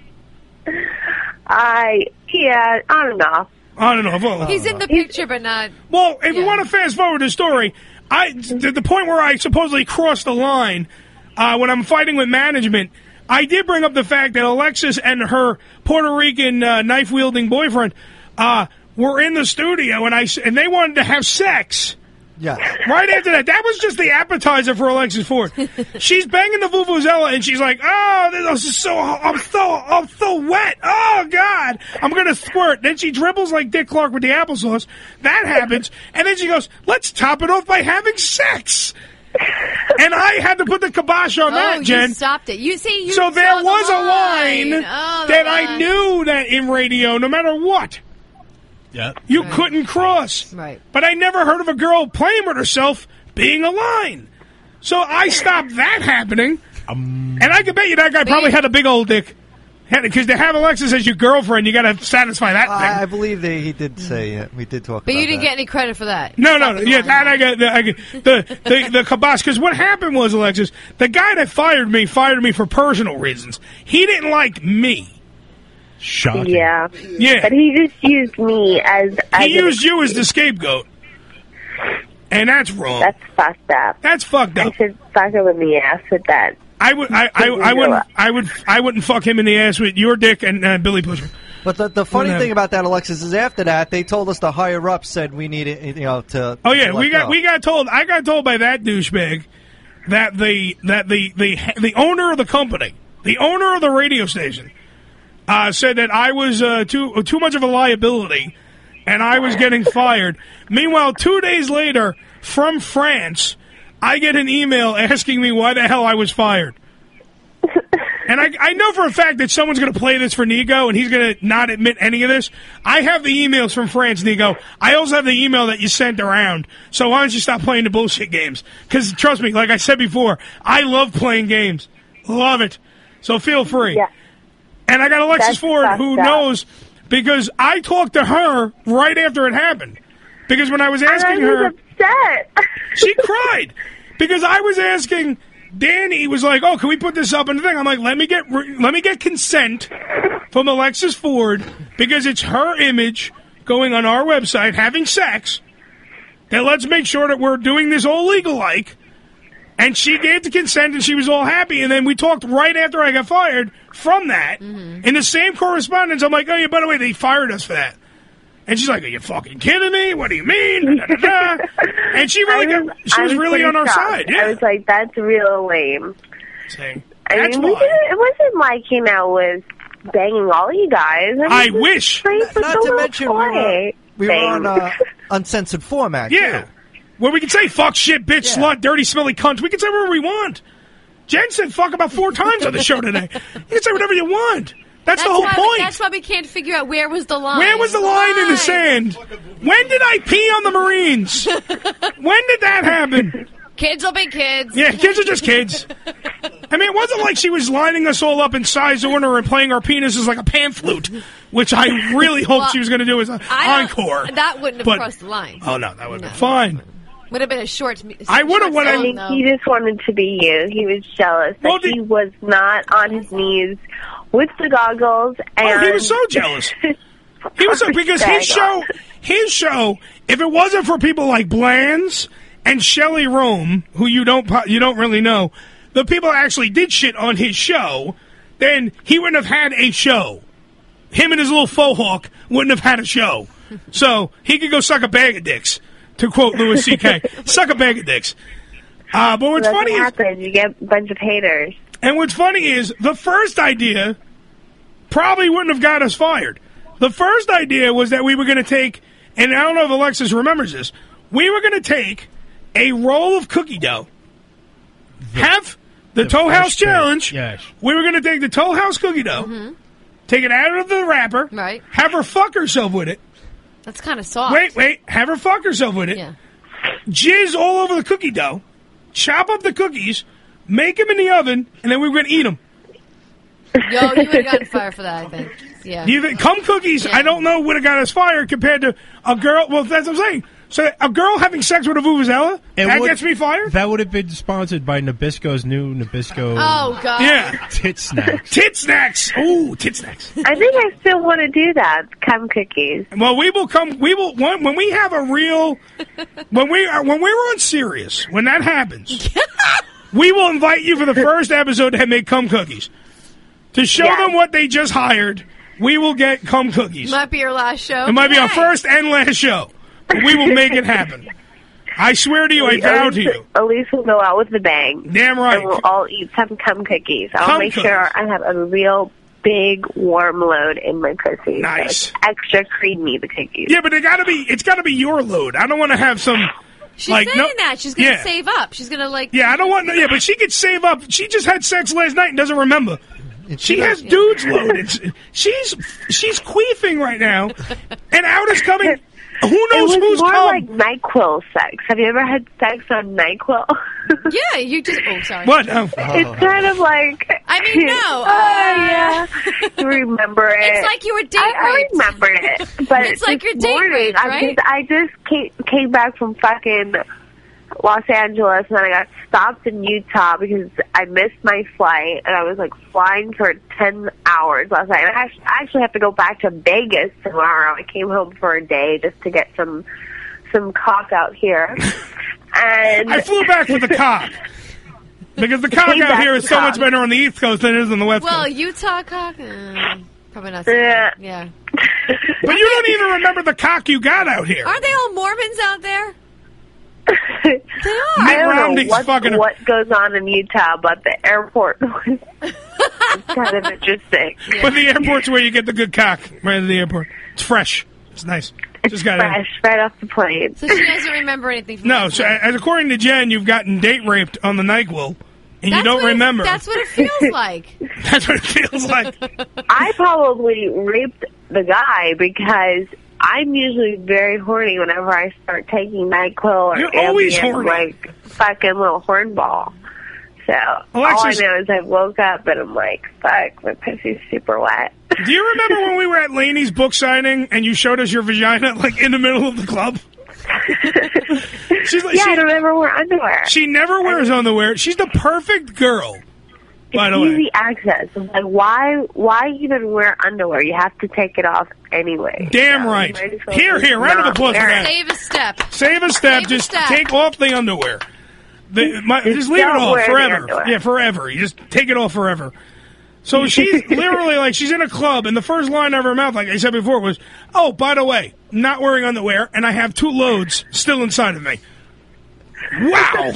Yeah, on and off. On and off. Well, He's in the picture, but not. Well, if you want to fast forward the story, to the point where I supposedly crossed the line when I'm fighting with management, I did bring up the fact that Alexis and her Puerto Rican knife-wielding boyfriend were in the studio, and they wanted to have sex. Yeah. Right after that. That was just the appetizer for Alexis Ford. She's banging the Vuvuzela, and she's like, oh, this is I'm so wet. Oh, God. I'm going to squirt. Then she dribbles like Dick Clark with the applesauce. That happens. And then she goes, let's top it off by having sex. And I had to put the kibosh on that, Jen. You stopped it. So there was a line that I knew that in radio, no matter what, you couldn't cross. Right. But I never heard of a girl playing with herself being a line. So I stopped that happening. And I can bet you that guy probably had a big old dick. Because to have Alexis as your girlfriend, you got to satisfy that thing. I believe he did say we did talk about that. But you didn't get any credit for that. No. Yeah, that I got the kibosh. Because what happened was, Alexis, the guy that fired me for personal reasons. He didn't like me. Shocking. Yeah. Yeah. But he just used me as he used you as the scapegoat. And that's wrong. That's fucked up. That's fucked up. I should fuck him in the ass with that. I wouldn't fuck him in the ass with your dick and Billy Pusher. But the funny thing about that, Alexis, is after that they told us the higher up said we needed to. Oh yeah, we go. got told. I got told by that douchebag that the owner of the company, the owner of the radio station, said that I was too much of a liability, and I was getting fired. Meanwhile, 2 days later, from France, I get an email asking me why the hell I was fired. And I know for a fact that someone's going to play this for Nigo, and he's going to not admit any of this. I have the emails from France, Nigo. I also have the email that you sent around. So why don't you stop playing the bullshit games? Because trust me, like I said before, I love playing games. Love it. So feel free. Yeah. And I got Alexis Ford, who knows, because I talked to her right after it happened. Because when I was asking her... upset. She cried. Because I was asking... Danny was like, "Oh, can we put this up in the thing?" I'm like, "Let me get consent from Alexis Ford because it's her image going on our website having sex. Then let's make sure that we're doing this all legal like." And she gave the consent, and she was all happy. And then we talked right after I got fired from that in the same correspondence. I'm like, "Oh yeah, by the way, they fired us for that." And she's like, "Are you fucking kidding me? What do you mean?" Da, da, da. And she was really on our side. Yeah. I was like, that's real lame. Saying, I mean, it wasn't like he now was banging all you guys. I wish. Not to mention we were on uncensored format. Yeah. Too. Where we can say fuck, shit, bitch, slut, dirty, smelly cunt. We can say whatever we want. Jen said fuck about 4 times on the show today. You can say whatever you want. That's the whole point. That's why we can't figure out where was the line. Where was the line in the sand? When did I pee on the Marines? When did that happen? Kids will be kids. Yeah, kids are just kids. I mean, it wasn't like she was lining us all up in size order and playing our penises like a pan flute, which I really hoped she was going to do as an encore. That wouldn't have crossed the line. Oh, no, that would have been fine. Would have been a short. I would have. I think he just wanted to be you. He was jealous that he was not on his knees with the goggles. And he was so jealous. He was so, because his show. If it wasn't for people like Blands and Shelley Rome, who you don't really know, the people that actually did shit on his show, then he wouldn't have had a show. Him and his little faux hawk wouldn't have had a show. So he could go suck a bag of dicks. To quote Louis C.K., suck a bag of dicks. But what's funny is... You get a bunch of haters. And what's funny is, the first idea probably wouldn't have got us fired. The first idea was that we were going to take, and I don't know if Alexis remembers this, we were going to take a roll of cookie dough, have the Toe House Challenge. Yes. We were going to take the Toe House cookie dough, take it out of the wrapper, have her fuck herself with it. That's kind of soft. Wait. Have her fuck herself with it. Yeah. Jizz all over the cookie dough. Chop up the cookies. Make them in the oven. And then we were going to eat them. Yo, you would have gotten fired for that, I think. Yeah. Cum cookies, I don't know, would have got us fired compared to a girl. Well, that's what I'm saying. So a girl having sex with a Vuvuzela, that gets me fired? That would have been sponsored by Nabisco's new Nabisco. Oh, God. Yeah. Tit snacks. Tit snacks. Ooh, tit snacks. I think I still want to do that. Cum cookies. Well, when we have a real, when we're on Sirius, when that happens, we will invite you for the first episode to make cum cookies. To show them what they just hired, we will get cum cookies. Might be your last show. It might be our first and last show. But we will make it happen. I swear to you, I vow to you. Elise will go out with the bang. Damn right. And we'll all eat some cum cookies. I'll Cum make cookies. sure I have a real big warm load in my pussy. Nice. So it's extra creamy, the cookies. Yeah, but it's gotta be your load. I don't want to have some. She's like, saying that. She's going to Yeah. save up. She's going to, like... Yeah, I don't want. Yeah, but she could save up. She just had sex last night and doesn't remember. She has dudes loaded. She's queefing right now, and out is coming. Who knows it was who's more cum? like NyQuil sex. Have you ever had sex on NyQuil? Yeah, you just... Oh, sorry. What? Oh. It's kind of like... I mean, no. yeah. You remember it. It's like you were date I raped. remember it. But It's like this you're date morning, raped, right? I just came back from fucking Los Angeles, and then I got stopped in Utah because I missed my flight, and I was like flying for 10 hours last night. And I actually have to go back to Vegas tomorrow. I came home for a day just to get some cock out here. And I flew back for the cock. Because the cock Came out back here for is the so cock. much better on the East Coast than it is on the West Well, Coast. Utah cock? Probably not so Yeah. good. Yeah. But you don't even remember the cock you got out here. Aren't they all Mormons out there? I don't Romney's know fucking- what goes on in Utah, but the airport was kind of interesting. But the airport's where you get the good cock. Right at the airport. It's fresh. It's nice. Just got Fresh, right off the plane. So she doesn't remember anything from No, last so night. as according to Jen, you've gotten date raped on the NyQuil, and you That's don't what it- remember. That's what it feels like. That's what it feels like. I probably raped the guy because I'm usually very horny whenever I start taking NyQuil or You're always Ambien, horny. like fucking little hornball. So Alexis- all I know is I woke up and I'm like, fuck, my pussy's super wet. Do you remember when we were at Laney's book signing and you showed us your vagina like in the middle of the club? She's like, Yeah, I don't ever wear underwear. She never wears underwear. She's the perfect girl. By It's the way, easy access. It's like, why even wear underwear? You have to take it off anyway. damn So right. you might as well Here, just round of not applause for wear that. it. Save a step. Save a step. Save a Just step. take off the underwear. Just leave it don't off wear the forever. underwear. Yeah, forever. You just take it off forever. So she's literally like, she's in a club, and the first line out of her mouth, like I said before, was, "Oh, by the way, not wearing underwear, and I have 2 loads still inside of me." Wow!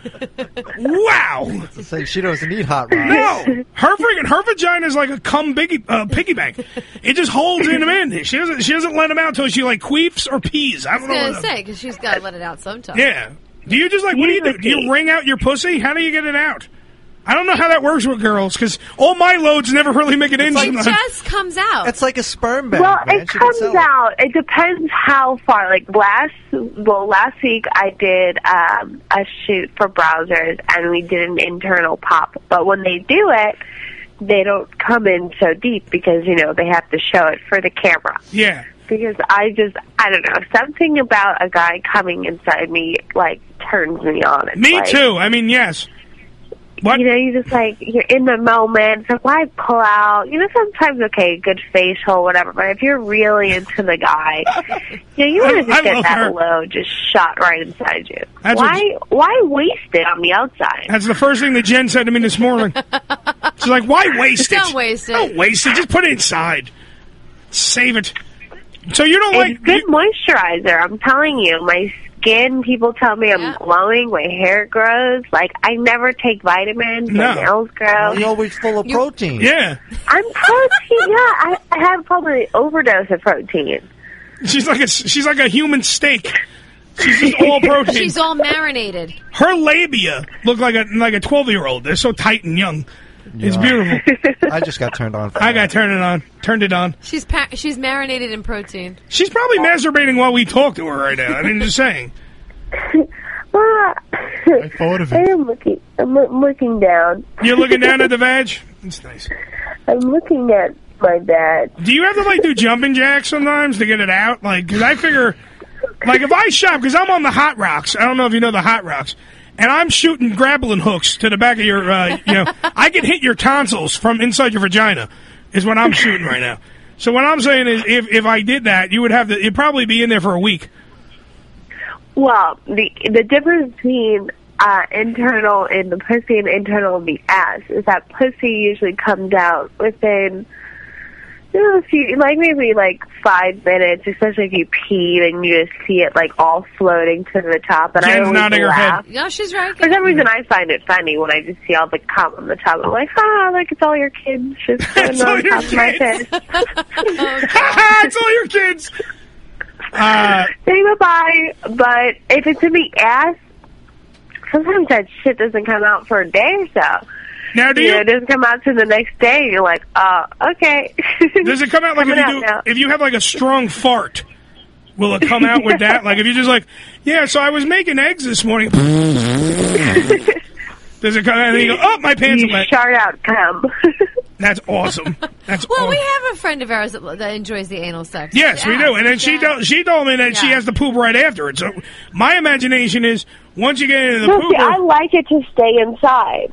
Wow! It's like she doesn't need hot rods. No, her vagina is like a piggy bank. It just holds him in. She doesn't let him out until she like queefs or pees. I I don't was know. going what to say, because she's got to let it out sometime. Yeah. Do you just like, what do you do? Do you wring out your pussy? How do you get it out? I don't know how that works with girls, because all my loads never really make it in. It just comes out. It's like a sperm bank. Well, man. it She can comes sell it. out. It depends how far. Like last week I did a shoot for Browsers, and we did an internal pop. But when they do it, they don't come in so deep because they have to show it for the camera. Yeah. Because I don't know, something about a guy coming inside me like turns me on. It's Me like, too. I mean, yes. What? You just like, you're in the moment. It's like, why pull out? Sometimes, okay, good facial, whatever. But if you're really into the guy, you want to just I get love that her. load just shot right inside you. That's Why waste it on the outside? That's the first thing that Jen said to me this morning. She's like, "Why waste it? Don't waste it. Don't waste it. Just put it inside. Save it." So you don't It's good moisturizer. I'm telling you, my skin. People tell me I'm glowing. My hair grows. Like I never take vitamins. My nails grow. You're always full of protein. Yeah. I'm protein. Yeah, I have probably an overdose of protein. She's like a human steak. She's just all protein. She's all marinated. Her labia look like a 12-year-old. They're so tight and young. It's beautiful. I just got turned on. I got turned it on. She's marinated in protein. She's probably masturbating while we talk to her right now. I mean, just saying. I thought of it. I'm looking down. You're looking down at the vag? That's nice. I'm looking at my dad. Do you have to do jumping jacks sometimes to get it out? Because I figure, if I shop, because I'm on the Hot Rocks. I don't know if you know the Hot Rocks. And I'm shooting grappling hooks to the back of your, I can hit your tonsils from inside your vagina, is what I'm shooting right now. So what I'm saying is, if I did that, you'd probably be in there for a week. Well, the difference between internal in the pussy and internal in the ass is that pussy usually comes out within a few, maybe 5 minutes, especially if you pee and you just see it all floating to the top. And I always nodding her laugh. head. No, she's right. For some reason, I find it funny when I just see all the cum on the top. I'm like, it's all your kids just going on top of my head. It's all your kids. Say bye-bye. But if it's in the ass, sometimes that shit doesn't come out for a day or so. Now, it doesn't come out to the next day, and you're like, okay. Does it come out if you have a strong fart? Will it come out with that? If you're just so I was making eggs this morning. Does it come out and you go, oh, my pants are wet? Shart out cum. That's awesome. That's Well, we have a friend of ours that enjoys the anal sex. Yes, we do. And then she told me that she has to poop right after it. So my imagination is once you get into the pooper, I like it to stay inside.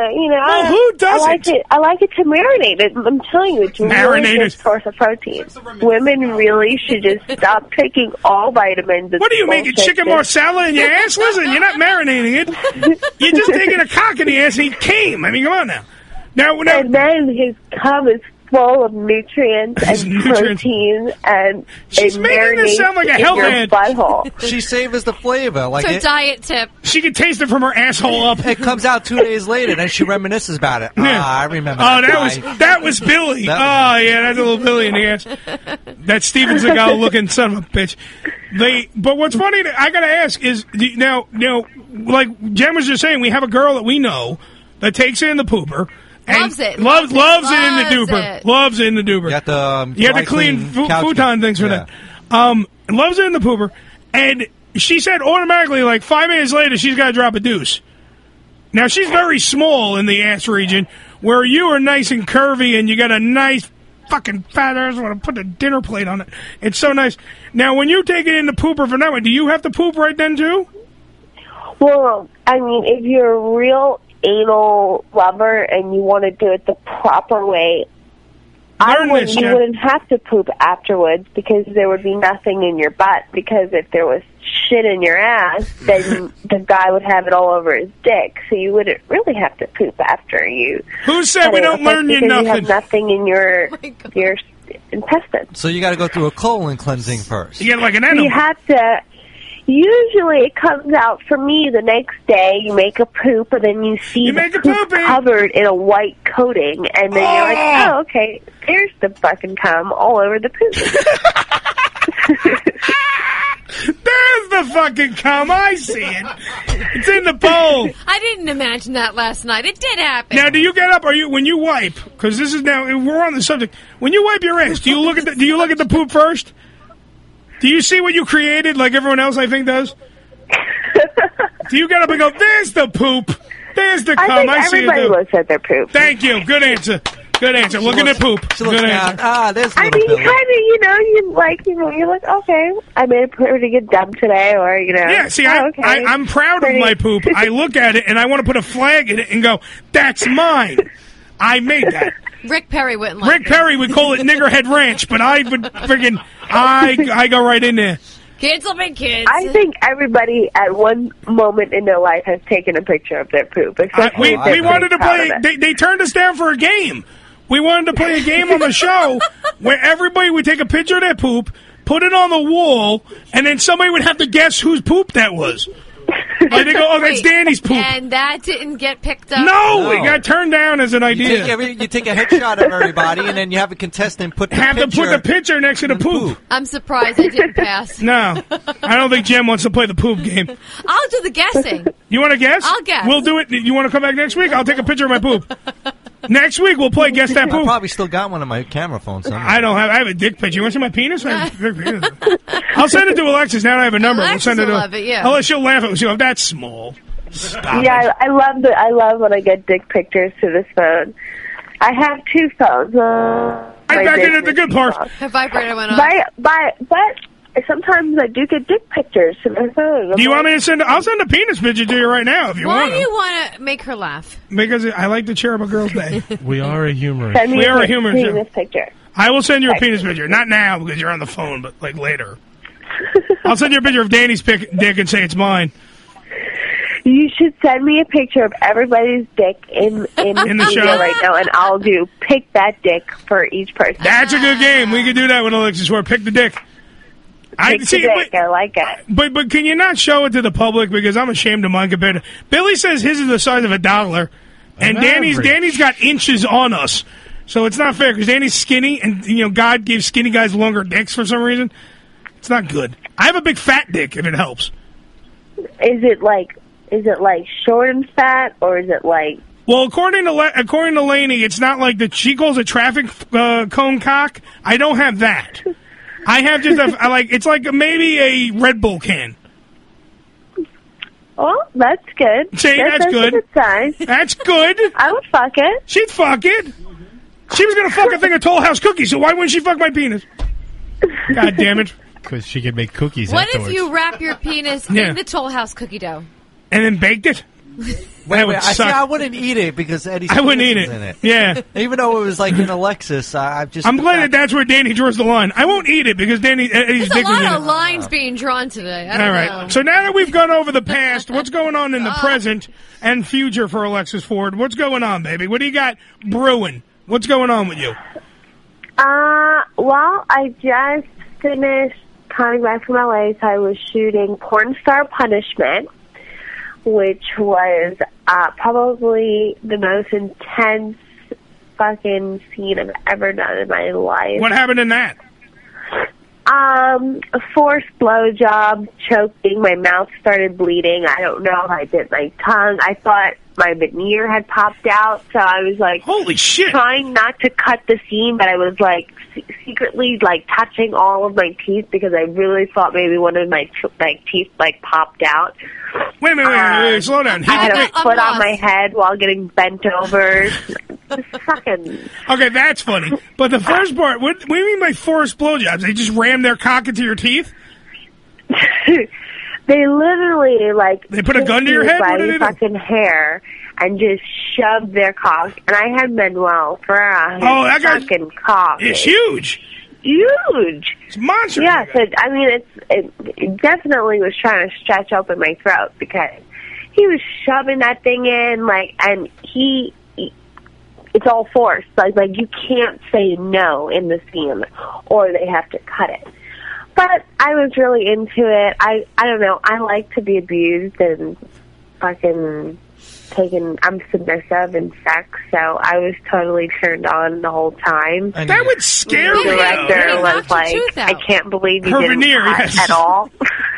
who doesn't? I like it to marinate. I'm telling you, it's a really good source of protein. Women really should just stop taking all vitamins. What are you making, chicken marsala in your ass? Listen, you're not marinating it. You're just taking a cock in the ass and he came. I mean, come on now. And then his cum is full of nutrients and protein, and she's making this sound like a health ad. Butthole. She savors the flavor. It's a diet tip. She can taste it from her asshole up. It comes out 2 days later, and she reminisces about it. Yeah. I remember. Oh, that was Billy. Yeah, that's a little Billy in the ass. That Steven Seagal looking son of a bitch. But what's funny, I gotta ask is now, like Jen was just saying, we have a girl that we know that takes it in the pooper. Loves it. Loves it in the duper. Loves it in the duper. You have to clean futon things for that. Loves it in the pooper. And she said automatically, 5 minutes later, she's got to drop a deuce. Now, she's very small in the ass region, where you are nice and curvy and you got a nice fucking fat ass. I want to put a dinner plate on it. It's so nice. Now, when you take it in the pooper for that one, do you have to poop right then, too? Well, I mean, if you're a real anal lover and you want to do it the proper way, you wouldn't have to poop afterwards because there would be nothing in your butt, because if there was shit in your ass, then the guy would have it all over his dick, so you wouldn't really have to poop after you. Who said we don't learn you nothing? You have nothing in your intestines. So you got to go through a colon cleansing first. You get like an animal. You have to. Usually it comes out, for me, the next day. You make a poop, and then you see the poop covered in a white coating, and then you're like, oh, okay, there's the fucking cum all over the poop. There's the fucking cum. I see it. It's in the bowl. I didn't imagine that last night. It did happen. Now, do you get up? When you wipe? Because this is now we're on the subject. When you wipe your ass, do you look at the poop first? Do you see what you created, like everyone else, I think, does? Do you get up and go, there's the poop, there's the cum, I see it. Everybody looks at their poop. Thank you. Good answer. Good answer. Looking at poop. Good answer. There's I mean, you're like, okay, I made a pretty good dump today, or, Yeah, see, I'm proud of my poop. I look at it, and I want to put a flag in it and go, that's mine. I made that. Rick Perry wouldn't like Rick Perry would call it Niggerhead Ranch, but I would friggin' I go right in there. Kids will be kids. I think everybody at one moment in their life has taken a picture of their poop. We wanted to play. They turned us down for a game. We wanted to play a game on the show where everybody would take a picture of their poop, put it on the wall, and then somebody would have to guess whose poop that was. Like they go, oh, that's Danny's poop. And that didn't get picked up? No, it got turned down as an idea. You take a headshot of everybody, and then you have a contestant put the picture next to the poop. I'm surprised I didn't pass. No, I don't think Jen wants to play the poop game. I'll do the guessing. You want to guess? I'll guess. We'll do it. You want to come back next week? I'll take a picture of my poop. Next week we'll play Guess That Poop. I probably still got one on my camera phone somewhere. I have a dick picture. You want to see my penis? I'll send it to Alexis. Now that I have a number. Alexis we'll send it will love it, yeah. Unless she'll laugh at me. She'll go, that's small. Stop yeah, I love when I get dick pictures to this phone. I have two phones. I'm back into the good part. Her vibrator went on. But sometimes I do get dick pictures to my phone. Do you want me to send? I'll send a penis picture to you right now if you want. Why do you want to make her laugh? Because I like to cheer up a girl's day. We are a humorist. Send me a penis picture. I will send you a penis picture. Not now because you're on the phone, but like later. I'll send you a picture of Danny's dick and say it's mine. You should send me a picture of everybody's dick in the show right now, and I'll do pick that dick for each person. That's a good game. We can do that with Alexis Ward. Pick the dick. Pick the dick. I like it. But can you not show it to the public, because I'm ashamed of mine compared to Billy says his is the size of $1, and Danny's got inches on us, so it's not fair because Danny's skinny, and God gives skinny guys longer dicks for some reason. It's not good. I have a big fat dick if it helps. Is it like short and fat, or is it like? Well, according to Lainey, it's not like she calls it traffic cone cock. I don't have that. I have just it's like maybe a Red Bull can. Oh, that's good. See, that's good. A good size. That's good. I would fuck it. She'd fuck it. She was gonna fuck a thing of Toll House cookies, so why wouldn't she fuck my penis? God damn it. Because she could make cookies What afterwards. if you wrap your penis in the Toll House cookie dough? And then baked it? Wait, would I suck. I wouldn't eat it because Eddie's I wouldn't penis eat is it. in it. Yeah. Even though it was like in Alexis, I'm glad that's where Danny draws the line. I won't eat it because Eddie's There's a dick was in lot it. of lines being drawn today. I don't All right. know. So now that we've gone over the past, what's going on in the present and future for Alexis Ford? What's going on, baby? What do you got brewing? What's going on with you? Well, I just finished coming back from LA, so I was shooting Porn Star Punishment, which was probably the most intense fucking scene I've ever done in my life. What happened in that? A forced blowjob, choking, my mouth started bleeding. I don't know if I bit my tongue. I thought my veneer had popped out, so I was like, holy shit, trying not to cut the scene, but I was like secretly like touching all of my teeth because I really thought maybe one of my teeth like popped out. Wait a minute, slow down. I had a foot on my head while getting bent over. Fucking. Okay, that's funny. But the first part, what do you mean by forced blowjobs? They just ram their cock into your teeth? They literally, like... They put a gun to your head? By What did your they do? fucking hair and just shoved their cock. And I had Manuel for a that guy fucking cock. It's huge. Huge. It's monstrous. Yeah, so, I mean, it definitely was trying to stretch open my throat because he was shoving that thing in, like, and it's all forced. Like you can't say no in the scene or they have to cut it. But I was really into it. I don't know. I like to be abused and fucking taken. I'm submissive in sex, so I was totally turned on the whole time. That would scare the me. director was like, I can't believe you Her didn't veneer, cut yes. at all.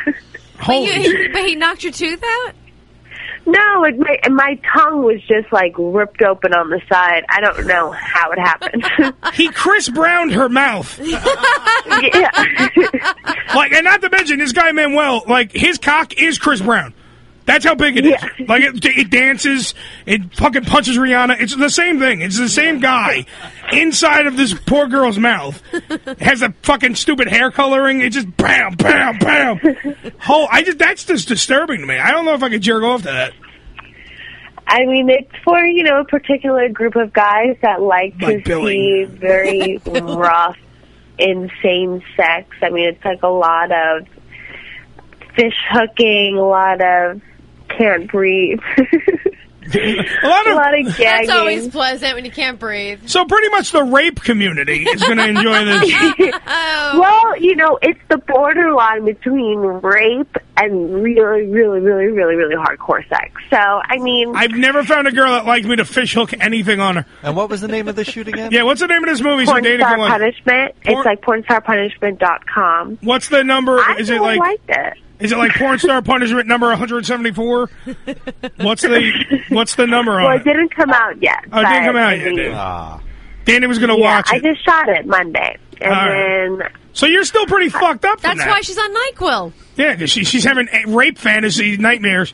But he knocked your tooth out? No, my tongue was just like ripped open on the side. I don't know how it happened. He Chris Browned her mouth. Yeah. Like, and not to mention, this guy Manuel, like, his cock is Chris Brown. That's how big it is. Like, it dances, it fucking punches Rihanna. It's the same thing. It's the same guy inside of this poor girl's mouth. It has a fucking stupid hair coloring. It just bam, bam, bam. That's just disturbing to me. I don't know if I could jerk off to that. I mean, it's for, a particular group of guys that like to see very rough, insane sex. I mean, it's like a lot of fish hooking, a lot of can't breathe. a lot of gagging. That's always pleasant when you can't breathe. So pretty much the rape community is going to enjoy this. Well, it's the borderline between rape and really, really, really, really, really hardcore sex. So, I mean... I've never found a girl that liked me to fish hook anything on her. And what was the name of the shoot again? Yeah, what's the name of this movie? Porn so Dana Star can watch? Punishment. It's like pornstarpunishment.com. What's the number? I Is it really like... liked it. Is it like Porn Star Punishment number 174? What's the number on Well, it? it didn't come out yet. Oh, it didn't come out I yet. mean, Danny. Danny was going to watch I it. just shot it Monday. And then... So you're still pretty fucked up from That's that. why she's on NyQuil. Yeah, because she's having rape fantasy nightmares.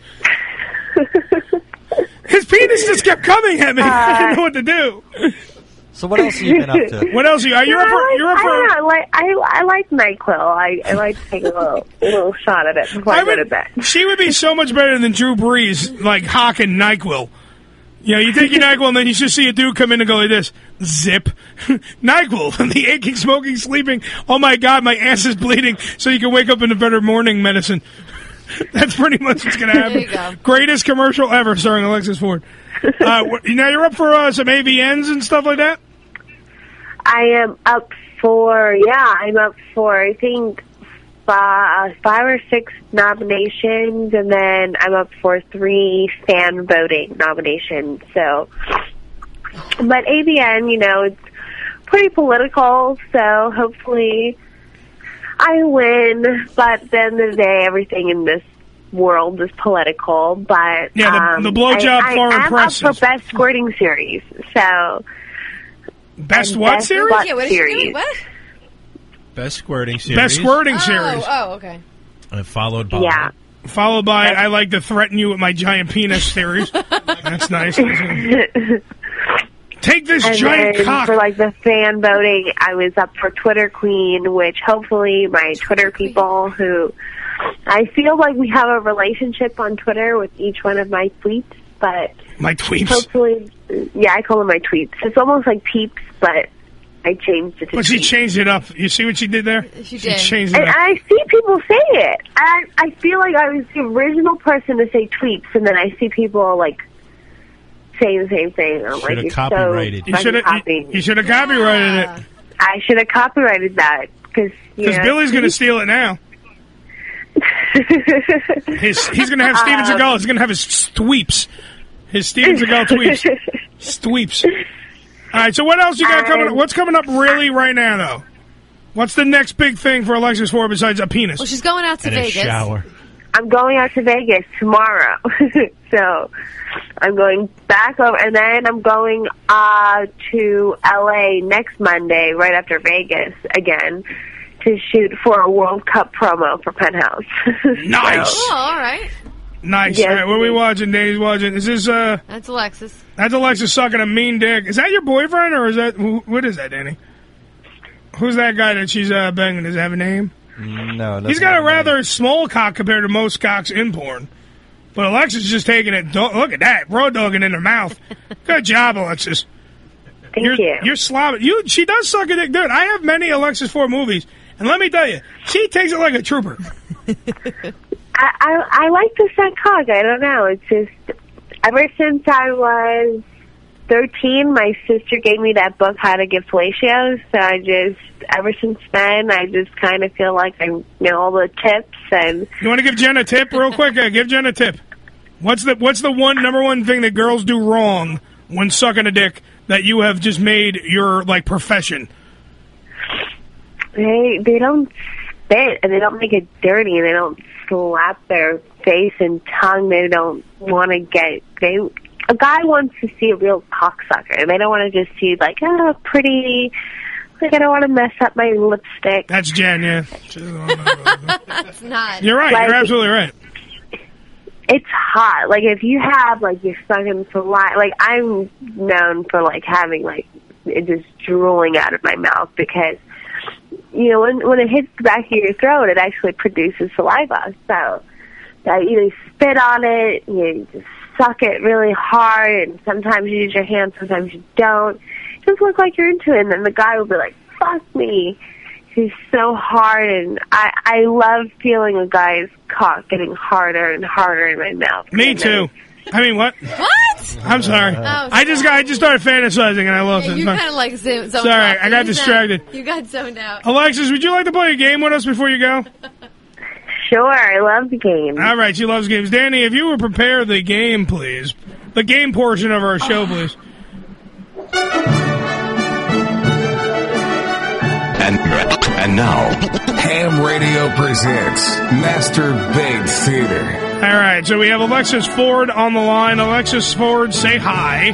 His penis just kept coming at me. I didn't know what to do. So what else have you been up to? What else are you? You're up for... I like NyQuil. I like to take a little shot of it before I go to bed. She would be so much better than Drew Brees, like hawking NyQuil. You take your NyQuil and then you just see a dude come in and go like this. Zip. NyQuil. The aching, smoking, sleeping. Oh my God, my ass is bleeding. So you can wake up in a better morning medicine. That's pretty much what's going to happen. There you go. Greatest commercial ever starring Alexis Ford. Now you're up for some AVNs and stuff like that? I am up for, I'm up for, I think, 5 or 6 nominations, and then I'm up for 3 fan voting nominations. So, but AVN, it's pretty political, so hopefully I win. But at the end of the day, everything in this world is political. But the blowjob foreign press. I'm up for best squirting series. So best what series? Yeah, what is she doing? What? Best squirting series. Best squirting series. Oh, okay. Followed by Followed by I like to threaten you with my giant penis series. That's nice. Take this and giant then cock. For the fan voting, I was up for Twitter Queen, which hopefully my Twitter people who I feel like we have a relationship on Twitter with each one of my tweets, but my tweets. Hopefully, I call them my tweets. It's almost like peeps, but I changed it to But she changed it up. You see what she did there? She did. changed it And up. I see people say it. I feel like I was the original person to say tweets, and then I see people saying the same thing. I'm Should have it's copyrighted. So You should have copyrighted it. I should have copyrighted that because Billy's going to steal it now. He's going to have Steven Seagal. He's going to have his tweeps. His Steven Seagal tweeps. Tweeps. All right, so what else you got coming up? What's coming up really right now, though? What's the next big thing for Alexis Ford besides a penis? Well, she's going out to Vegas. I'm going out to Vegas tomorrow. So I'm going back over, and then I'm going to L.A. next Monday, right after Vegas again, to shoot for a World Cup promo for Penthouse. Nice. Oh, all right. Nice. Yes, All right, what are we watching? Danny's watching. Is this That's Alexis. That's Alexis sucking a mean dick. Is that your boyfriend, or is that what is that, Danny? Who's that guy that she's banging? Does he have a name? No. He's got a rather small cock compared to most cocks in porn. But Alexis is just taking it. Look at that. Road dogging in her mouth. Good job, Alexis. Thank you. You're slobbing. She does suck a dick. Dude, I have many Alexis Ford movies. And let me tell you, she takes it like a trooper. I like the suck cock. I don't know. It's just, ever since I was 13, my sister gave me that book, How to Give Fellatio. So ever since then, I just kind of feel like I know all the tips. And you want to give Jen a tip real quick? Give Jen a tip. What's the number one thing that girls do wrong when sucking a dick that you have just made your profession? They don't spit, and they don't make it dirty, and they don't slap their face and tongue. They don't want to a guy wants to see a real cocksucker, and they don't want to just see pretty. I don't want to mess up my lipstick. That's Jen, yeah. That's not. You're right. You're absolutely right. It's hot. If you have you're sucking saliva. I'm known for having it just drooling out of my mouth because when it hits the back of your throat, it actually produces saliva. So you spit on it, you just suck it really hard, and sometimes you use your hands, sometimes you don't. It doesn't look like you're into it, and then the guy will be like, fuck me. He's so hard, and I love feeling a guy's cock getting harder and harder in my mouth. Me too. I mean, what? What? I'm sorry. Oh, I just started fantasizing, and I lost it. You kind of zoned Sorry, out. I got distracted. You got zoned out. Alexis, would you like to play a game with us before you go? Sure, I love the game. All right, she loves games. Danny, if you would prepare the game, please. The game portion of our show, please. And now, Ham Radio presents Master Big Theater. All right, so we have Alexis Ford on the line. Alexis Ford, say hi.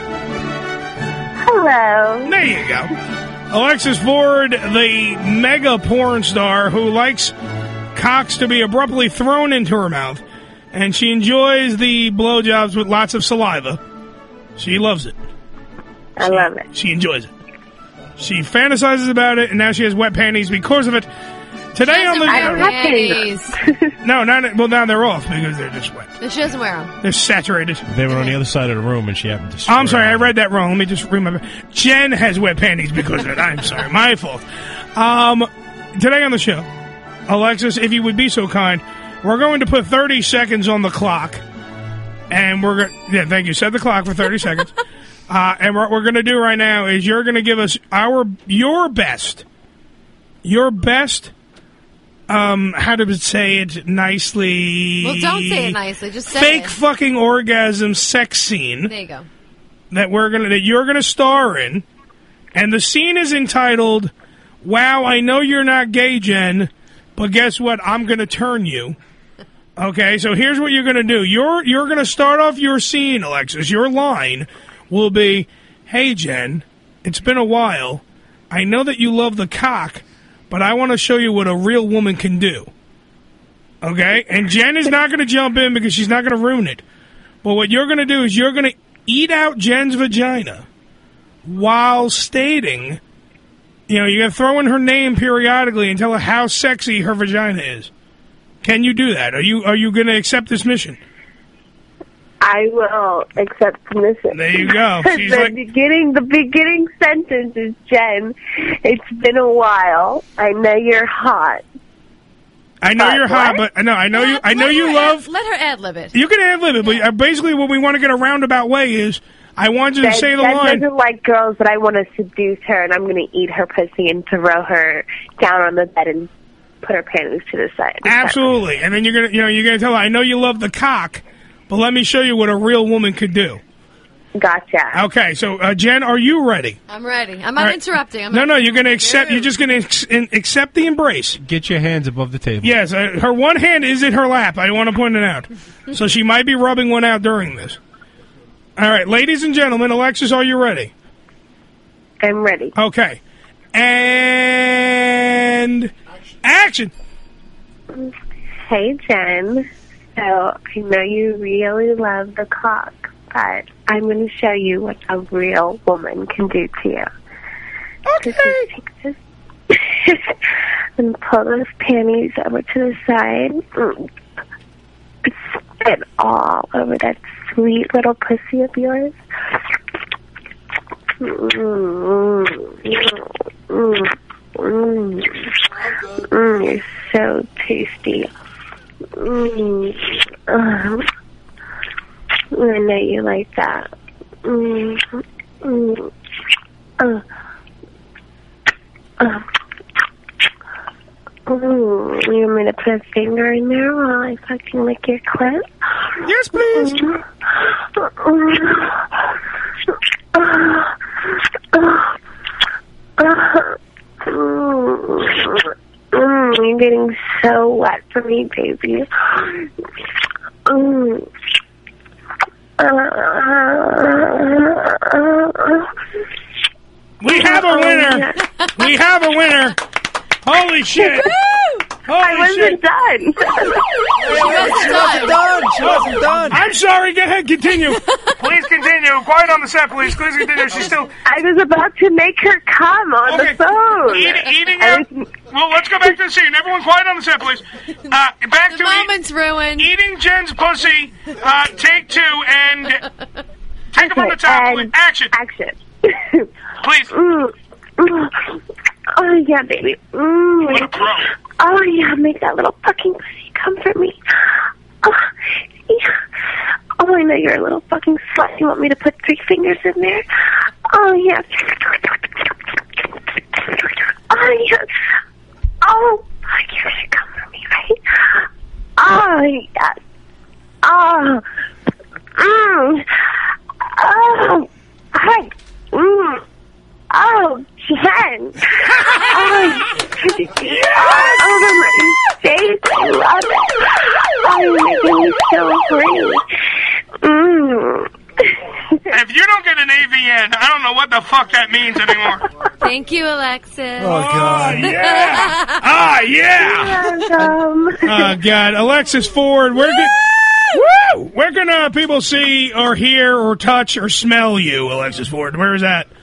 Hello. There you go. Alexis Ford, the mega porn star who likes cocks to be abruptly thrown into her mouth, and she enjoys the blowjobs with lots of saliva. She loves it. I love it. She enjoys it. She fantasizes about it, and now she has wet panties because of it. Today on the I don't have panties. No, now they're off because they're just wet. She doesn't wear them. They're saturated. They were on the other side of the room, and she happened to. I'm sorry, I read that wrong. Let me just remember. Jen has wet panties because of it. I'm sorry, my fault. Today on the show, Alexis, if you would be so kind We're going to put 30 seconds on the clock. And we're going to... Yeah, thank you. Set the clock for 30 seconds. And what we're going to do right now is you're going to give us your best... how to say it nicely? Well, don't say it nicely. Just say fake it. fucking orgasm sex scene. There you go. That you're gonna star in, and the scene is entitled "Wow, I know you're not gay, Jen, but guess what? I'm gonna turn you." Okay, so here's what you're gonna do. You're gonna start off your scene, Alexis. Your line will be, "Hey, Jen, it's been a while. I know that you love the cock, but I want to show you what a real woman can do." Okay? And Jen is not going to jump in because she's not going to ruin it. But what you're going to do is you're going to eat out Jen's vagina while stating, you're going to throw in her name periodically and tell her how sexy her vagina is. Can you do that? Are you going to accept this mission? I will accept the mission. There you go. She's the beginning sentence is, Jen, it's been a while. I know you're hot. I know you're hot, but I know you love. Let her ad-lib it. You can ad-lib it, but basically what we want to get a roundabout way is, I want you to say the line. Jen doesn't like girls, but I want to seduce her, and I'm going to eat her pussy and throw her down on the bed and put her panties to the side. Absolutely, and then you're gonna tell her, I know you love the cock, but let me show you what a real woman could do. Gotcha. Okay, so Jen, are you ready? I'm ready. I'm not interrupting. No, you're going to accept. You're just going to accept the embrace. Get your hands above the table. Yes, her one hand is in her lap. I want to point it out. So she might be rubbing one out during this. All right, ladies and gentlemen, Alexis, are you ready? I'm ready. Okay. And action. Hey, Jen. So I know you really love the cock, but I'm going to show you what a real woman can do to you. Okay. So just take this and pull those panties over to the side. Spit all over that sweet little pussy of yours. You're so tasty. I know you like that. You want me to put a finger in there while I fucking lick your clit? Yes, please. You're getting so wet for me, baby. We have a winner. We have a winner. Holy shit. I wasn't done. She wasn't done. I'm sorry. Go ahead. Continue. Please continue. Quiet on the set, please. Please continue. She's still... I was about to make her come on the phone. Eating out... Well, let's go back to the scene. Everyone quiet on the set, please. Back to... moment's ruined. Eating Jen's pussy. Take two and... Take him on the top. Action. Action. Please. Oh, yeah, baby. What a pro. Oh, yeah, make that little fucking pussy comfort me. Oh, yeah. Oh, I know you're a little fucking slut. You want me to put 3 fingers in there? Oh, yeah. Oh, yeah. Oh, you're going to comfort me, right? Oh, yeah. Oh. Oh. Hi. Oh, Jen. Over my face. I love it. Oh, you're making me so horny. If you don't get an AVN, I don't know what the fuck that means anymore. Thank you, Alexis. Oh, God. Yeah. Yeah. Oh, God. Alexis Ford, where can people see or hear or touch or smell you, Alexis Ford? Where is that?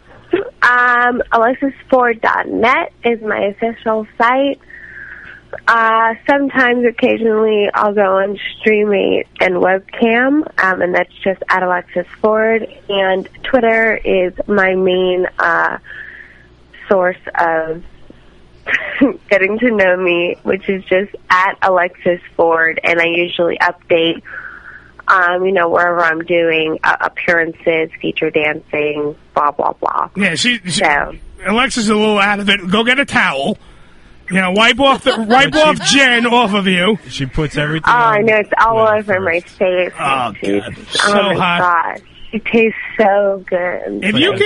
AlexisFord.net is my official site. Sometimes, occasionally, I'll go on Streamate and webcam, and that's just at Alexis Ford. And Twitter is my main source of getting to know me, which is just at Alexis Ford, and I usually update, wherever I'm doing appearances, feature dancing, blah, blah, blah. Yeah, Alexis is a little out of it. Go get a towel. Wipe off Jen off of you. She puts everything Oh, I know. It's all over my face. Oh, God. So my hot. gosh. It tastes so good. If you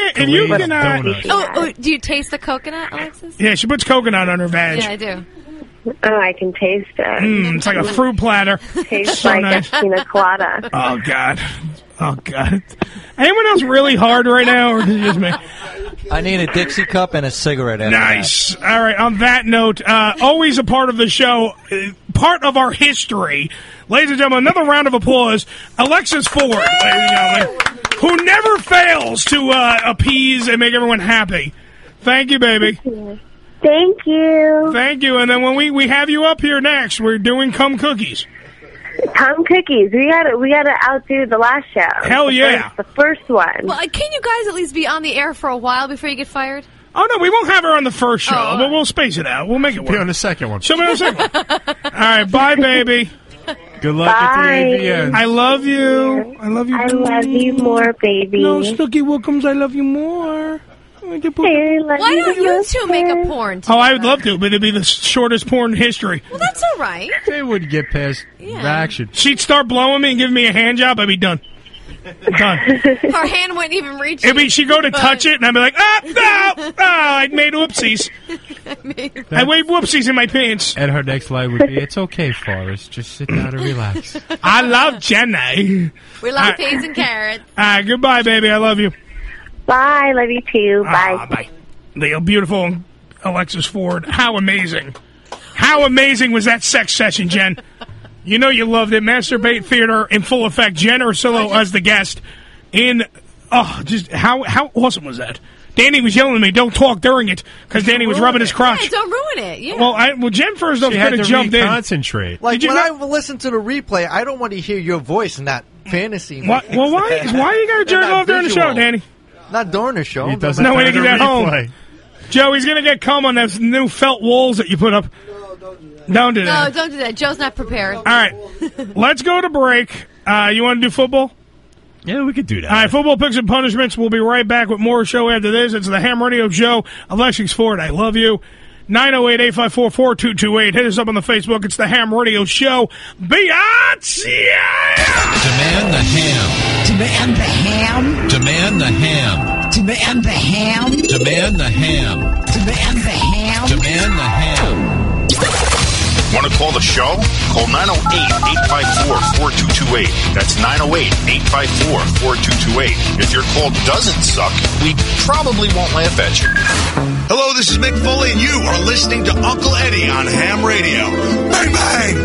can, do you taste the coconut, Alexis? Yeah, she puts coconut on her vag. Yeah, I do. Oh, I can taste it. It's like a fruit platter. Tastes So like nice. a pina colada. Oh, God. Anyone else really hard right now, or is it just me? I need a Dixie cup and a cigarette. After Nice. All right, on that note, always a part of the show, part of our history. Ladies and gentlemen, another round of applause. Alexis Ford, ladies and gentlemen, who never fails to appease and make everyone happy. Thank you, baby. Thank you. Thank you. And then when we have you up here next, we're doing Cum Cookies. Cum Cookies. We gotta outdo the last show. Hell yeah. The first one. Well, can you guys at least be on the air for a while before you get fired? Oh, no, we won't have her on the first show, but we'll space it out. We'll make it work. Be on the second one. She'll be on the second one. All right, bye, baby. Good luck at the AVN. I love you. I love you. I love you more, baby. No, Snooky Wilkums, I love you more. Why don't you two make a porn together? Oh, I would love to, but it'd be the shortest porn in history. Well, that's all right. They wouldn't get past the action. She'd start blowing me and giving me a hand job, I'd be done. Done. Her hand wouldn't even reach you. She'd go to touch it, and I'd be like, I'd made whoopsies. I waved whoopsies in my pants. And her next line would be, "It's okay, Forrest. Just sit down and relax." I love Jenny. We love peas and carrots. Goodbye, baby. I love you. Bye. Love you too. Bye. Bye. The beautiful Alexis Ford. How amazing. How amazing was that sex session, Jen? You know you loved it. Masturbate Theater in full effect. Jen Ursillo as the guest. Just how awesome was that? Danny was yelling at me, don't talk during it, because Danny was rubbing his crotch. Yeah, don't ruin it. Yeah. Well, Jen first off could have jumped in. Concentrate. Like, when I listen to the replay, I don't want to hear your voice in that fantasy. Why you got to jerk off during the show, Danny? Not during the show. No, when you get home. Joe, he's going to get cum on those new felt walls that you put up. Don't do that. No, don't do that. Joe's not prepared. All right. Let's go to break. You want to do football? Yeah, we could do that. All right, football picks and punishments. We'll be right back with more show after this. It's the Ham Radio Show. Alexis Ford, I love you. 908-854-4228. Hit us up on the Facebook. It's the Ham Radio Show. Biatch! Demand the ham. Demand the ham. Demand the ham. Demand the ham. Demand the ham. Demand the ham. Demand the ham. Want to call the show? Call 908-854-4228. That's 908-854-4228. If your call doesn't suck, we probably won't laugh at you. Hello, this is Mick Foley, and you are listening to Uncle Eddie on Ham Radio. Bang, bang!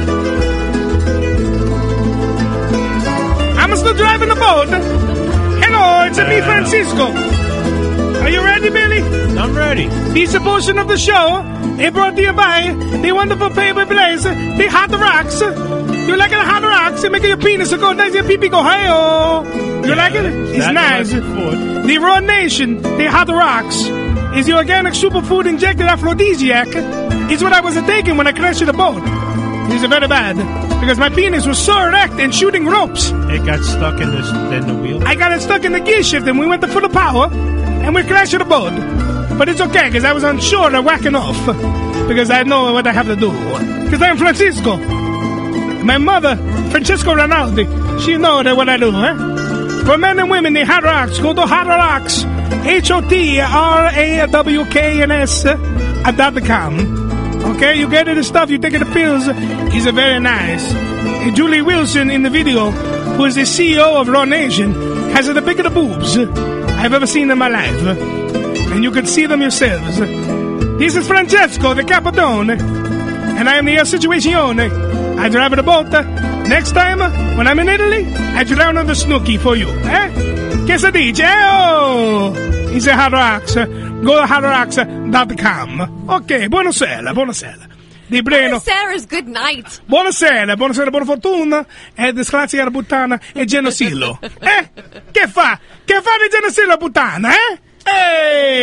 I'm still driving the boat. Hello, it's me, Francisco. Are you ready, Billy? I'm ready. This portion of the show is brought to you by the wonderful paper place, the Hot Rocks. You like the Hot Rocks? It make your penis go nice, your pee-pee go hey-oh. You like it? It's nice. The Raw Nation, the Hot Rocks, is the organic superfood injected aphrodisiac. It's what I was taking when I crashed the boat. It's very bad, because my penis was so erect and shooting ropes. It got stuck in the wheel? I got it stuck in the gear shift, and we went to full of power, and we crashed the boat. But it's okay, because I was unsure of whacking off, because I know what I have to do. Because I'm Francisco. My mother, Francesco Rinaldi, she knows what I do, huh? For men and women, the Hot Rocks, go to Hot Rocks, HOTRAWKNS.com. Okay, you get the stuff, you take the pills. He's a very nice. Julie Wilson in the video, who is the CEO of Raw Nation, has the biggest boobs I've ever seen in my life. And you can see them yourselves. This is Francesco, the Capodone, and I am the Situazione. I drive the boat. Next time, when I'm in Italy, I drown on the Snooki for you. Che si dice? Oh! He's a Hot Rocks. Go to hotrocks.com. Ok, buonasera. Di Breno. Buonasera is good night. Buonasera, buona fortuna. E disgrazia la puttana e Genosillo. Che fa? Che fa di Genosillo puttana, Ehi!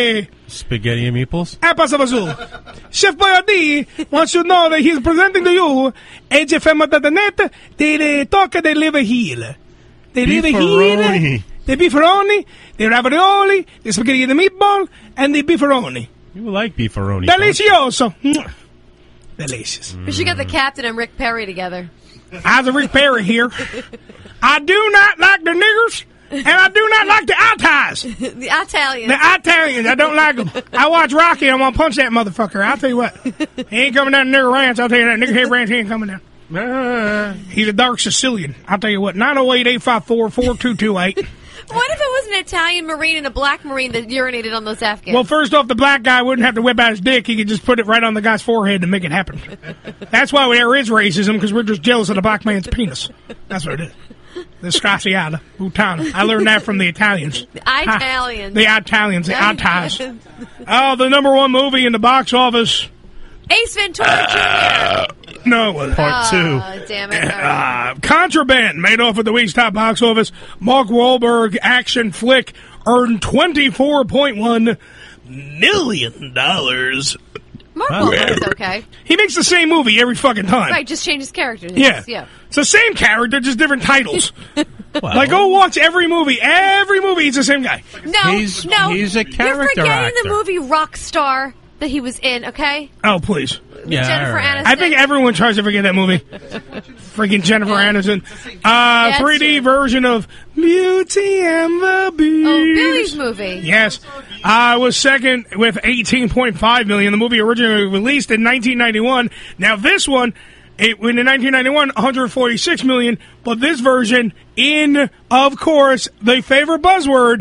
Spaghetti and meatballs? Pasta Azul. Chef Boyardee wants to know that he's presenting to you EGFM.net the tocca de liver heel. The liver heel, the beefaroni, the ravioli, the spaghetti and the meatball, and the beefaroni. You like beefaroni. Delicioso. Delicious. We should get the captain and Rick Perry together. How's the Rick Perry here? I do not like the niggers, and I do not like the Italians. The Italians. The Italians, I don't like them. I watch Rocky, I'm going to punch that motherfucker. I'll tell you what. He ain't coming down to Nigger Ranch. I'll tell you that. Nigger Head Ranch, he ain't coming down. He's a dark Sicilian. I'll tell you what. 908-854-4228. What if it was an Italian Marine and a black Marine that urinated on those Afghans? Well, first off, the black guy wouldn't have to whip out his dick. He could just put it right on the guy's forehead to make it happen. That's why there is racism, because we're just jealous of the black man's penis. That's what it is. The Scasiata, Utana. I learned that from the Italians. The Italians. The Italians, the Italians. Oh, the number one movie in the box office. Ace Ventura Jr. No, it wasn't. Part 2. Oh, damn it. Contraband made off at the week's top box office. Mark Wahlberg action flick earned $24.1 million. Mark Wahlberg's okay. He makes the same movie every fucking time. Right, just changes characters. Yeah. It's the same character, just different titles. Like, go watch every movie. Every movie, he's the same guy. No, He's a You're character forgetting actor. the movie Rockstar that he was in, okay? Oh, please. Jennifer Aniston. I think everyone tries to forget that movie. Freaking Jennifer Aniston. 3D version of Beauty and the Beast. Oh, Billy's movie. Yes. Was second with $18.5 million. The movie originally released in 1991. Now this one, in 1991, $146 million. But this version, in, of course, the favorite buzzword,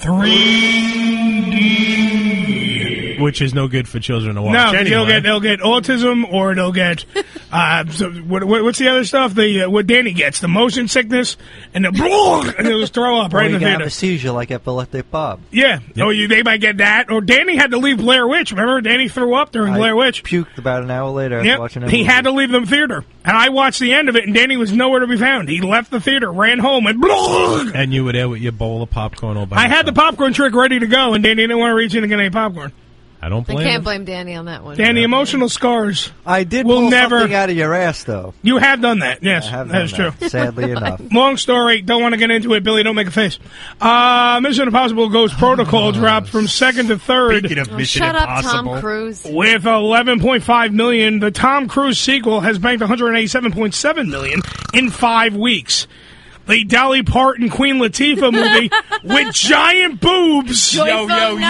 3D. Which is no good for children to watch. No, anyway. they'll get autism, or they'll get what's the other stuff? What Danny gets, the motion sickness, and they'll just throw up right in the have theater. a seizure like Epileptic Bob. Yeah, they might get that. Or Danny had to leave Blair Witch. Remember, Danny threw up during Blair Witch. Puked about an hour later after watching that he movie. had to leave the theater, and I watched the end of it, and Danny was nowhere to be found. He left the theater, ran home, and And you were there with your bowl of popcorn all by I had the popcorn trick ready to go, and Danny didn't want to reach in and get any popcorn. I don't blame I can't him. blame Danny on that one. Danny, emotional scars. I did will pull never something out of your ass, though. You have done that, yes. I have that is done true. that, sadly enough. Long story. Don't want to get into it, Billy. Don't make a face. Mission Impossible Ghost Protocol dropped from second to third. Speaking of Mission Shut up, Impossible. Tom Cruise. With $11.5 million. The Tom Cruise sequel has banked $187.7 million in 5 weeks. The Dolly Parton Queen Latifah movie with giant boobs. Yo,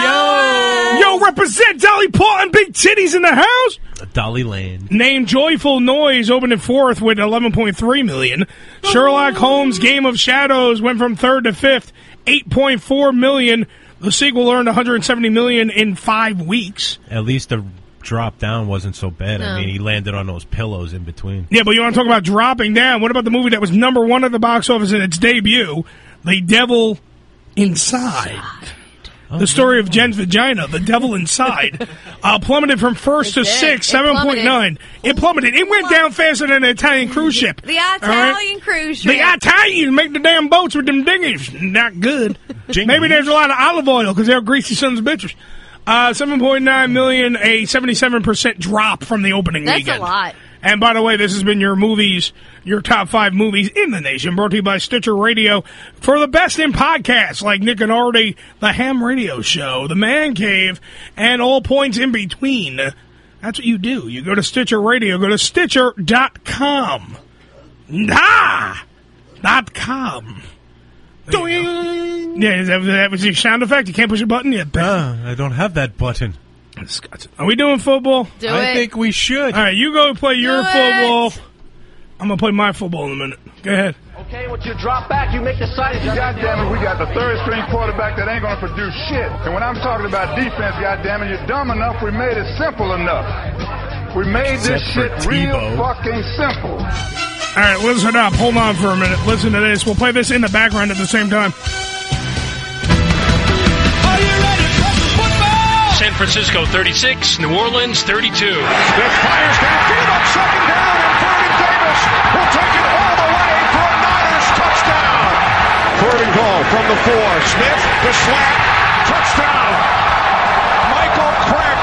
represent Dolly Parton, big titties in the house. Dolly Land. Named Joyful Noise opened in fourth with $11.3 million. Sherlock Holmes Game of Shadows went from third to fifth, $8.4 million. The sequel earned $170 million in 5 weeks. At least the drop down wasn't so bad. No. I mean, he landed on those pillows in between. Yeah, but you want to talk about dropping down? What about the movie that was number one at the box office in its debut, The Devil Inside? The story of Jen's vagina, The Devil Inside, plummeted from first to sixth, 7.9. It plummeted. It went down faster than an Italian cruise ship. The Italian cruise ship. The Italians make the damn boats with them dinghies. Not good. Maybe there's a lot of olive oil because they're greasy sons of bitches. 7.9 million, a 77% drop from the opening weekend. That's a lot. And by the way, this has been your movies, your top 5 movies in the nation, brought to you by Stitcher Radio. For the best in podcasts like Nick and Artie, The Ham Radio Show, The Man Cave, and all points in between. That's what you do. You go to Stitcher Radio, go to Stitcher.com. .com. Yeah, that was your sound effect. You can't push a button yet. I don't have that button. Are we doing football? I think we should. All right, you go play your football. I'm going to play my football in a minute. Go ahead. Okay, once you drop back, you make the side. Goddamn it, we got the third-string quarterback that ain't going to produce shit. And when I'm talking about defense, goddamn it, you're dumb enough. We made it simple enough. We made this shit real fucking simple. All right, listen up. Hold on for a minute. Listen to this. We'll play this in the background at the same time. San Francisco 36, New Orleans 32. Smith fires downfield on second down, and Vernon Davis will take it all the way for a Niners touchdown. Third and goal from the 4. Smith, the slant, touchdown. Mike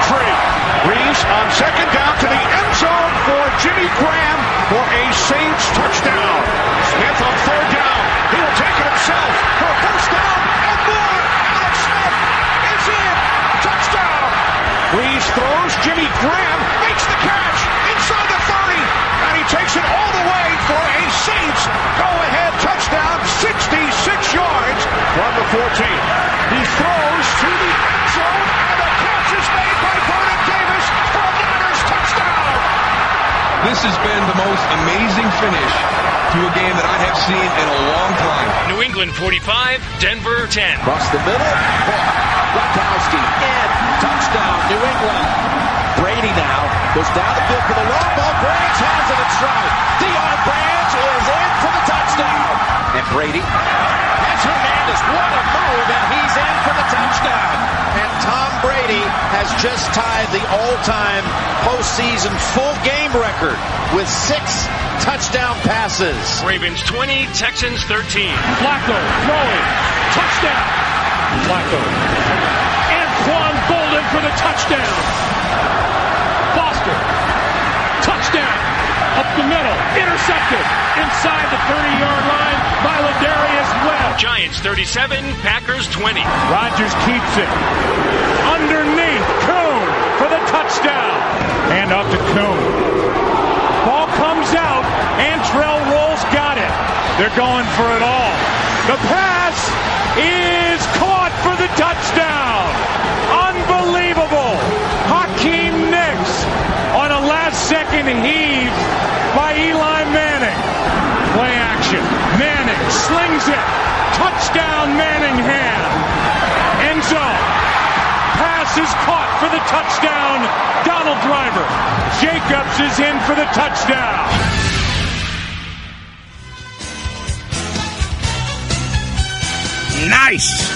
tree. Reeves on second down to the end zone for Jimmy Graham for a Saints touchdown. Smith on third down. He will take it himself for a first down and more. Alex Smith is in. Touchdown. Reeves throws. Jimmy Graham makes the catch inside the 30. And he takes it all the way for a Saints go-ahead touchdown. 66 yards from the 14. He throws to the end zone. And the catch is made by Vernon Davis for a Niners touchdown. This has been the most amazing finish to a game that I have seen in a long time. New England 45, Denver 10. Across the middle. Gronkowski in. Touchdown, New England. Brady now goes down the field for the long ball. Branch has it in stride. Deion Branch is in for the touchdown. And Brady has Hernandez. What a move, and he's in for the touchdown. And Tom Brady has just tied the all-time postseason full game record with 6 touchdown passes. Ravens 20, Texans 13. Flacco throwing. Touchdown. Flacco. Anquan Bolden for the touchdown. Foster. Touchdown. Up the middle. Intercepted. Inside the 30-yard line by Ladarius Webb. Giants 37, Packers 20. Rodgers keeps it. Underneath. Coon for the touchdown. And up to Coon. Ball comes out. Antrell Rolls got it. They're going for it all. The pass is caught for the touchdown. Unbelievable. Hakeem Nicks on a last-second heave by Eli Manning. Play action. Manning slings it. Touchdown Manningham. End zone. Pass is caught for the touchdown. Donald Driver. Jacobs is in for the touchdown. Nice.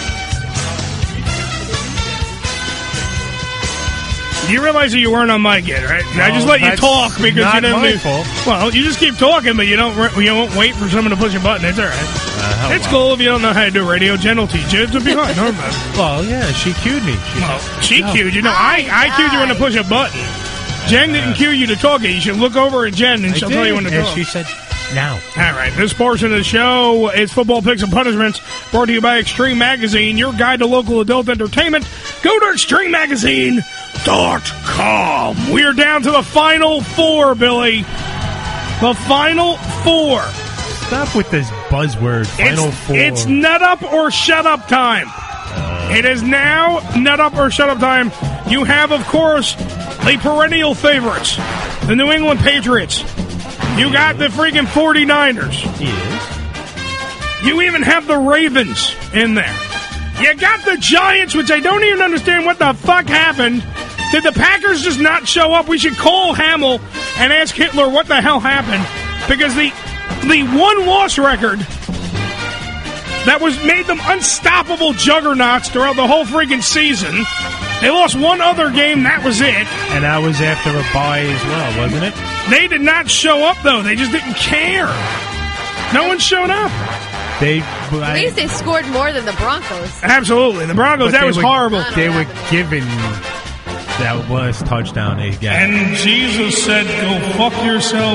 You realize that you weren't on mic yet, right? I just let you talk because you didn't. Well, you just keep talking, but you won't wait for someone to push a button. It's all right. It's cool if you don't know how to do radio. Jen will teach you. It's behind. Well, yeah, she cued me. She cued you. No, I cued you when to push a button. Jen didn't cue you to talk. You should look over at Jen and she'll tell you when to talk. And she said, now. All right, this portion of the show is Football Picks and Punishments, brought to you by Extreme Magazine, your guide to local adult entertainment. Go to extrememagazine.com. We're down to the Final Four, Billy. The Final Four. Stop with this buzzword, Final Four. It's nut up or shut up time. It is now nut up or shut up time. You have, of course, the perennial favorites, the New England Patriots. You got the freaking 49ers. Yes. You even have the Ravens in there. You got the Giants, which I don't even understand what the fuck happened. Did the Packers just not show up? We should call Hamill and ask Hitler what the hell happened. Because the one-loss record that made them unstoppable juggernauts throughout the whole freaking season. They lost one other game, that was it. And that was after a bye as well, wasn't it? They did not show up, though. They just didn't care. No one showed up. At least they scored more than the Broncos. Absolutely. The Broncos, that was horrible. They were given that last touchdown they got. And Jesus said, go fuck yourself,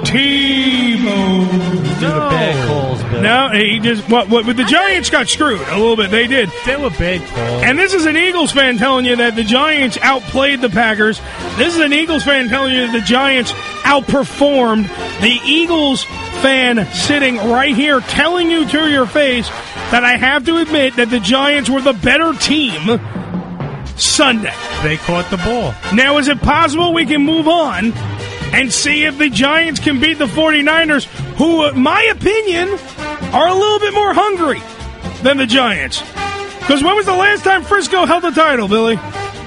Tebow. No. Bad calls, Bill. No, he just, what, the Giants got screwed a little bit. They did. They were bad calls. And this is an Eagles fan telling you that the Giants outplayed the Packers. This is an Eagles fan telling you that the Giants outperformed. The Eagles fan sitting right here telling you to your face that I have to admit that the Giants were the better team Sunday. They caught the ball. Now, is it possible we can move on and see if the Giants can beat the 49ers, who, in my opinion, are a little bit more hungry than the Giants? Because when was the last time Frisco held the title, Billy?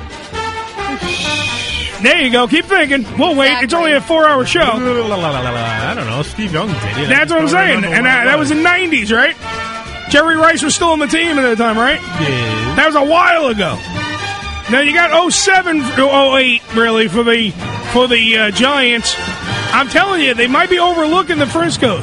There you go. Keep thinking. We'll wait. Exactly. It's only a 4-hour show. I don't know. Steve Young did it. That's what I'm saying. And that was in the 90s, right? Jerry Rice was still on the team at that time, right? Yeah. That was a while ago. Now you got 07, 08, really, for the Giants. I'm telling you, they might be overlooking the Friscos.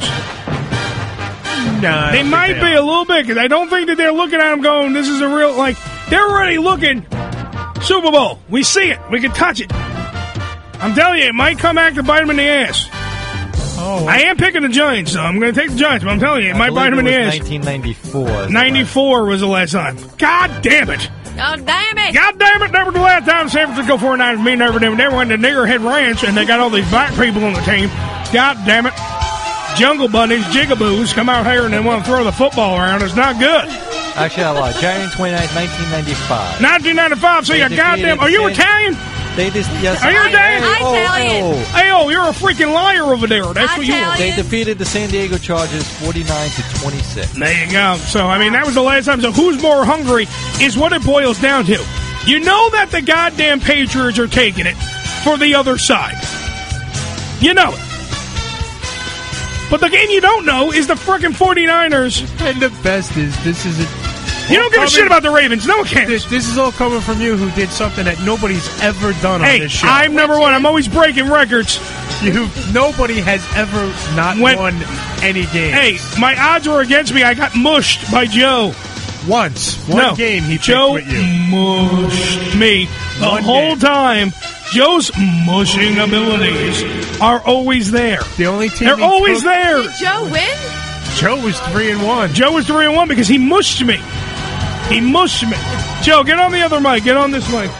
No, they might be a little bit, because I don't think that they're looking at them going, this is a real, like, they're already looking, Super Bowl. We see it. We can touch it. I'm telling you, it might come back to bite him in the ass. Oh, I am picking the Giants, so I'm going to take the Giants, but I'm telling you, it might bite him in the ass. 1994. 94 was the last time. God damn it. God damn it. God damn it. Never the last time San Francisco 49ers, me never did. They went to Niggerhead Ranch, and they got all these black people on the team. God damn it. Jungle bunnies, jigaboos, come out here and they want to throw the football around. It's not good. Actually, I lied. January 29th, 1995. 1995, so you goddamn... Are you Italian? They just... Yes, are you Italian? Italian. Hey, you're a freaking liar over there. That's what you are. They defeated the San Diego Chargers 49-26. There you go. So, I mean, that was the last time. So, who's more hungry is what it boils down to. You know that the goddamn Patriots are taking it for the other side. You know it. But the game you don't know is the frickin' 49ers. And the best is, this is it. You don't give a shit about the Ravens. No one cares. This is all coming from you, who did something that nobody's ever done on this show. I'm number one. I'm always breaking records. Nobody has ever not won any game. Hey, my odds were against me. I got mushed by Joe. Once. One game he Joe picked with you. Mushed me the whole time. Joe's mushing abilities are always there. The only team they're always there. Did Joe win? Joe was 3-1. Joe was 3-1 because he mushed me. He mushed me. Joe, get on the other mic. Get on this mic.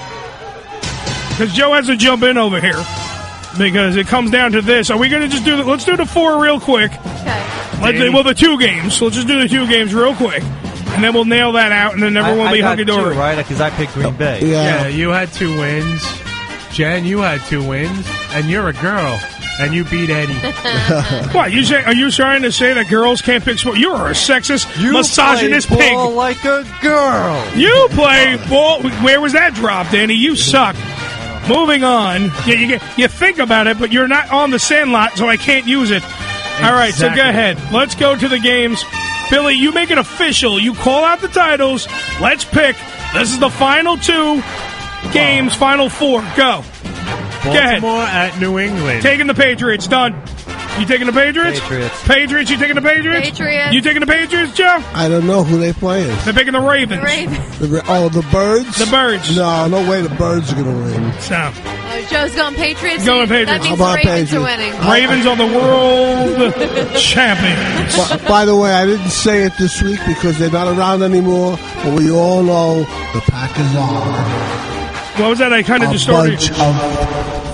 Because Joe has to jump in over here. Because it comes down to this. Are we going to just do the... Let's do the 4 real quick. Okay. Well, the 2 games. Let's just do the 2 games real quick. And then we'll nail that out, and then everyone will be hunky-dory. Right? Because I picked Green Bay. Yeah, you had 2 wins. Jen, you had 2 wins. And you're a girl. And you beat Eddie. What? Are you trying to say that girls can't pick sports? You're a sexist, misogynist play pig. ball like a girl. You play ball. Where was that drop, Danny? You suck. Moving on. Yeah, you think about it, but you're not on the Sandlot, so I can't use it. All right, so go ahead. Let's go to the games. Billy, you make it official. You call out the titles. Let's pick. This is the final 2 games, final 4. Go. Baltimore at New England. Taking the Patriots. Done. You taking the Patriots? Patriots. You taking the Patriots? Patriots. You taking the Patriots, Joe? I don't know who they playing. They're picking the Ravens. The Birds? The Birds. No way the Birds are going to win. So. Joe's going Patriots. Going Patriots. That means How the about Ravens are Patriots? winning. Ravens are the world champions. By the way, I didn't say it this week because they're not around anymore, but we all know the Packers are. What was that? I kind of distorted. Bunch of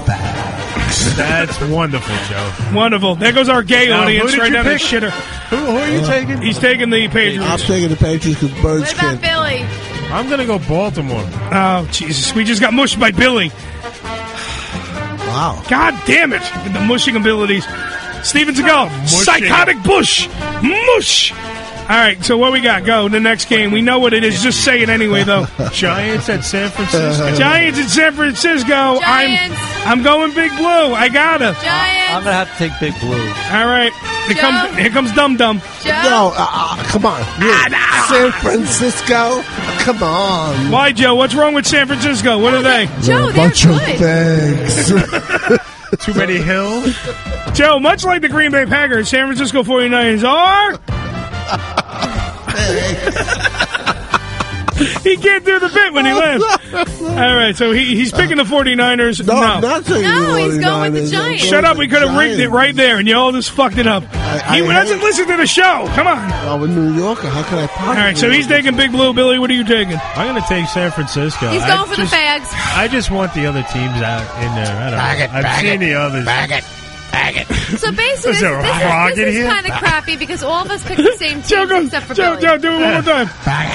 That's wonderful, Joe. Wonderful. There goes our gay Now, audience who did right you down the pick? shitter. Who are you taking? He's taking the Patriots. I'm taking the Patriots because Birds What about can't. Billy? I'm going to go Baltimore. Oh, Jesus. We just got mushed by Billy. Wow. God damn it. With the mushing abilities. Steven Seagal. Psychotic Bush. Mush. All right, so what we got? Go, the next game. We know what it is. Just say it anyway, though. Giants at San Francisco. Giants at San Francisco. Giants. I'm going Big Blue. I gotta. Giants. I'm going to have to take Big Blue. All right. Here comes Dum Dum. No, come on. San Francisco? Come on. Why, Joe? What's wrong with San Francisco? What are they? Joe, a they're bunch of good. bags. Too many hills. Joe, much like the Green Bay Packers, San Francisco 49ers are... He can't do the bit when he laughs. All right, so he's picking the 49ers. No, I'm not taking No, the he's going with the 49ers. Giants. Shut up. We could have rigged it right there, and you all just fucked it up. He doesn't listen to the show. Come on. I'm a New Yorker. How can I possibly? All right, so he's taking Big Blue. Billy, what are you taking? I'm going to take San Francisco. He's going for the fags. I just want the other teams out in there. I don't know. I've seen the others. So basically, Is there a frog in this is here? kind of crappy because all of us picked the same team except for Joe, Billy. Joe, do it one more time.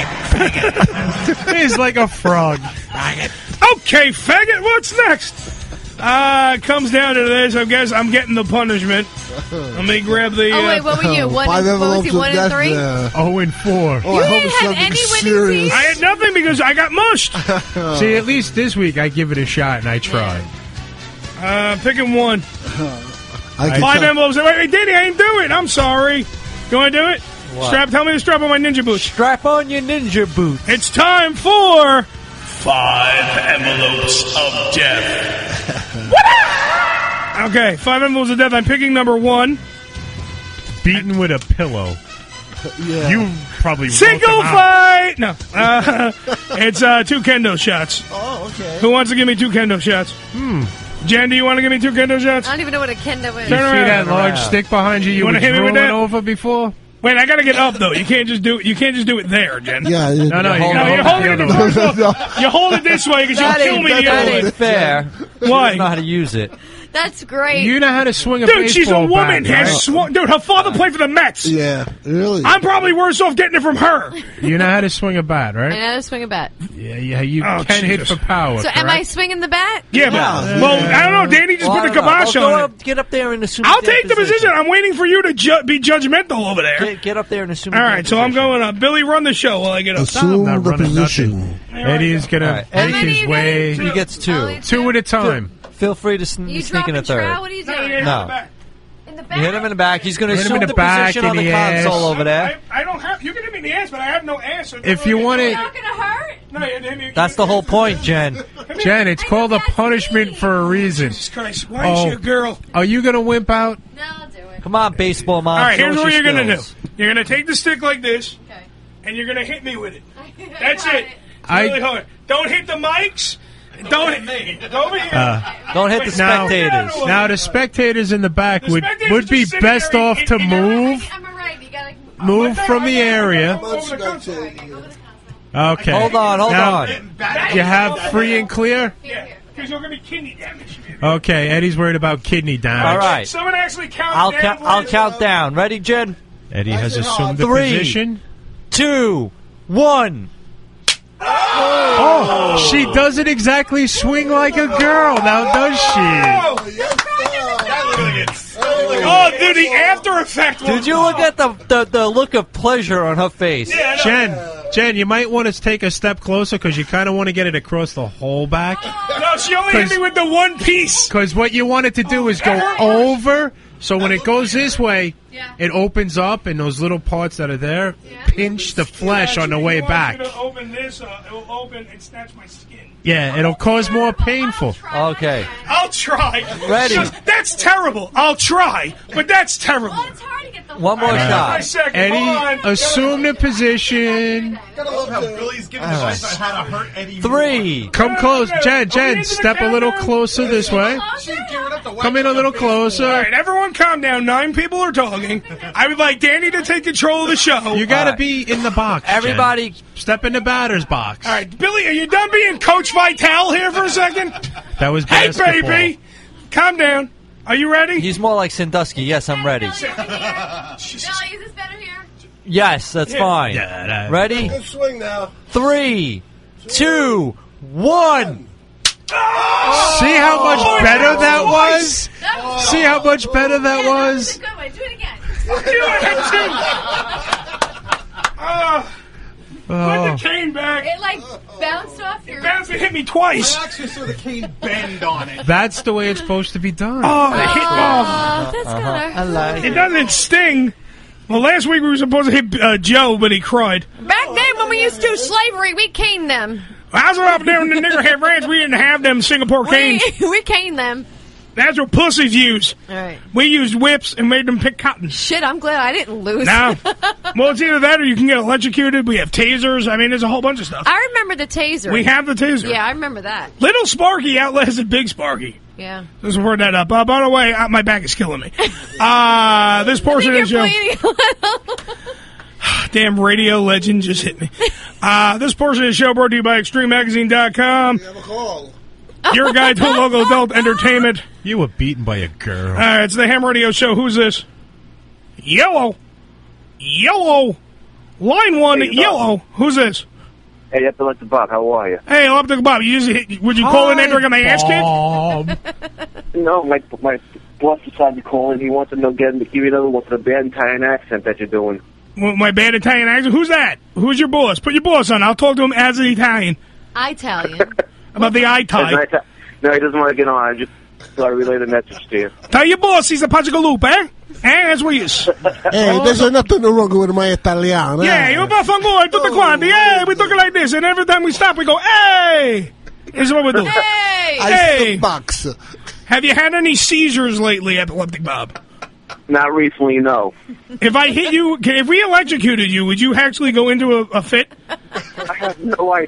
He's like a frog. Okay, faggot, what's next? Comes down to this. I guess I'm getting the punishment. Let me grab the... Oh, wait, what were you? What was he, 1 and 3? 0-4. Oh, You I hope didn't it's have something any winning serious. teams? I had nothing because I got mushed. See, at least this week I give it a shot and I tried. Picking one. I can 5 tell- envelopes. Wait, Diddy, I ain't do it. I'm sorry. You want to do it? What? Tell me to strap on my ninja boots. Strap on your ninja boots. It's time for... 5 envelopes of death. Okay, 5 envelopes of death. I'm picking number 1. Beaten with a pillow. Yeah. You probably wrote Single them out. fight! No. It's 2 kendo shots. Oh, Okay. Who wants to give me 2 kendo shots? Jen, do you want to give me 2 kendo shots? I don't even know what a kendo is. You see that large stick behind you? You were wanna hit me with drooling that? over before. Wait, I gotta get up though. You can't just do it there, Jen. Yeah. No, you you're holding it. You hold it this way because you'll kill me the That other way. ain't fair. Why? She doesn't know how to use it. That's great. You know how to swing a Dude, baseball she's a woman. bat, right? Dude, her father played for the Mets. Yeah, really. I'm probably worse off getting it from her. You know how to swing a bat, I right? know how to swing a bat. Yeah, you Oh, can hit Jesus. for power. So am I correct? swinging the bat? Yeah, but well, I don't know. Danny just put the kibosh on it. Get up there and assume. I'll take the position. I'm waiting for you to be judgmental over there. Get up there and assume. All right, so I'm going up. Billy, run the show while I get up. Assume not the running position. Eddie is gonna make his way. He gets 2. 2 at a time. Feel free to You sneak in a dropping trow? third. What are you doing? No. In the You back? hit him in the back. He's going to Hit him assume in the the back, position in on the the ass. console over there. I don't have. You can hit me in the ass, but I have no ass. So If you want it, Not gonna hurt? No, you hit me. That's the whole point, Jen. Jen, it's called a punishment for a reason. Jesus Christ, why is she a girl? Are you gonna wimp out? No, I'll do it. Come on, baseball mom. All right, show here's us what your you're gonna do. skills. You're gonna take the stick like this, Okay. and you're gonna hit me with it. That's it. It's I- really hard. Don't hit the mics. Don't hit me. Over here. Don't hit the Now, spectators. now the spectators in the back would spectators be just sitting best there off to move I'm alright. You gotta. move from the area. Okay. Hold on. Now, you have free and clear. Yeah, because you're gonna be kidney damage. Okay, Eddie's worried about kidney damage. All right. Someone actually count I'll down. count. I'll count down. Ready, Jen? Eddie has assumed the 3, position. 2, 1. Oh, she doesn't exactly swing like a girl, now does she? Oh, dude, the after effect. Did you look at the look of pleasure on her face? Jen, you might want to take a step closer because you kind of want to get it across the whole back. No, she only hit me with the one piece. Because what you want it to do is go over, so when it goes this way, it opens up, and those little parts that are there pinch the flesh on the way back. If open this, it will open and snatch my skin. Yeah, it'll cause more painful. Okay. I'll try. Ready. That's terrible. I'll try, but that's terrible. One more shot. Eddie, assume the position. Gotta love how Billy's giving advice on how to hurt Eddie. 3. Come close. Jen, step a little closer this way. Come in a little closer. All right, everyone calm down. 9 people are talking. I would like Danny to take control of the show. You got to be in the box. Jen. Everybody, step in the batter's box. All right, Billy, are you done being Coach Vitale here for a second? That was Hey, basketball. baby. Calm down. Are you ready? he's more like Sandusky. Yes, I'm ready. Billy, is this better here? Yes, that's fine. Ready? Good swing now. 3, 2, 1. See how much better that was? See how much better that was? Good way. Do it again. Put the cane back. It like bounced off your. It bounced and hit me twice. I actually saw the cane bend on it. That's the way it's supposed to be done. Oh, it hit That's I like It doesn't sting. Well, last week we were supposed to hit Joe, but he cried. Back then, when we used to do slavery, we caned them. I was up there in the niggerhead ranch. We didn't have them Singapore canes. We caned them. That's what pussies use. All right. We used whips and made them pick cotton. Shit, I'm glad I didn't lose. Now, well, it's either that or you can get electrocuted. We have tasers. I mean, there's a whole bunch of stuff. I remember the taser. We have the taser. Yeah, I remember that. Little Sparky outlasted Big Sparky. Yeah. Let's word that up. By the way, my back is killing me. This portion of the show. Damn radio legend just hit me. This portion of the show brought to you by ExtremeMagazine.com. We have a call. Your guide to local adult entertainment. You were beaten by a girl. All right, it's the Ham Radio Show. Who's this? Yellow. Line 1, Hey, yellow. Who's this? Hey, that's Electric Bob. How are you? Hey, Electric Bob. Would you call in after I got my ass kicked? No, my boss decided to call in. He wants to know, what's the bad Italian accent that you're doing. Well, my bad Italian accent? Who's that? Who's your boss? Put your boss on. I'll talk to him as an Italian. Italian. About the eye tie. No, he doesn't want to get on. I just thought I'd relay the message to you. Tell your boss he's a Pazzigalupe, eh? That's what he is. Hey, there's nothing wrong with my Italiano. Yeah, you vaffanculo, tutti quanti. Hey, we talk like this, and every time we stop, we go, hey! This is what we do. Hey! Box. Have you had any seizures lately, Epileptic Bob? Not recently, no. If I hit you, if we electrocuted you, would you actually go into a fit? I have no idea.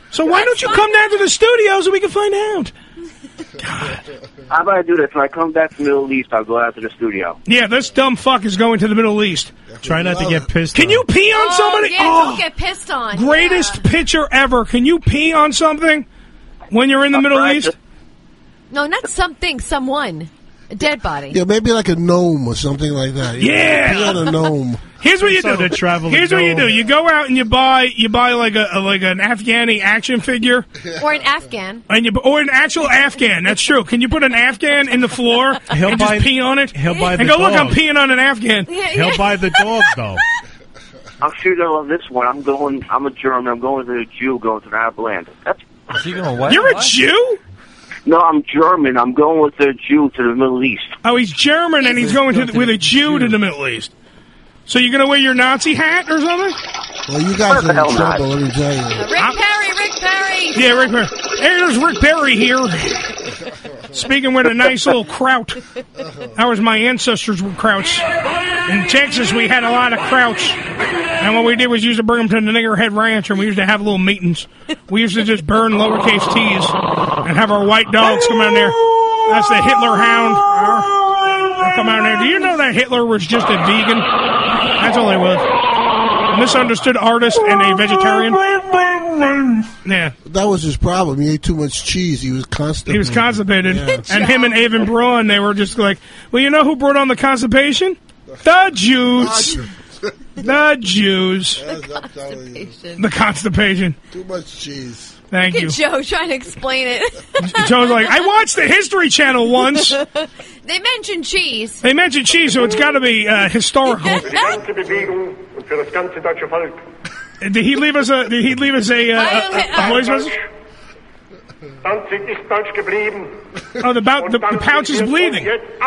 So why don't you come down to the studio so we can find out? How about I do this? When I come back from the Middle East, I'll go out to the studio. Yeah, this dumb fuck is going to the Middle East. Try not to get pissed Can you pee on somebody? Yeah, don't get pissed on. Greatest pitcher ever. Can you pee on something when you're in the Middle East? No, not something, someone. A dead body. Yeah, maybe like a gnome or something like that. Yeah. Pee on a gnome. Here's what you So do. to travel Here's to what you go- do. You go out and you buy like an Afghani action figure. Or an Afghan. Or an actual Afghan. That's true. Can you put an Afghan in the floor and just pee on it? He'll buy and the go, look, I'm dog. peeing on an Afghan. He'll buy the dog, though. I'm sure they'll love this one. I'm a German. I'm going to a Jew going to the Arab land. That's. You're a Jew? No, I'm German. I'm going with a Jew to the Middle East. Oh, he's German and he's going with a Jew to the Middle East. So you're going to wear your Nazi hat or something? Well, you guys are in trouble, let me tell you. Rick Perry. Yeah, Rick Perry. Hey, there's Rick Perry here. Speaking with a nice little kraut. That was my ancestors were krauts. In Texas, we had a lot of krauts. And what we did was used to bring them to the Niggerhead Ranch, and we used to have little meetings. We used to just burn lowercase t's and have our white dogs come out there. That's the Hitler Hound. They'll come out there. Do you know that Hitler was just a vegan? That's all he was. A misunderstood artist and a vegetarian. Yeah. That was his problem. He ate too much cheese. He was constipated. He was constipated. Yeah. And him and Avon Braun, they were just like, well, you know who brought on the constipation? The Jews. The Jews. The constipation. Too much cheese. Thank Look you. at Joe trying to explain it. Joe's like, I watched the History Channel once. They mentioned cheese. They mentioned cheese, so it's got to be historical. Did he leave us a voice message? Oh, the pouch is bleeding.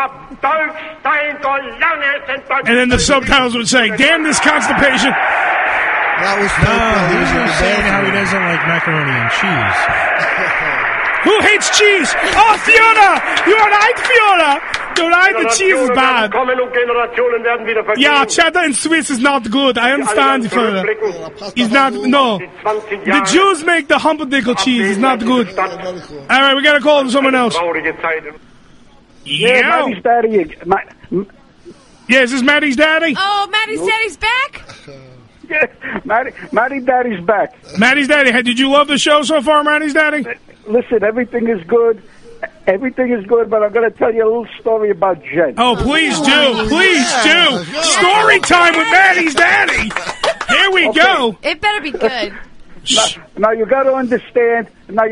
And then the subtitles would say, damn this constipation. That was he was just saying how he doesn't like macaroni and cheese. Who hates cheese? Oh, Fiona! You alright, Fiona? You alright? The cheese is bad. Yeah, cheddar in Swiss is not good. I understand, Fiona. It's not, no. The Jews make the Humperdickle cheese. It's not good. Alright, we gotta call someone else. Yeah, Maddie's daddy. Yeah, is this Maddie's daddy? Oh, Maddie's daddy's back? Yeah, Maddie's daddy's back. Maddie's daddy, did you love the show so far, Maddie's daddy? Listen, everything is good. Everything is good, but I'm going to tell you a little story about Jen. Oh, please do. Please do. Story time with Maddie's daddy. Here we go. It better be good. Now you got to understand.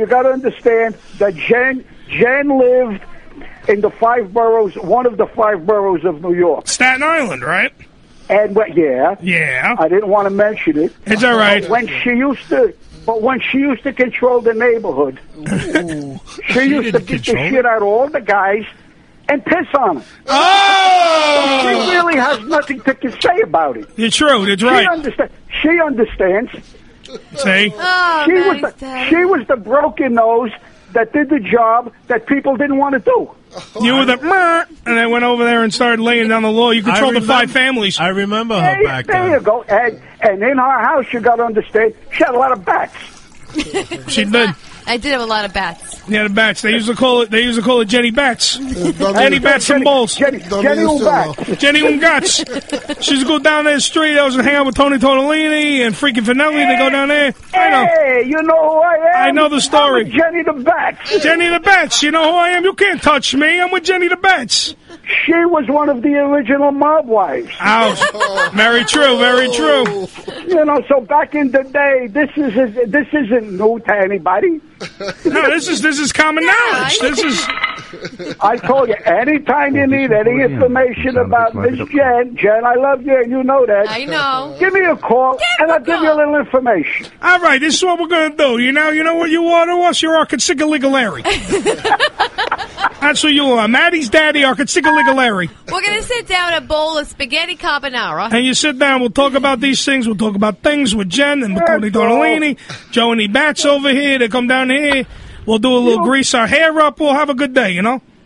That Jen lived in the 5 boroughs, one of the 5 boroughs of New York. Staten Island, right? And yeah. I didn't want to mention it. It's all right. When she used to control the neighborhood, she used to beat the shit out of all the guys and piss on them. Oh! So she really has nothing to say about it. It's true. It's right. She understands. See? Oh, She was the broken nose that did the job that people didn't want to do. You were the and I went over there and started laying down the law. You controlled the 5 families. I remember her back there then. You go. And in her house, you got to understand, she had a lot of bats. She did. I did have a lot of bats. Yeah, the bats. They used to call it Jenny Bats. Jenny Bats and Balls. Jenny Bats. Jenny Guts. She used to go down there the street. I was hang out with Tony Tonellini and freaking Finelli. They go down there. I know. Hey, you know who I am? I know the story. I'm with Jenny the Bats. Jenny the Bats. You know who I am? You can't touch me. I'm with Jenny the Bats. She was one of the original mob wives. Ouch. Very true. Very true. You know, so back in the day, this isn't new to anybody. No, this is common knowledge. This is. I told you, anytime you need any information about Miss Jen, I love you, and you know that. I know. Give me a call, and I'll give you a little information. All right, this is what we're going to do. You know what you are to us? You're our Consigliga Larry. That's who you are. Maddie's daddy, our Consigliga Larry. We're going to sit down a bowl of spaghetti carbonara. And you sit down, we'll talk about these things. We'll talk about things with Jen and Tony Donellini, Joey Bats over here. They come down here. We'll do a little grease our hair up. We'll have a good day, you know?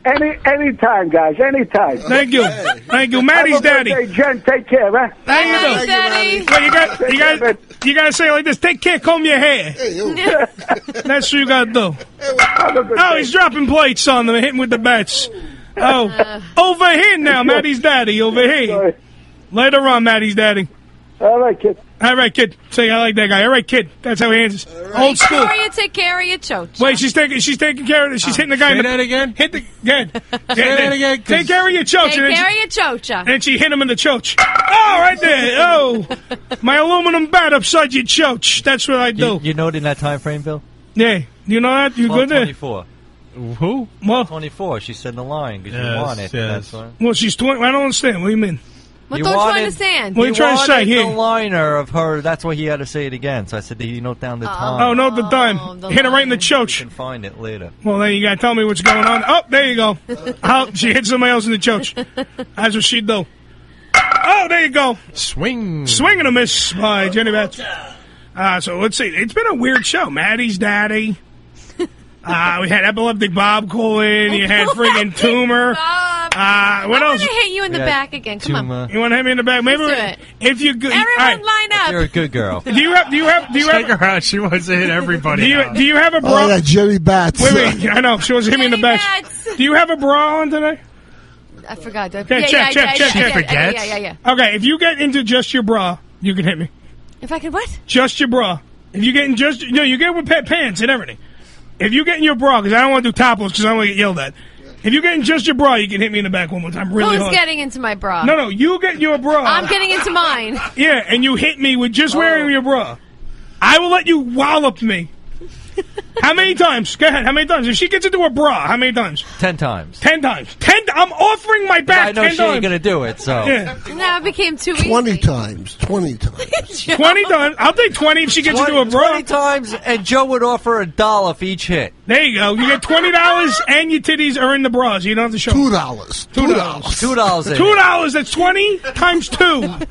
Anytime, guys. Anytime. Thank you. Thank you. Maddie's daddy. Hey, Jen, take care, man. How you doing? Daddy. Well, you got to say it like this. Take care, comb your hair. That's what you got to do. Oh, he's dropping plates on them, hitting with the bats. Oh, over here now, Maddie's daddy, over here. Later on, Maddie's daddy. All right, kid. All right, kid. Say I like that guy. All right, kid. That's how he answers. Old school. Take care of your choach. Wait, she's taking care of it. She's hitting the guy. Say that again? Hit the good. Say that again. Take care of your choach. Take care of your chocha. And she hit him in the choach. Oh, right there. Oh, my aluminum bat upside your choach. That's what I do. You know it in that time frame, Bill? Yeah. You know that? You good there? 24. Who? Well, 24. She said in the line because you want it. Yes. That's why. Well, she's 20. I don't understand. What do you mean? What don't you understand? What are you trying to say here? The liner of her. That's why he had to say it again. So I said, "Did you note down the time?" Oh, note the time. Hit her right in the choach. You can find it later. Well, then you got to tell me what's going on. Oh, there you go. Oh, she hit somebody else in the choach. That's what she do. Oh, there you go. Swing and a miss by Jenny Betts. So let's see. It's been a weird show. Maddie's daddy. We had Epileptic Bob call in. You had friggin' Tumor. What else? I'm going to hit you in the back again. Come on. You want to hit me in the back? Maybe Let's do it. If you go, Everyone line up. You're a good girl. Do you have? Take her out. She wants to hit everybody. Do you have a bra? Oh, yeah, Jerry Bats. Wait. I know. She wants to hit me in the back. Do you have a bra on today? I forgot. Check. Yeah. Okay, if you get into just your bra, you can hit me. If I could what? Just your bra. If you get in just, you get with pants and everything. If you get in your bra, because I don't want to do topless because I don't want to get yelled at. If you get in just your bra, you can hit me in the back one more time. Really Who's hard. getting into my bra? No, you get your bra. I'm getting into mine. Yeah, and you hit me with just wearing your bra. I will let you wallop me. How many times? Go ahead. How many times? If she gets into a bra, how many times? 10 times. 10 times. I'm offering my back 10 times. I know she ain't going to do it, so. Yeah. Now it became too easy. 20 times. 20 times. 20 times. I'll take 20 if she gets into a bra. 20 times, and Joe would offer $1 for each hit. There you go. You get $20 and your titties are in the bras. You don't have to show $2. $2. That's 20 times 2.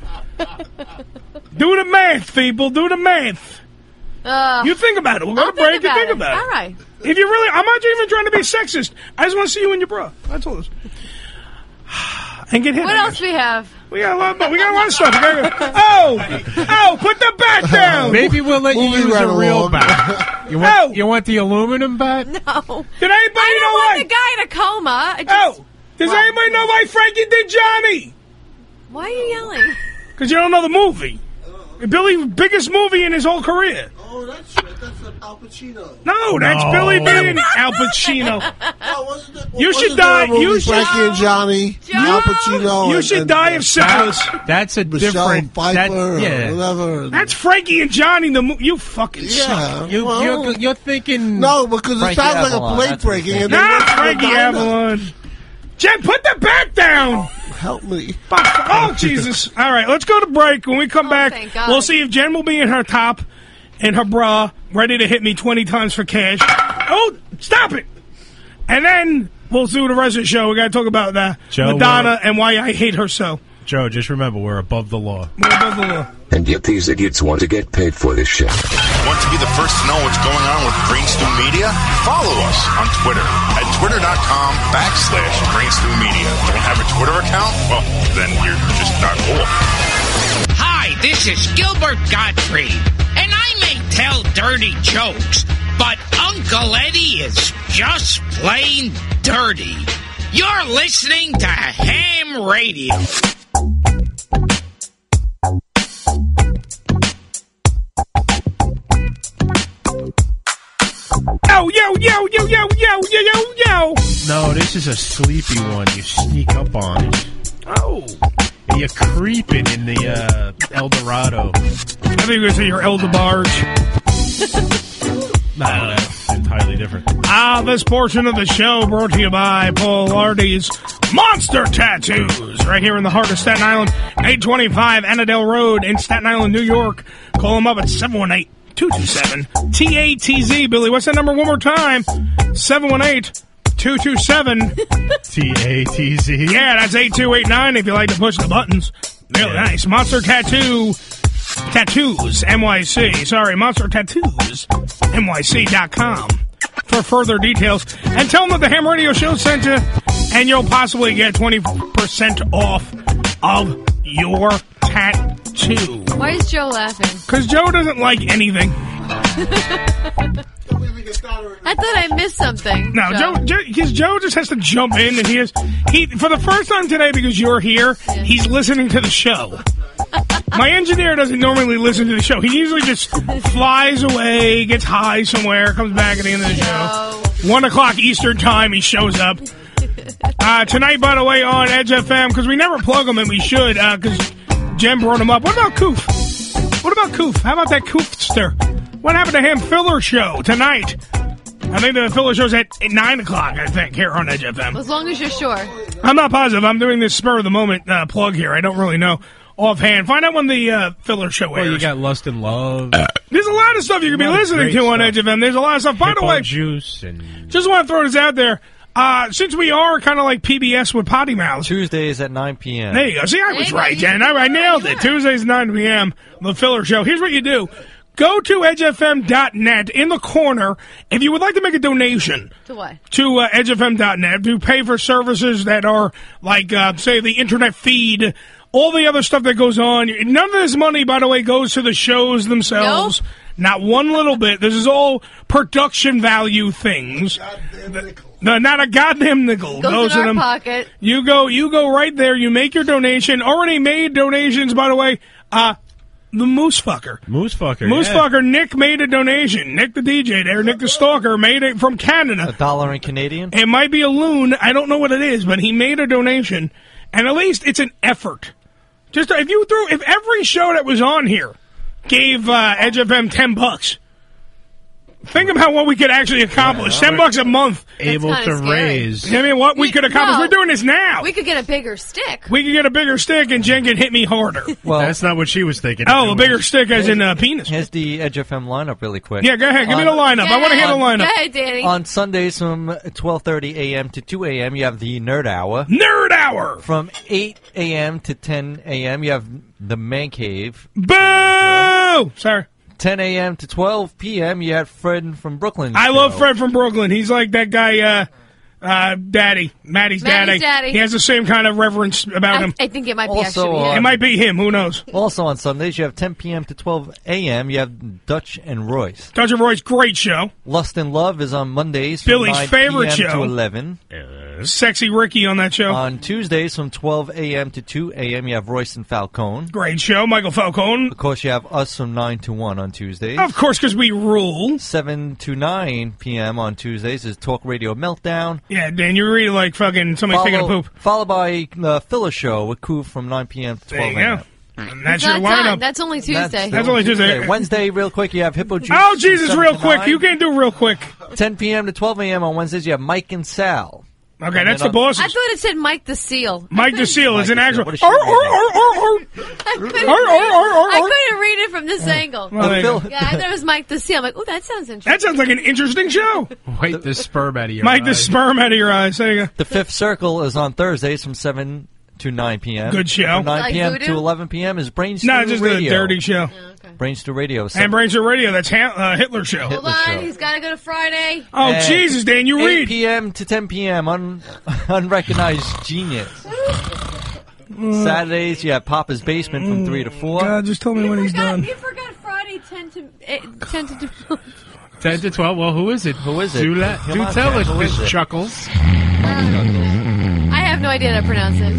Do the math, people. Do the math. You think about it. We're going to break and think about it. All right. If you really, I'm not even trying to be sexist. I just want to see you in your bra. That's all. And get hit. What else we have? We got a lot of stuff. Put the bat down. Maybe we'll let you use a real bat. You want the aluminum bat? No. Did anybody I don't want the guy in a coma. Does anybody know why Frankie did Johnny? Why are you yelling? Because you don't know the movie. Billy's biggest movie in his whole career. Oh, that's Al Pacino. No, that's Billy being Al Pacino. You should die. You should. Frankie and Johnny. Al Pacino. You should die of syphilis. That's a Michelle different. Pfeiffer, whatever. That's Frankie and Johnny. You fucking suck. You're thinking. No, because it sounds like a plate breaking. And not Frankie Avalon. Jen, put the bat down. Help me. Oh, Jesus. All right, let's go to break. When we come back, we'll see if Jen will be in her top, in her bra, ready to hit me 20 times for cash. Oh, stop it. And then we'll do the rest of the show. We got to talk about Madonna and why I hate her so. Joe, just remember, we're above the law. We're above the law. And yet these idiots want to get paid for this shit. Want to be the first to know what's going on with Greenstew Media? Follow us on Twitter at twitter.com/Greenstew Media. Don't have a Twitter account? Well, then you're just not cool. Hi, this is Gilbert Gottfried, and I may tell dirty jokes, but Uncle Eddie is just plain dirty. You're listening to Ham Radio. Yo. No, this is a sleepy one. You sneak up on it. Oh. You're creeping in the El Dorado. I think you're going to say your El DeBarge. No, that's entirely different. This portion of the show brought to you by Paul Lardy's Monster Tattoos, right here in the heart of Staten Island, 825 Annandale Road in Staten Island, New York. Call them up at 718-227-TATZ. Billy, what's that number one more time? 718-227-TATZ. Yeah, that's 8289 if you like to push the buttons. Really nice. Monster Tattoos, NYC. Sorry, Monster Tattoos, NYC.com for further details. And tell them that the Ham Radio Show sent you and you'll possibly get 20% off of your tattoo. Why is Joe laughing? Because Joe doesn't like anything. I thought I missed something. No, Joe just has to jump in, and he for the first time today, because you're here, he's listening to the show. My engineer doesn't normally listen to the show. He usually just flies away, gets high somewhere, comes back at the end of the show. 1 o'clock Eastern time, he shows up. Tonight, by the way, on Edge FM, because we never plug them, and we should, because Jen brought him up. What about Koof? How about that Koofster? What happened to him? Filler show tonight. I think the filler show's at 9 o'clock, I think, here on Edge FM. As long as you're sure. I'm not positive. I'm doing this spur-of-the-moment plug here. I don't really know offhand. Find out when the filler show airs. Well, you got Lust and Love. There's a lot of stuff you can be listening to on Edge FM. There's a lot of stuff. By the way, Juice and... just want to throw this out there. Since we are kind of like PBS with Potty Mouths. Tuesdays at 9 p.m. There you go. See, I was right, Jen. I nailed it. Tuesdays at 9 p.m., the filler show. Here's what you do. Go to edgefm.net. In the corner, if you would like to make a donation. To what? To edgefm.net to pay for services that are like, say, the internet feed, all the other stuff that goes on. None of this money, by the way, goes to the shows themselves. Nope. Not one little bit. This is all production value things. No, not a goddamn nickel. Goes in our pocket. You go right there. You make your donation. Already made donations, by the way. The Moose Fucker. Moose Nick made a donation. Nick the DJ there, Nick the Stalker, made it from Canada. $1 in Canadian? It might be a loon. I don't know what it is, but he made a donation. And at least it's an effort. Just if every show that was on here gave Edge FM $10, think about what we could actually accomplish. $10 a month. Able to raise. I mean, what we could accomplish. We're doing this now. We could get a bigger stick. And Jen can hit me harder. Well, that's not what she was thinking. Oh, a bigger stick as in penis. Here's the Edge FM lineup really quick. Yeah, go ahead. Give me the lineup. I want to hear the lineup. Go ahead, Danny. On Sundays from 12:30 a.m. to 2 a.m., you have the Nerd Hour. Nerd Hour! From 8 a.m. to 10 a.m., you have the Man Cave. Boo! Sorry. 10 a.m. to 12 p.m., you had Fred from Brooklyn. I love Fred from Brooklyn. He's like that guy, Daddy. Maddie's daddy. He has the same kind of reverence about him. I think it might be it might be him. Who knows? Also on Sundays, you have 10 p.m. to 12 a.m., you have Dutch and Royce. Dutch and Royce, great show. Lust and Love is on Mondays from Billy's 9 favorite p.m. show. to 11. Sexy Ricky on that show. On Tuesdays from 12 a.m. to 2 a.m., you have Royce and Falcone. Great show, Michael Falcone. Of course, you have us from 9 to 1 on Tuesdays. Of course, because we rule. 7 to 9 p.m. on Tuesdays is Talk Radio Meltdown. Yeah, Dan, you read like fucking somebody's taking a poop. Followed by the Filler Show with Koof from 9 p.m. to 12 a.m. And that's your lineup. That's only Tuesday. That's only Tuesday. Wednesday, real quick, you have Hippo Juice. Oh, Jesus, real quick. You can't do real quick. 10 p.m. to 12 a.m. on Wednesdays, you have Mike and Sal. Okay, and that's the bosses. I thought it said Mike the Seal. Mike the Seal is an actual... I couldn't read it from this angle. Well, I thought it was Mike the Seal. I'm like, oh, that sounds interesting. That sounds like an interesting show. Wipe the sperm out of your Mike eyes. the sperm out of your eyes. There you go. The Fifth Circle is on Thursdays from 7 to 9 p.m. Good show. From 9 Like p.m. Voodoo? to 11 p.m. is Brain Stew No, Radio. just a dirty show. Brain Stew Radio. And Brain Stew Radio, that's Hitler show. Hold on, he's got to go to Friday. Oh, And Jesus, Dan, you 8 read. p.m. to 10 p.m. Unrecognized Genius. Saturdays, you have Papa's Basement from 3 to 4. God, just tell me when he's done. You forgot Friday 10 to 12. 10 to 12. Well, who is it? Who is it? Do Come on, tell Jen, us, who is Miss it? Chuckles. I have no idea how to pronounce it.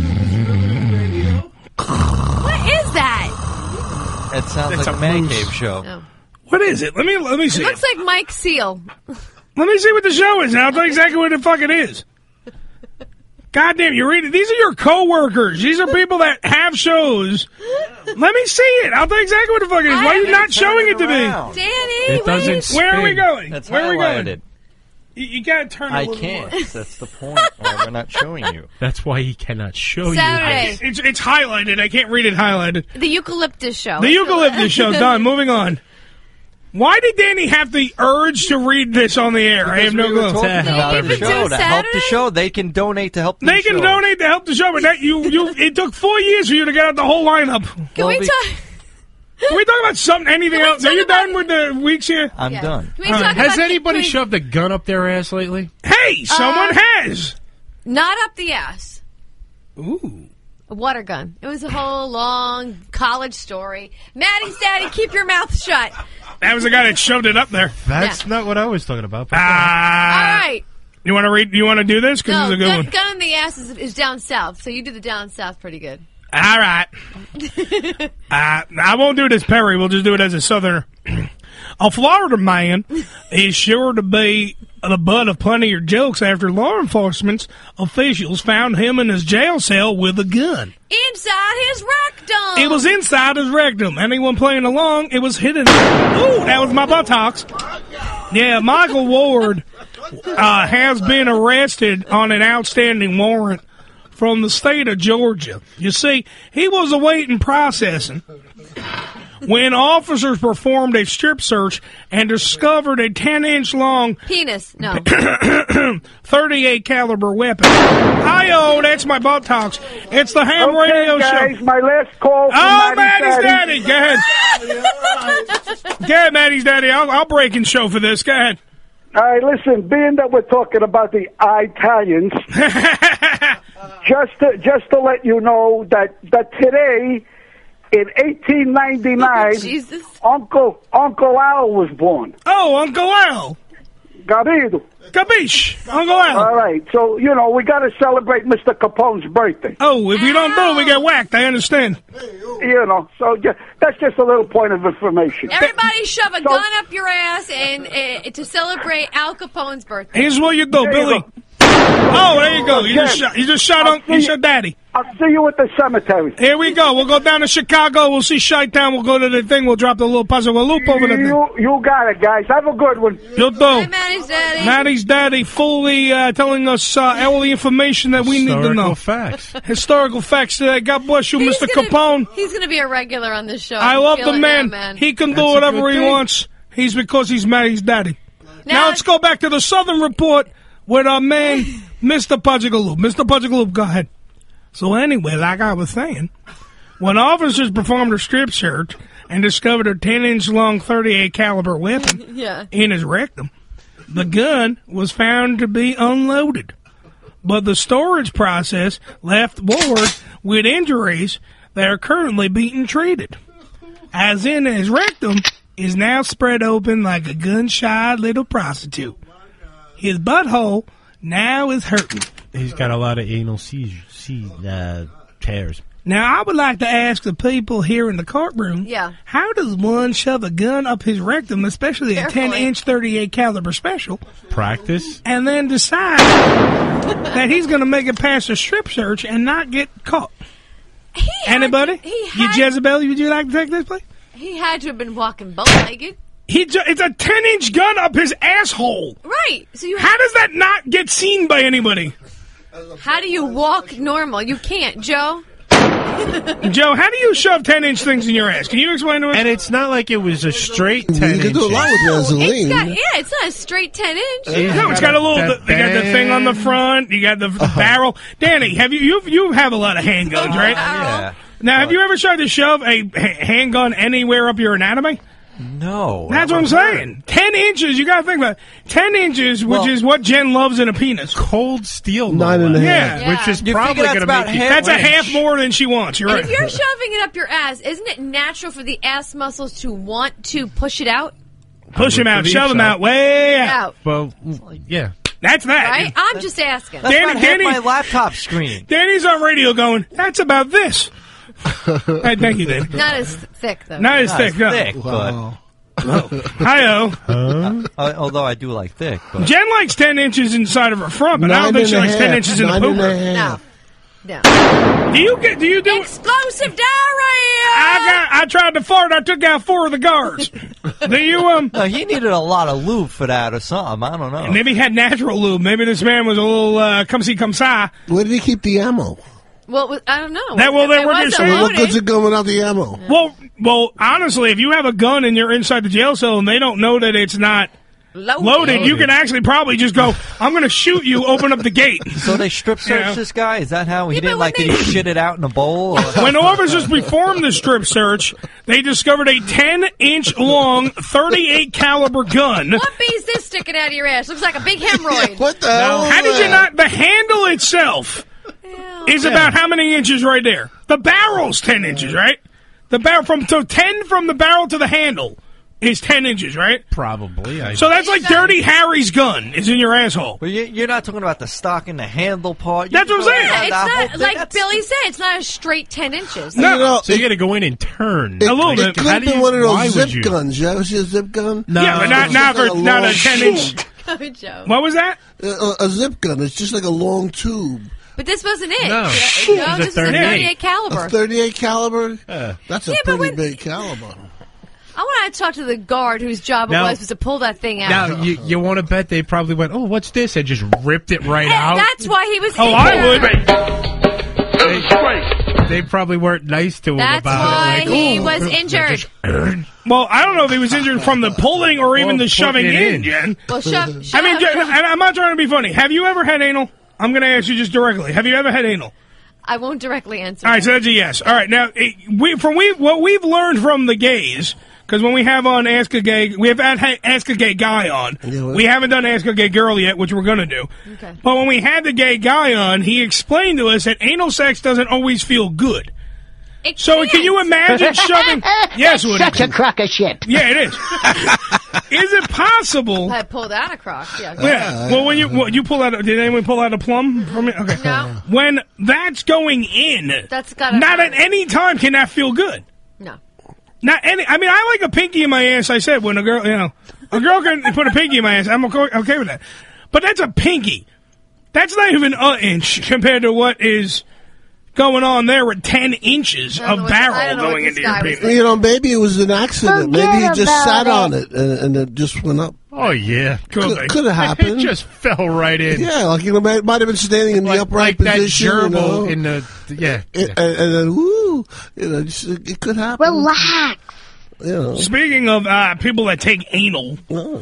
What is that? It sounds like a Man Cave show. No. What is it? Let me see. It looks like Mike Seal. Let me see what the show is, and I'll tell you exactly what the fuck it is. God damn, you read it. These are your co-workers. These are people that have shows. Let me see it. I'll tell you exactly what the fuck it is. Why are you not showing it to me? Danny, It doesn't Where are we spin. going? That's Where are we going? highlighted. You gotta turn it a I little can't. more. That's the point. Why we're not showing you. That's why he cannot show Saturday. It's highlighted. I can't read it highlighted. The Eucalyptus Show. The Eucalyptus Show. Done. Moving on. Why did Danny have the urge to read this on the air? I have no We were clue. talking about the show. To help the show, they can donate to help the They show. can donate to help the show, but that it took 4 years for you to get out the whole lineup. Can we talk? Can we talk about something, anything else? Are you done with the weeks here? I'm done. Can we talk Has about anybody shoved a gun up their ass lately? Hey, someone has. Not up the ass. Ooh. A water gun. It was a whole long college story. Maddie's daddy, keep your mouth shut. That was the guy that shoved it up there. That's not what I was talking about. All right. You want to read? You want to do this? Because No, it's a good one. gun in the ass is down south, so you do the down south pretty good. All right. I won't do it as Perry. We'll just do it as a Southerner. A Florida man is sure to be the butt of plenty of jokes after law enforcement officials found him in his jail cell with a gun. Inside his rectum. It was inside his rectum. Anyone playing along, it was hidden. Ooh, that was my buttocks. Yeah, Michael Ward has been arrested on an outstanding warrant from the state of Georgia. You see, he was awaiting processing when officers performed a strip search and discovered a 10-inch long penis. No. 38 caliber weapon. Hi-yo, that's my buttocks. It's the Ham Radio guys, Show. My last call. Oh, Maddie's Daddy. Go ahead. Go ahead, Maddie's Daddy. I'll break in show for this. Go ahead. All right, listen, being that we're talking about the Italians, just to let you know that today, in 1899, Uncle Al was born. Oh, Uncle Al. Gabido. Capiche, Uncle Al. All right, so, we got to celebrate Mr. Capone's birthday. Oh, if you don't do, we get whacked. I understand. So that's just a little point of information. Everybody shove a gun up your ass and to celebrate Al Capone's birthday. Here's what you do, Billy. Oh, there you go. You just shot Daddy. I'll see you at the cemetery. Here we go. We'll go down to Chicago. We'll see Chi-Town. We'll go to the thing. We'll drop the little puzzle loop over the thing. You got it, guys. Have a good one. You'll do. Hi, Maddie's Daddy. Maddie's Daddy fully telling us all the information that we need to know. Historical facts. God bless you, Mr. Capone. He's going to be a regular on this show. I love the man. Man. He can do whatever he wants. Because he's Maddie's Daddy. Now let's go back to the Southern Report with our man, Mr. Pudgigaloop. Mr. Pudgigaloop, go ahead. So anyway, like I was saying, when officers performed a strip search and discovered a 10-inch long 38 caliber weapon in his rectum, the gun was found to be unloaded. But the storage process left Ward with injuries that are currently being treated. As in, his rectum is now spread open like a gun-shy little prostitute. His butthole now is hurting. He's got a lot of anal tears. Now, I would like to ask the people here in the courtroom, how does one shove a gun up his rectum, especially a 10-inch 38 caliber special, Practice. and then decide that he's going to make it past a strip search and not get caught? Anybody? You Jezebel, would you like to take this, please? He had to have been walking bow-legged. It's a 10-inch gun up his asshole. Right. So how does that not get seen by anybody? How do you walk normal? You can't, Joe. Joe, how do you shove 10-inch things in your ass? Can you explain to us? And it's not like it was a straight 10-inch. You can do a lot with Vaseline. It's not a straight 10-inch. No, it's got a little. They got the thing on the front. You got the barrel. Danny, have you have a lot of handguns, right? Yeah. Now, have you ever tried to shove a handgun anywhere up your anatomy? No. That's what I'm saying. 10 inches, you got to think about it. 10 inches, which is what Jen loves in a penis. Cold steel. 9.5. Yeah. Which is probably going to make you... That's a half more than she wants. You're And right. if you're shoving it up your ass, isn't it natural for the ass muscles to want to push it out? Push him out, shove him out, way out. Well, yeah. That's that. Right? I'm just asking. That's about half my laptop screen. Danny's on radio going, that's about this. Hey, thank you, Danny. Not as thick, though. Not as thick, no. But Hi-oh. Although I do like thick. But. Jen likes 10 inches inside of her front, but I don't think she likes 10 inches in the pooper. No. No. Do you do explosive diarrhea? I tried to fart. I took out 4 of the guards. Do you No, he needed a lot of lube for that or something. I don't know. Maybe he had natural lube. Maybe this man was a little come see come sa. Where did he keep the ammo? Well, I don't know. There were some. What good's it going without the ammo? Well, honestly, if you have a gun and you're inside the jail cell and they don't know that it's not loaded, you can actually probably just go, I'm going to shoot you, open up the gate. So they strip searched this guy? Is that how he didn't like that he shit it out in a bowl? Or? When officers performed the strip search, they discovered a 10-inch long 38 caliber gun. What is this sticking out of your ass? Looks like a big hemorrhoid. What the hell? How did you not? The handle itself is about how many inches right there? The barrel's 10 inches, right? The barrel 10 from the barrel to the handle is 10 inches, right? Probably. So that's like Dirty Harry's gun is in your asshole. But you're not talking about the stock and the handle part. That's what I'm saying. Yeah, it's not, like Billy said, it's not a straight 10 inches. No. So you got to go in and turn. A little bit. It could have been one of those zip guns. You ever see a zip gun? No. Yeah, but not a 10-inch. Good joke. What was that? A zip gun. It's just like a long tube. But this wasn't it. No. This is a 38 caliber. A 38 caliber? That's a pretty big caliber. I want to talk to the guard whose job it was to pull that thing out. Now, you want to bet they probably went, oh, what's this? And just ripped it right out. That's why he was Oh, injured. I would. They probably weren't nice to him That's about it. why he was injured. Well, I don't know if he was injured from the pulling or even the shoving in, Jen. Well, I mean, Jen, and I'm not trying to be funny. Have you ever had anal? I'm going to ask you just directly. Have you ever had anal? I won't directly answer. All right, so that's a yes. All right, now, what we've learned from the gays, because when we have on Ask a Gay, we have had Ask a Gay Guy on. We haven't done Ask a Gay Girl yet, which we're going to do. Okay. But when we had the gay guy on, he explained to us that anal sex doesn't always feel good. So can you imagine shoving? Yes, Woody. Such a crock of shit. Yeah, it is. Is it possible? I pulled out a crock. Yeah. Yeah. Well, when you pull out, did anyone pull out a plum from it? Okay. No. When that's going in, That's gotta not hurt. at any time can that feel good. No. Not any. I mean, I like a pinky in my ass. I said when a girl can put a pinky in my ass. I'm okay with that. But that's a pinky. That's not even an inch compared to what is going on there with 10 inches of barrel going into your penis. You know, maybe it was an accident. Maybe he just sat on it and it just went up. Oh, yeah. Could have happened. It just fell right in. Yeah, like, you know, might have been standing in the upright like position. That gerbil you know? in the, yeah. And then, woo, you know, it could happen. Relax. You know. Speaking of people that take anal,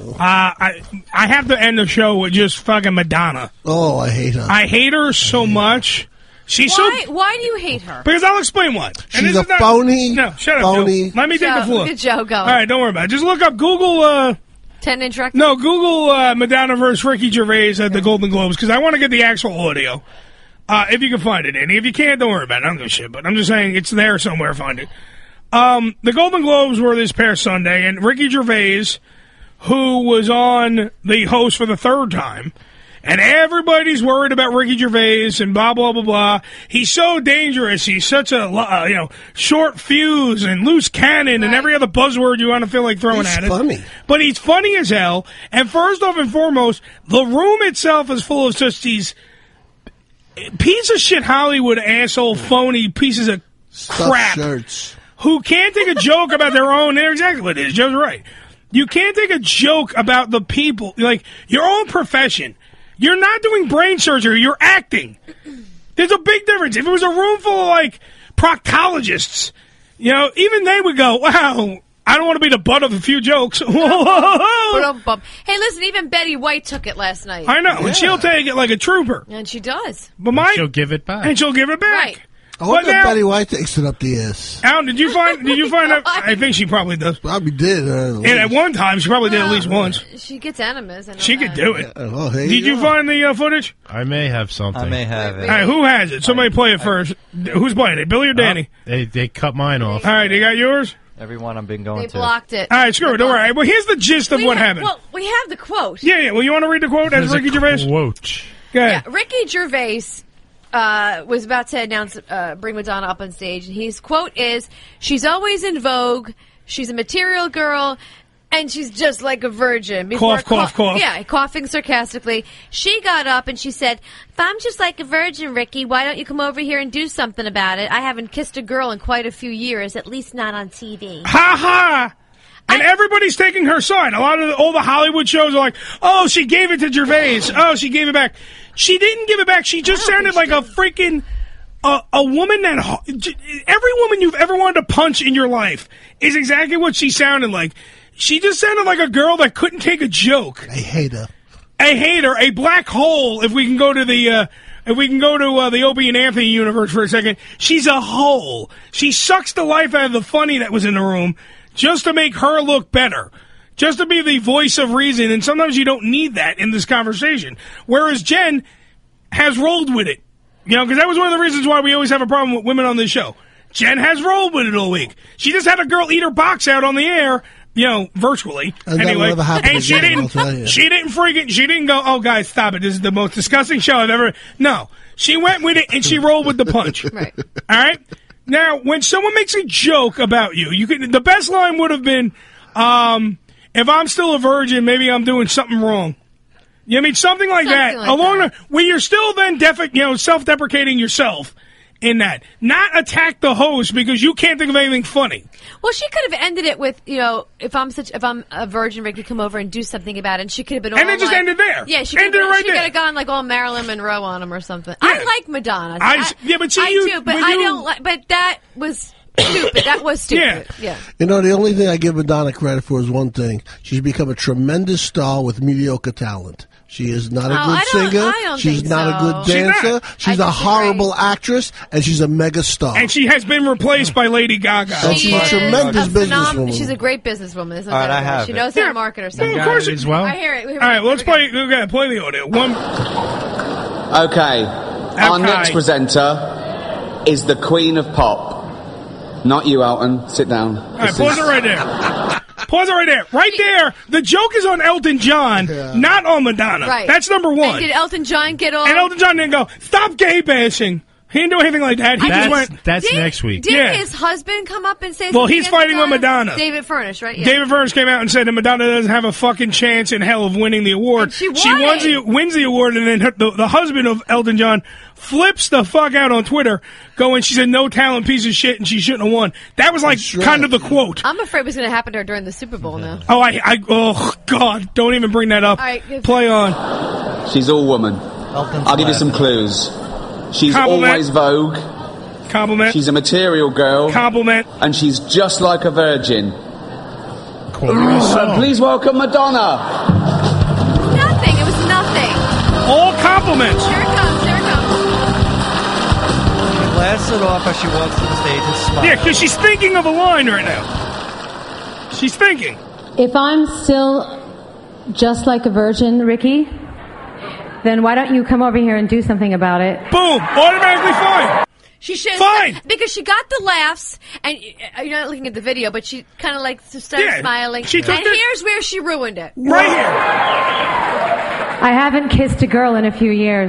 I have to end the show with just fucking Madonna. Oh, I hate her. I hate her so much. She's Why do you hate her? Because I'll explain why. And She's this a is not, phony. No, shut up, phony. Joe. Let me take the floor. Look at Joe go. All right, don't worry about it. Just look up Google. 10-inch record? No, Google Madonna versus Ricky Gervais at the Golden Globes because I want to get the actual audio. If you can find it, Andy. If you can't, don't worry about it. I don't give a shit. But I'm just saying it's there somewhere. Find it. The Golden Globes were this past Sunday, and Ricky Gervais, who was on the host for the third time, and everybody's worried about Ricky Gervais and blah, blah, blah, blah. He's so dangerous. He's such a, short fuse and loose cannon and every other buzzword you want to feel like throwing at it. He's funny. But he's funny as hell. And first off and foremost, the room itself is full of just these piece of shit Hollywood asshole phony pieces of crap shirts who can't take a joke about their own. They're exactly what it is. Joe's right. You can't take a joke about the people, like your own profession. You're not doing brain surgery. You're acting. There's a big difference. If it was a room full of, like, proctologists, even they would go, wow, I don't want to be the butt of a few jokes. Hey, listen, even Betty White took it last night. I know, and she'll take it like a trooper. And she does. But she'll give it back. And she'll give it back. Right. I hope that Betty White takes it up the ass. Al, did you find out? I think she probably does. Probably did. And at one time, she probably did at least once. She gets enemas. She could do it. Oh, did you find the footage? I may have something. I may have it. All right, who has it? Somebody play it first. Who's playing it, Billy or Danny? They cut mine off. All right, they got yours? Everyone I've been going to. They blocked it. All right, screw it. Don't worry. Well, here's the gist of what happened. Well, we have the quote. Yeah. Well, you want to read the quote as Ricky Gervais? Quote. Go ahead. Yeah, Ricky Gervais was about to announce, bring Madonna up on stage, and his quote is, "She's always in vogue, she's a material girl, and she's just like a virgin." Cough, cough, cough. Yeah, coughing sarcastically. She got up and she said, "If I'm just like a virgin, Ricky, why don't you come over here and do something about it? I haven't kissed a girl in quite a few years, at least not on TV." Ha ha! And everybody's taking her side. All the Hollywood shows are like, "Oh, she gave it to Gervais. Oh, she gave it back." She didn't give it back. She just sounded like a freaking a woman that every woman you've ever wanted to punch in your life is exactly what she sounded like. She just sounded like a girl that couldn't take a joke. I hate her. A hater, a black hole. If we can go to the the Opie and Anthony universe for a second, she's a hole. She sucks the life out of the funny that was in the room just to make her look better, just to be the voice of reason. And sometimes you don't need that in this conversation. Whereas Jen has rolled with it, because that was one of the reasons why we always have a problem with women on this show. Jen has rolled with it all week. She just had a girl eat her box out on the air. Virtually. And anyway, and she didn't go, oh, guys, stop it. This is the most disgusting show I've ever. No. She went with it and she rolled with the punch. Right. All right? Now, when someone makes a joke about you the best line would have been, if I'm still a virgin, maybe I'm doing something wrong. You know what I mean? Something like that. Where you're still then self-deprecating yourself. In that, not attack the host because you can't think of anything funny. Well, she could have ended it with, if I'm a virgin, Ricky, come over and do something about it. And she could have been all and then just ended there. Yeah, she could have gone like all Marilyn Monroe on him or something. Yeah. I like Madonna. I do, but I don't like. But that was stupid. That was stupid. Yeah. The only thing I give Madonna credit for is one thing: she's become a tremendous star with mediocre talent. She is not a good singer. She's not a good dancer. She's a horrible actress, and she's a mega star. And she has been replaced by Lady Gaga. And she's a tremendous businesswoman. She's a great businesswoman. All right, I have she knows how to market herself. Of course, as well. I hear it. All right, let's play. Play the audio. Okay. Our next presenter is the Queen of Pop. Not you, Elton. Sit down. All right, pause it right there. Pause it right there. Right there. The joke is on Elton John, not on Madonna. Right. That's number one. And did Elton John get all... And Elton John didn't go, stop gay bashing. He didn't do anything like that. He just went... That's next week. Did his husband come up and say something? Well, he's fighting with Madonna. David Furnish, right? Yeah. David Furnish came out and said that Madonna doesn't have a fucking chance in hell of winning the award. And she wins the award, and then the husband of Elton John flips the fuck out on Twitter, going, she's a no-talent piece of shit, and she shouldn't have won. That was like kind of the quote. I'm afraid what's going to happen to her during the Super Bowl now. Oh, God, don't even bring that up. All right, play on. She's all woman. I'll give you some clues. She's always Vogue. Compliment. She's a material girl. Compliment. And she's just like a virgin. Please welcome Madonna. Nothing. It was nothing. All compliments. Here it comes. She blasts it off as she walks to the stage and smiles. Yeah, because she's thinking of a line right now. She's thinking. If I'm still just like a virgin, Ricky, then why don't you come over here and do something about it? Boom! Automatically fine. She should fine because she got the laughs, and you're not looking at the video, but she kind of like started smiling. Here's where she ruined it. Right here. I haven't kissed a girl in a few years.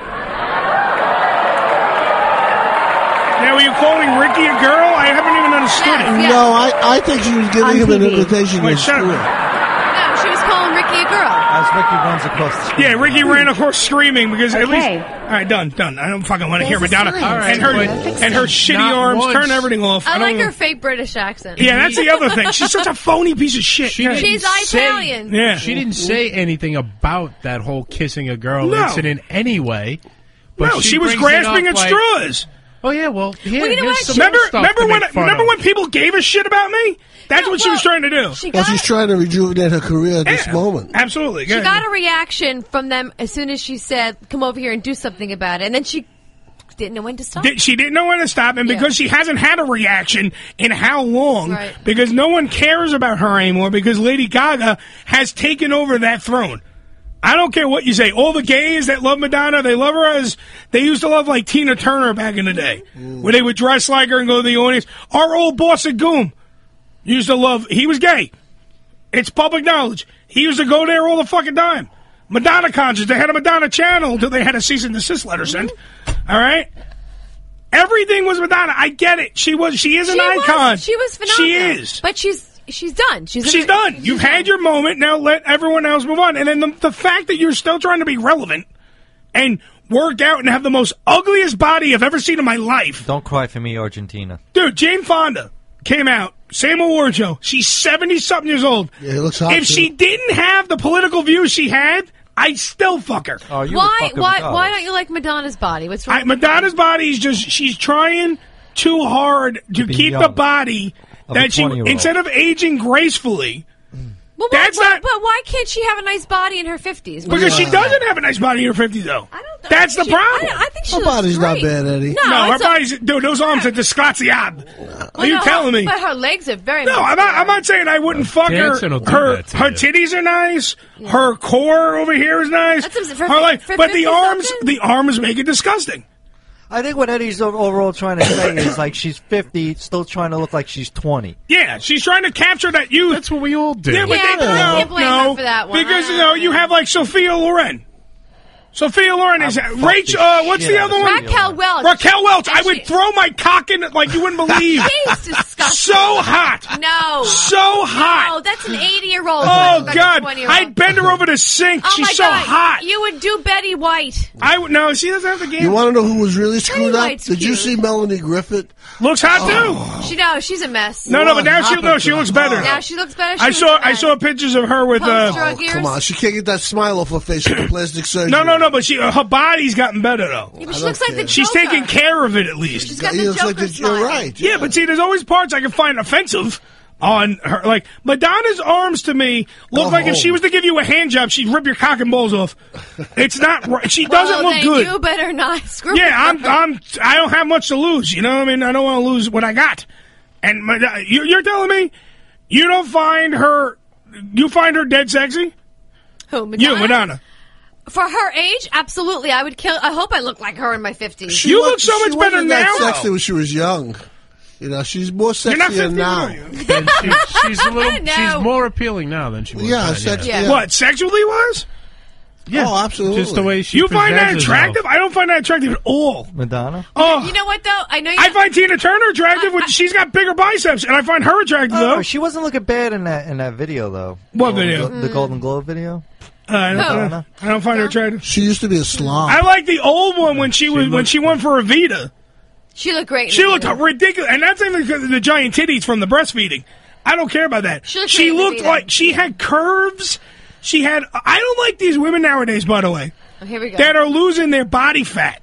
Now, are you calling Ricky a girl? I haven't even understood it. No, I think she was giving him an invitation. Wait, shut up. No, she was calling Ricky a girl. As Ricky runs across the screen. Yeah, Ricky ran across screaming because at least... Okay. All right, done. I don't fucking want to hear Madonna. Right, and her shitty arms. Turn everything off. I like her fake British accent. Yeah, that's the other thing. She's such a phony piece of shit. She's Italian. She didn't say anything about that whole kissing a girl incident anyway. But no, she was grasping at straws. Oh yeah, well, remember when people gave a shit about me? That's what she was trying to do. She's trying to rejuvenate her career at this moment. Absolutely. She got a reaction from them as soon as she said, "Come over here and do something about it," and then she didn't know when to stop. She didn't know when to stop, and because she hasn't had a reaction in how long? Right. Because no one cares about her anymore. Because Lady Gaga has taken over that throne. I don't care what you say. All the gays that love Madonna, they love her as they used to love like Tina Turner back in the day, where they would dress like her and go to the audience. Our old boss at Goom used to love. He was gay. It's public knowledge. He used to go there all the fucking time. Madonna concerts. They had a Madonna channel until they had a cease and desist letter sent. All right. Everything was Madonna. I get it. She is an icon. She was phenomenal. She is. But she's done. She's done. You've had your moment. Now let everyone else move on. And then the fact that you're still trying to be relevant and work out and have the most ugliest body I've ever seen in my life. Don't cry for me, Argentina. Dude, Jane Fonda came out. Same award show. She's 70-something years old. Yeah, it looks hot. If she didn't have the political views she had, I'd still fuck her. Oh, why don't you like Madonna's body? What's wrong? Madonna's body is just, she's trying too hard to keep the body that she, instead of aging gracefully, Well, but why can't she have a nice body in her 50s? Because she doesn't have a nice body in her 50s, though. That's the problem. I think she Her body's not bad, Eddie. No, her body's... Dude, those arms are disgraziad. Are you telling me? But her legs are very No, I'm not saying I wouldn't fuck her. Dancing will do Her that to you. titties are nice. Her core over here is nice. But the arms make it disgusting. I think what Eddie's overall trying to say is like she's 50, still trying to look like she's 20. Yeah, she's trying to capture that youth. That's what we all do. Yeah, but I can't blame her for that one. Because you have like Sophia Loren. Sophia Loren is Rachel. What's the other one? Raquel Welch. Raquel Welch. I would throw my cock in it like you wouldn't believe. She's disgusting. So hot. No. So hot. No, that's an 80-year-old. Oh God! I'd bend her over the sink. Oh, She's my so God. hot. You would do Betty White. I would no. She doesn't have the game. You want to know who was really screwed up? White's Did you cute. see Melanie Griffith? Looks hot too. She's a mess. No, but now she looks better. Now she looks better. I saw pictures of her with Post-drug years. Come on, she can't get that smile off her face with the plastic surgery. No, but her body's gotten better though. Yeah, but she looks like the Joker. She's taking care of it at least. She's got the Joker smile. You're right. Yeah, but see, there's always parts I can find offensive on her. Like Madonna's arms to me look like if she was to give you a hand job, she'd rip your cock and balls off. It's not. She doesn't look good. You better not screw. Yeah, I don't have much to lose. You know what I mean? I don't want to lose what I got. And you're telling me you don't find her? You find her dead sexy? Who? Madonna? You, Madonna. For her age, absolutely. I would kill. I hope I look like her in my 50s. You look so much better now. She wasn't that sexy when she was young. You know, she's more sexier now. She's a little. She's more appealing now than she was. Yeah, then, yeah. What, sexually was? Yeah. Oh, absolutely. Just the way she. You find that presents attractive? herself. I don't find that attractive at all. Madonna? Oh, You know what though? I know. I find Tina Turner attractive when she's got bigger biceps, and I find her attractive though. She wasn't looking bad in that video though. What video? The Golden Globe video. I don't find her attractive. She used to be a slob. I like the old one when she went for Evita. She looked great. She looked ridiculous, and that's even because of the giant titties from the breastfeeding. I don't care about that. She looked like she had curves. She had. I don't like these women nowadays, by the way. Oh, here we go. That are losing their body fat.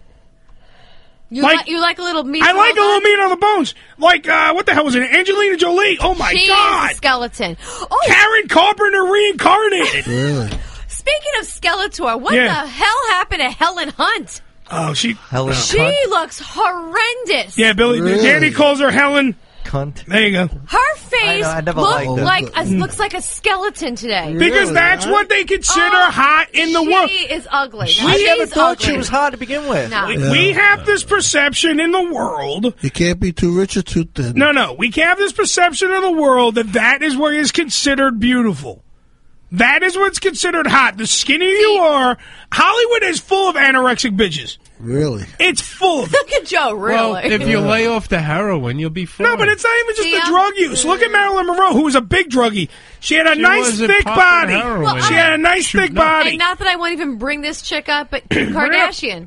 You like a little meat. I like a little meat on the bones. Like what the hell was it? Angelina Jolie. Oh my God. She's a skeleton. Oh, Karen Carpenter reincarnated. Really? Speaking of Skeletor, what the hell happened to Helen Hunt? Oh, she looks horrendous. Yeah, Danny calls her Helen. Cunt. There you go. Her face I never looks like a skeleton today. Because that's what they consider hot in the world. She is ugly. I never thought she was hot to begin with. No. We have this perception in the world. You can't be too rich or too thin. No. We have this perception in the world that is what is considered beautiful. That is what's considered hot. The skinnier you are, Hollywood is full of anorexic bitches. Really? It's full of Look at Joe, really. Well, if you lay off the heroin, you'll be fine. No, but it's not even just the drug use. Look at Marilyn Monroe, who was a big druggie. She had a nice wasn't thick popping body. heroin. She had a nice thick body. And not that I won't even bring this chick up, but Kim Kardashian.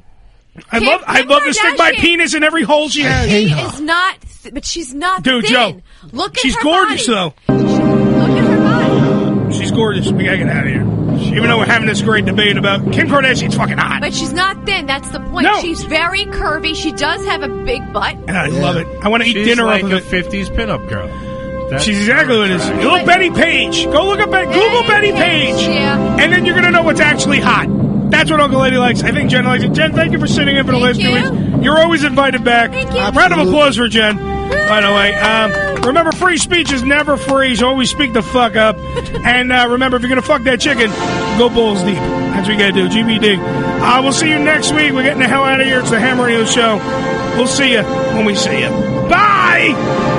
I love to stick my penis in every hole she has. She is not, but she's not Dude, thin. Joe, Look at she's her gorgeous, body. though. Look at her body. She's gorgeous. We gotta get out of here. Even though we're having this great debate about Kim Kardashian's fucking hot. But she's not thin. That's the point. No. She's very curvy. She does have a big butt. And I love it. I want to eat She's dinner like off a of it. 50s pinup girl. That's She's exactly what it is. You look Betty Page. Go look up Google Betty Page. Yeah. And then you're going to know what's actually hot. That's what Uncle Eddie likes. I think Jen likes it. Jen, thank you for sitting in for the last 2 weeks. You're always invited back. Thank you. Round of applause for Jen. By the way, remember, free speech is never free, so always speak the fuck up. And remember, if you're going to fuck that chicken, go balls deep. That's what you got to do. GBD. We'll see you next week. We're getting the hell out of here. It's the Ham Radio Show. We'll see you when we see you. Bye!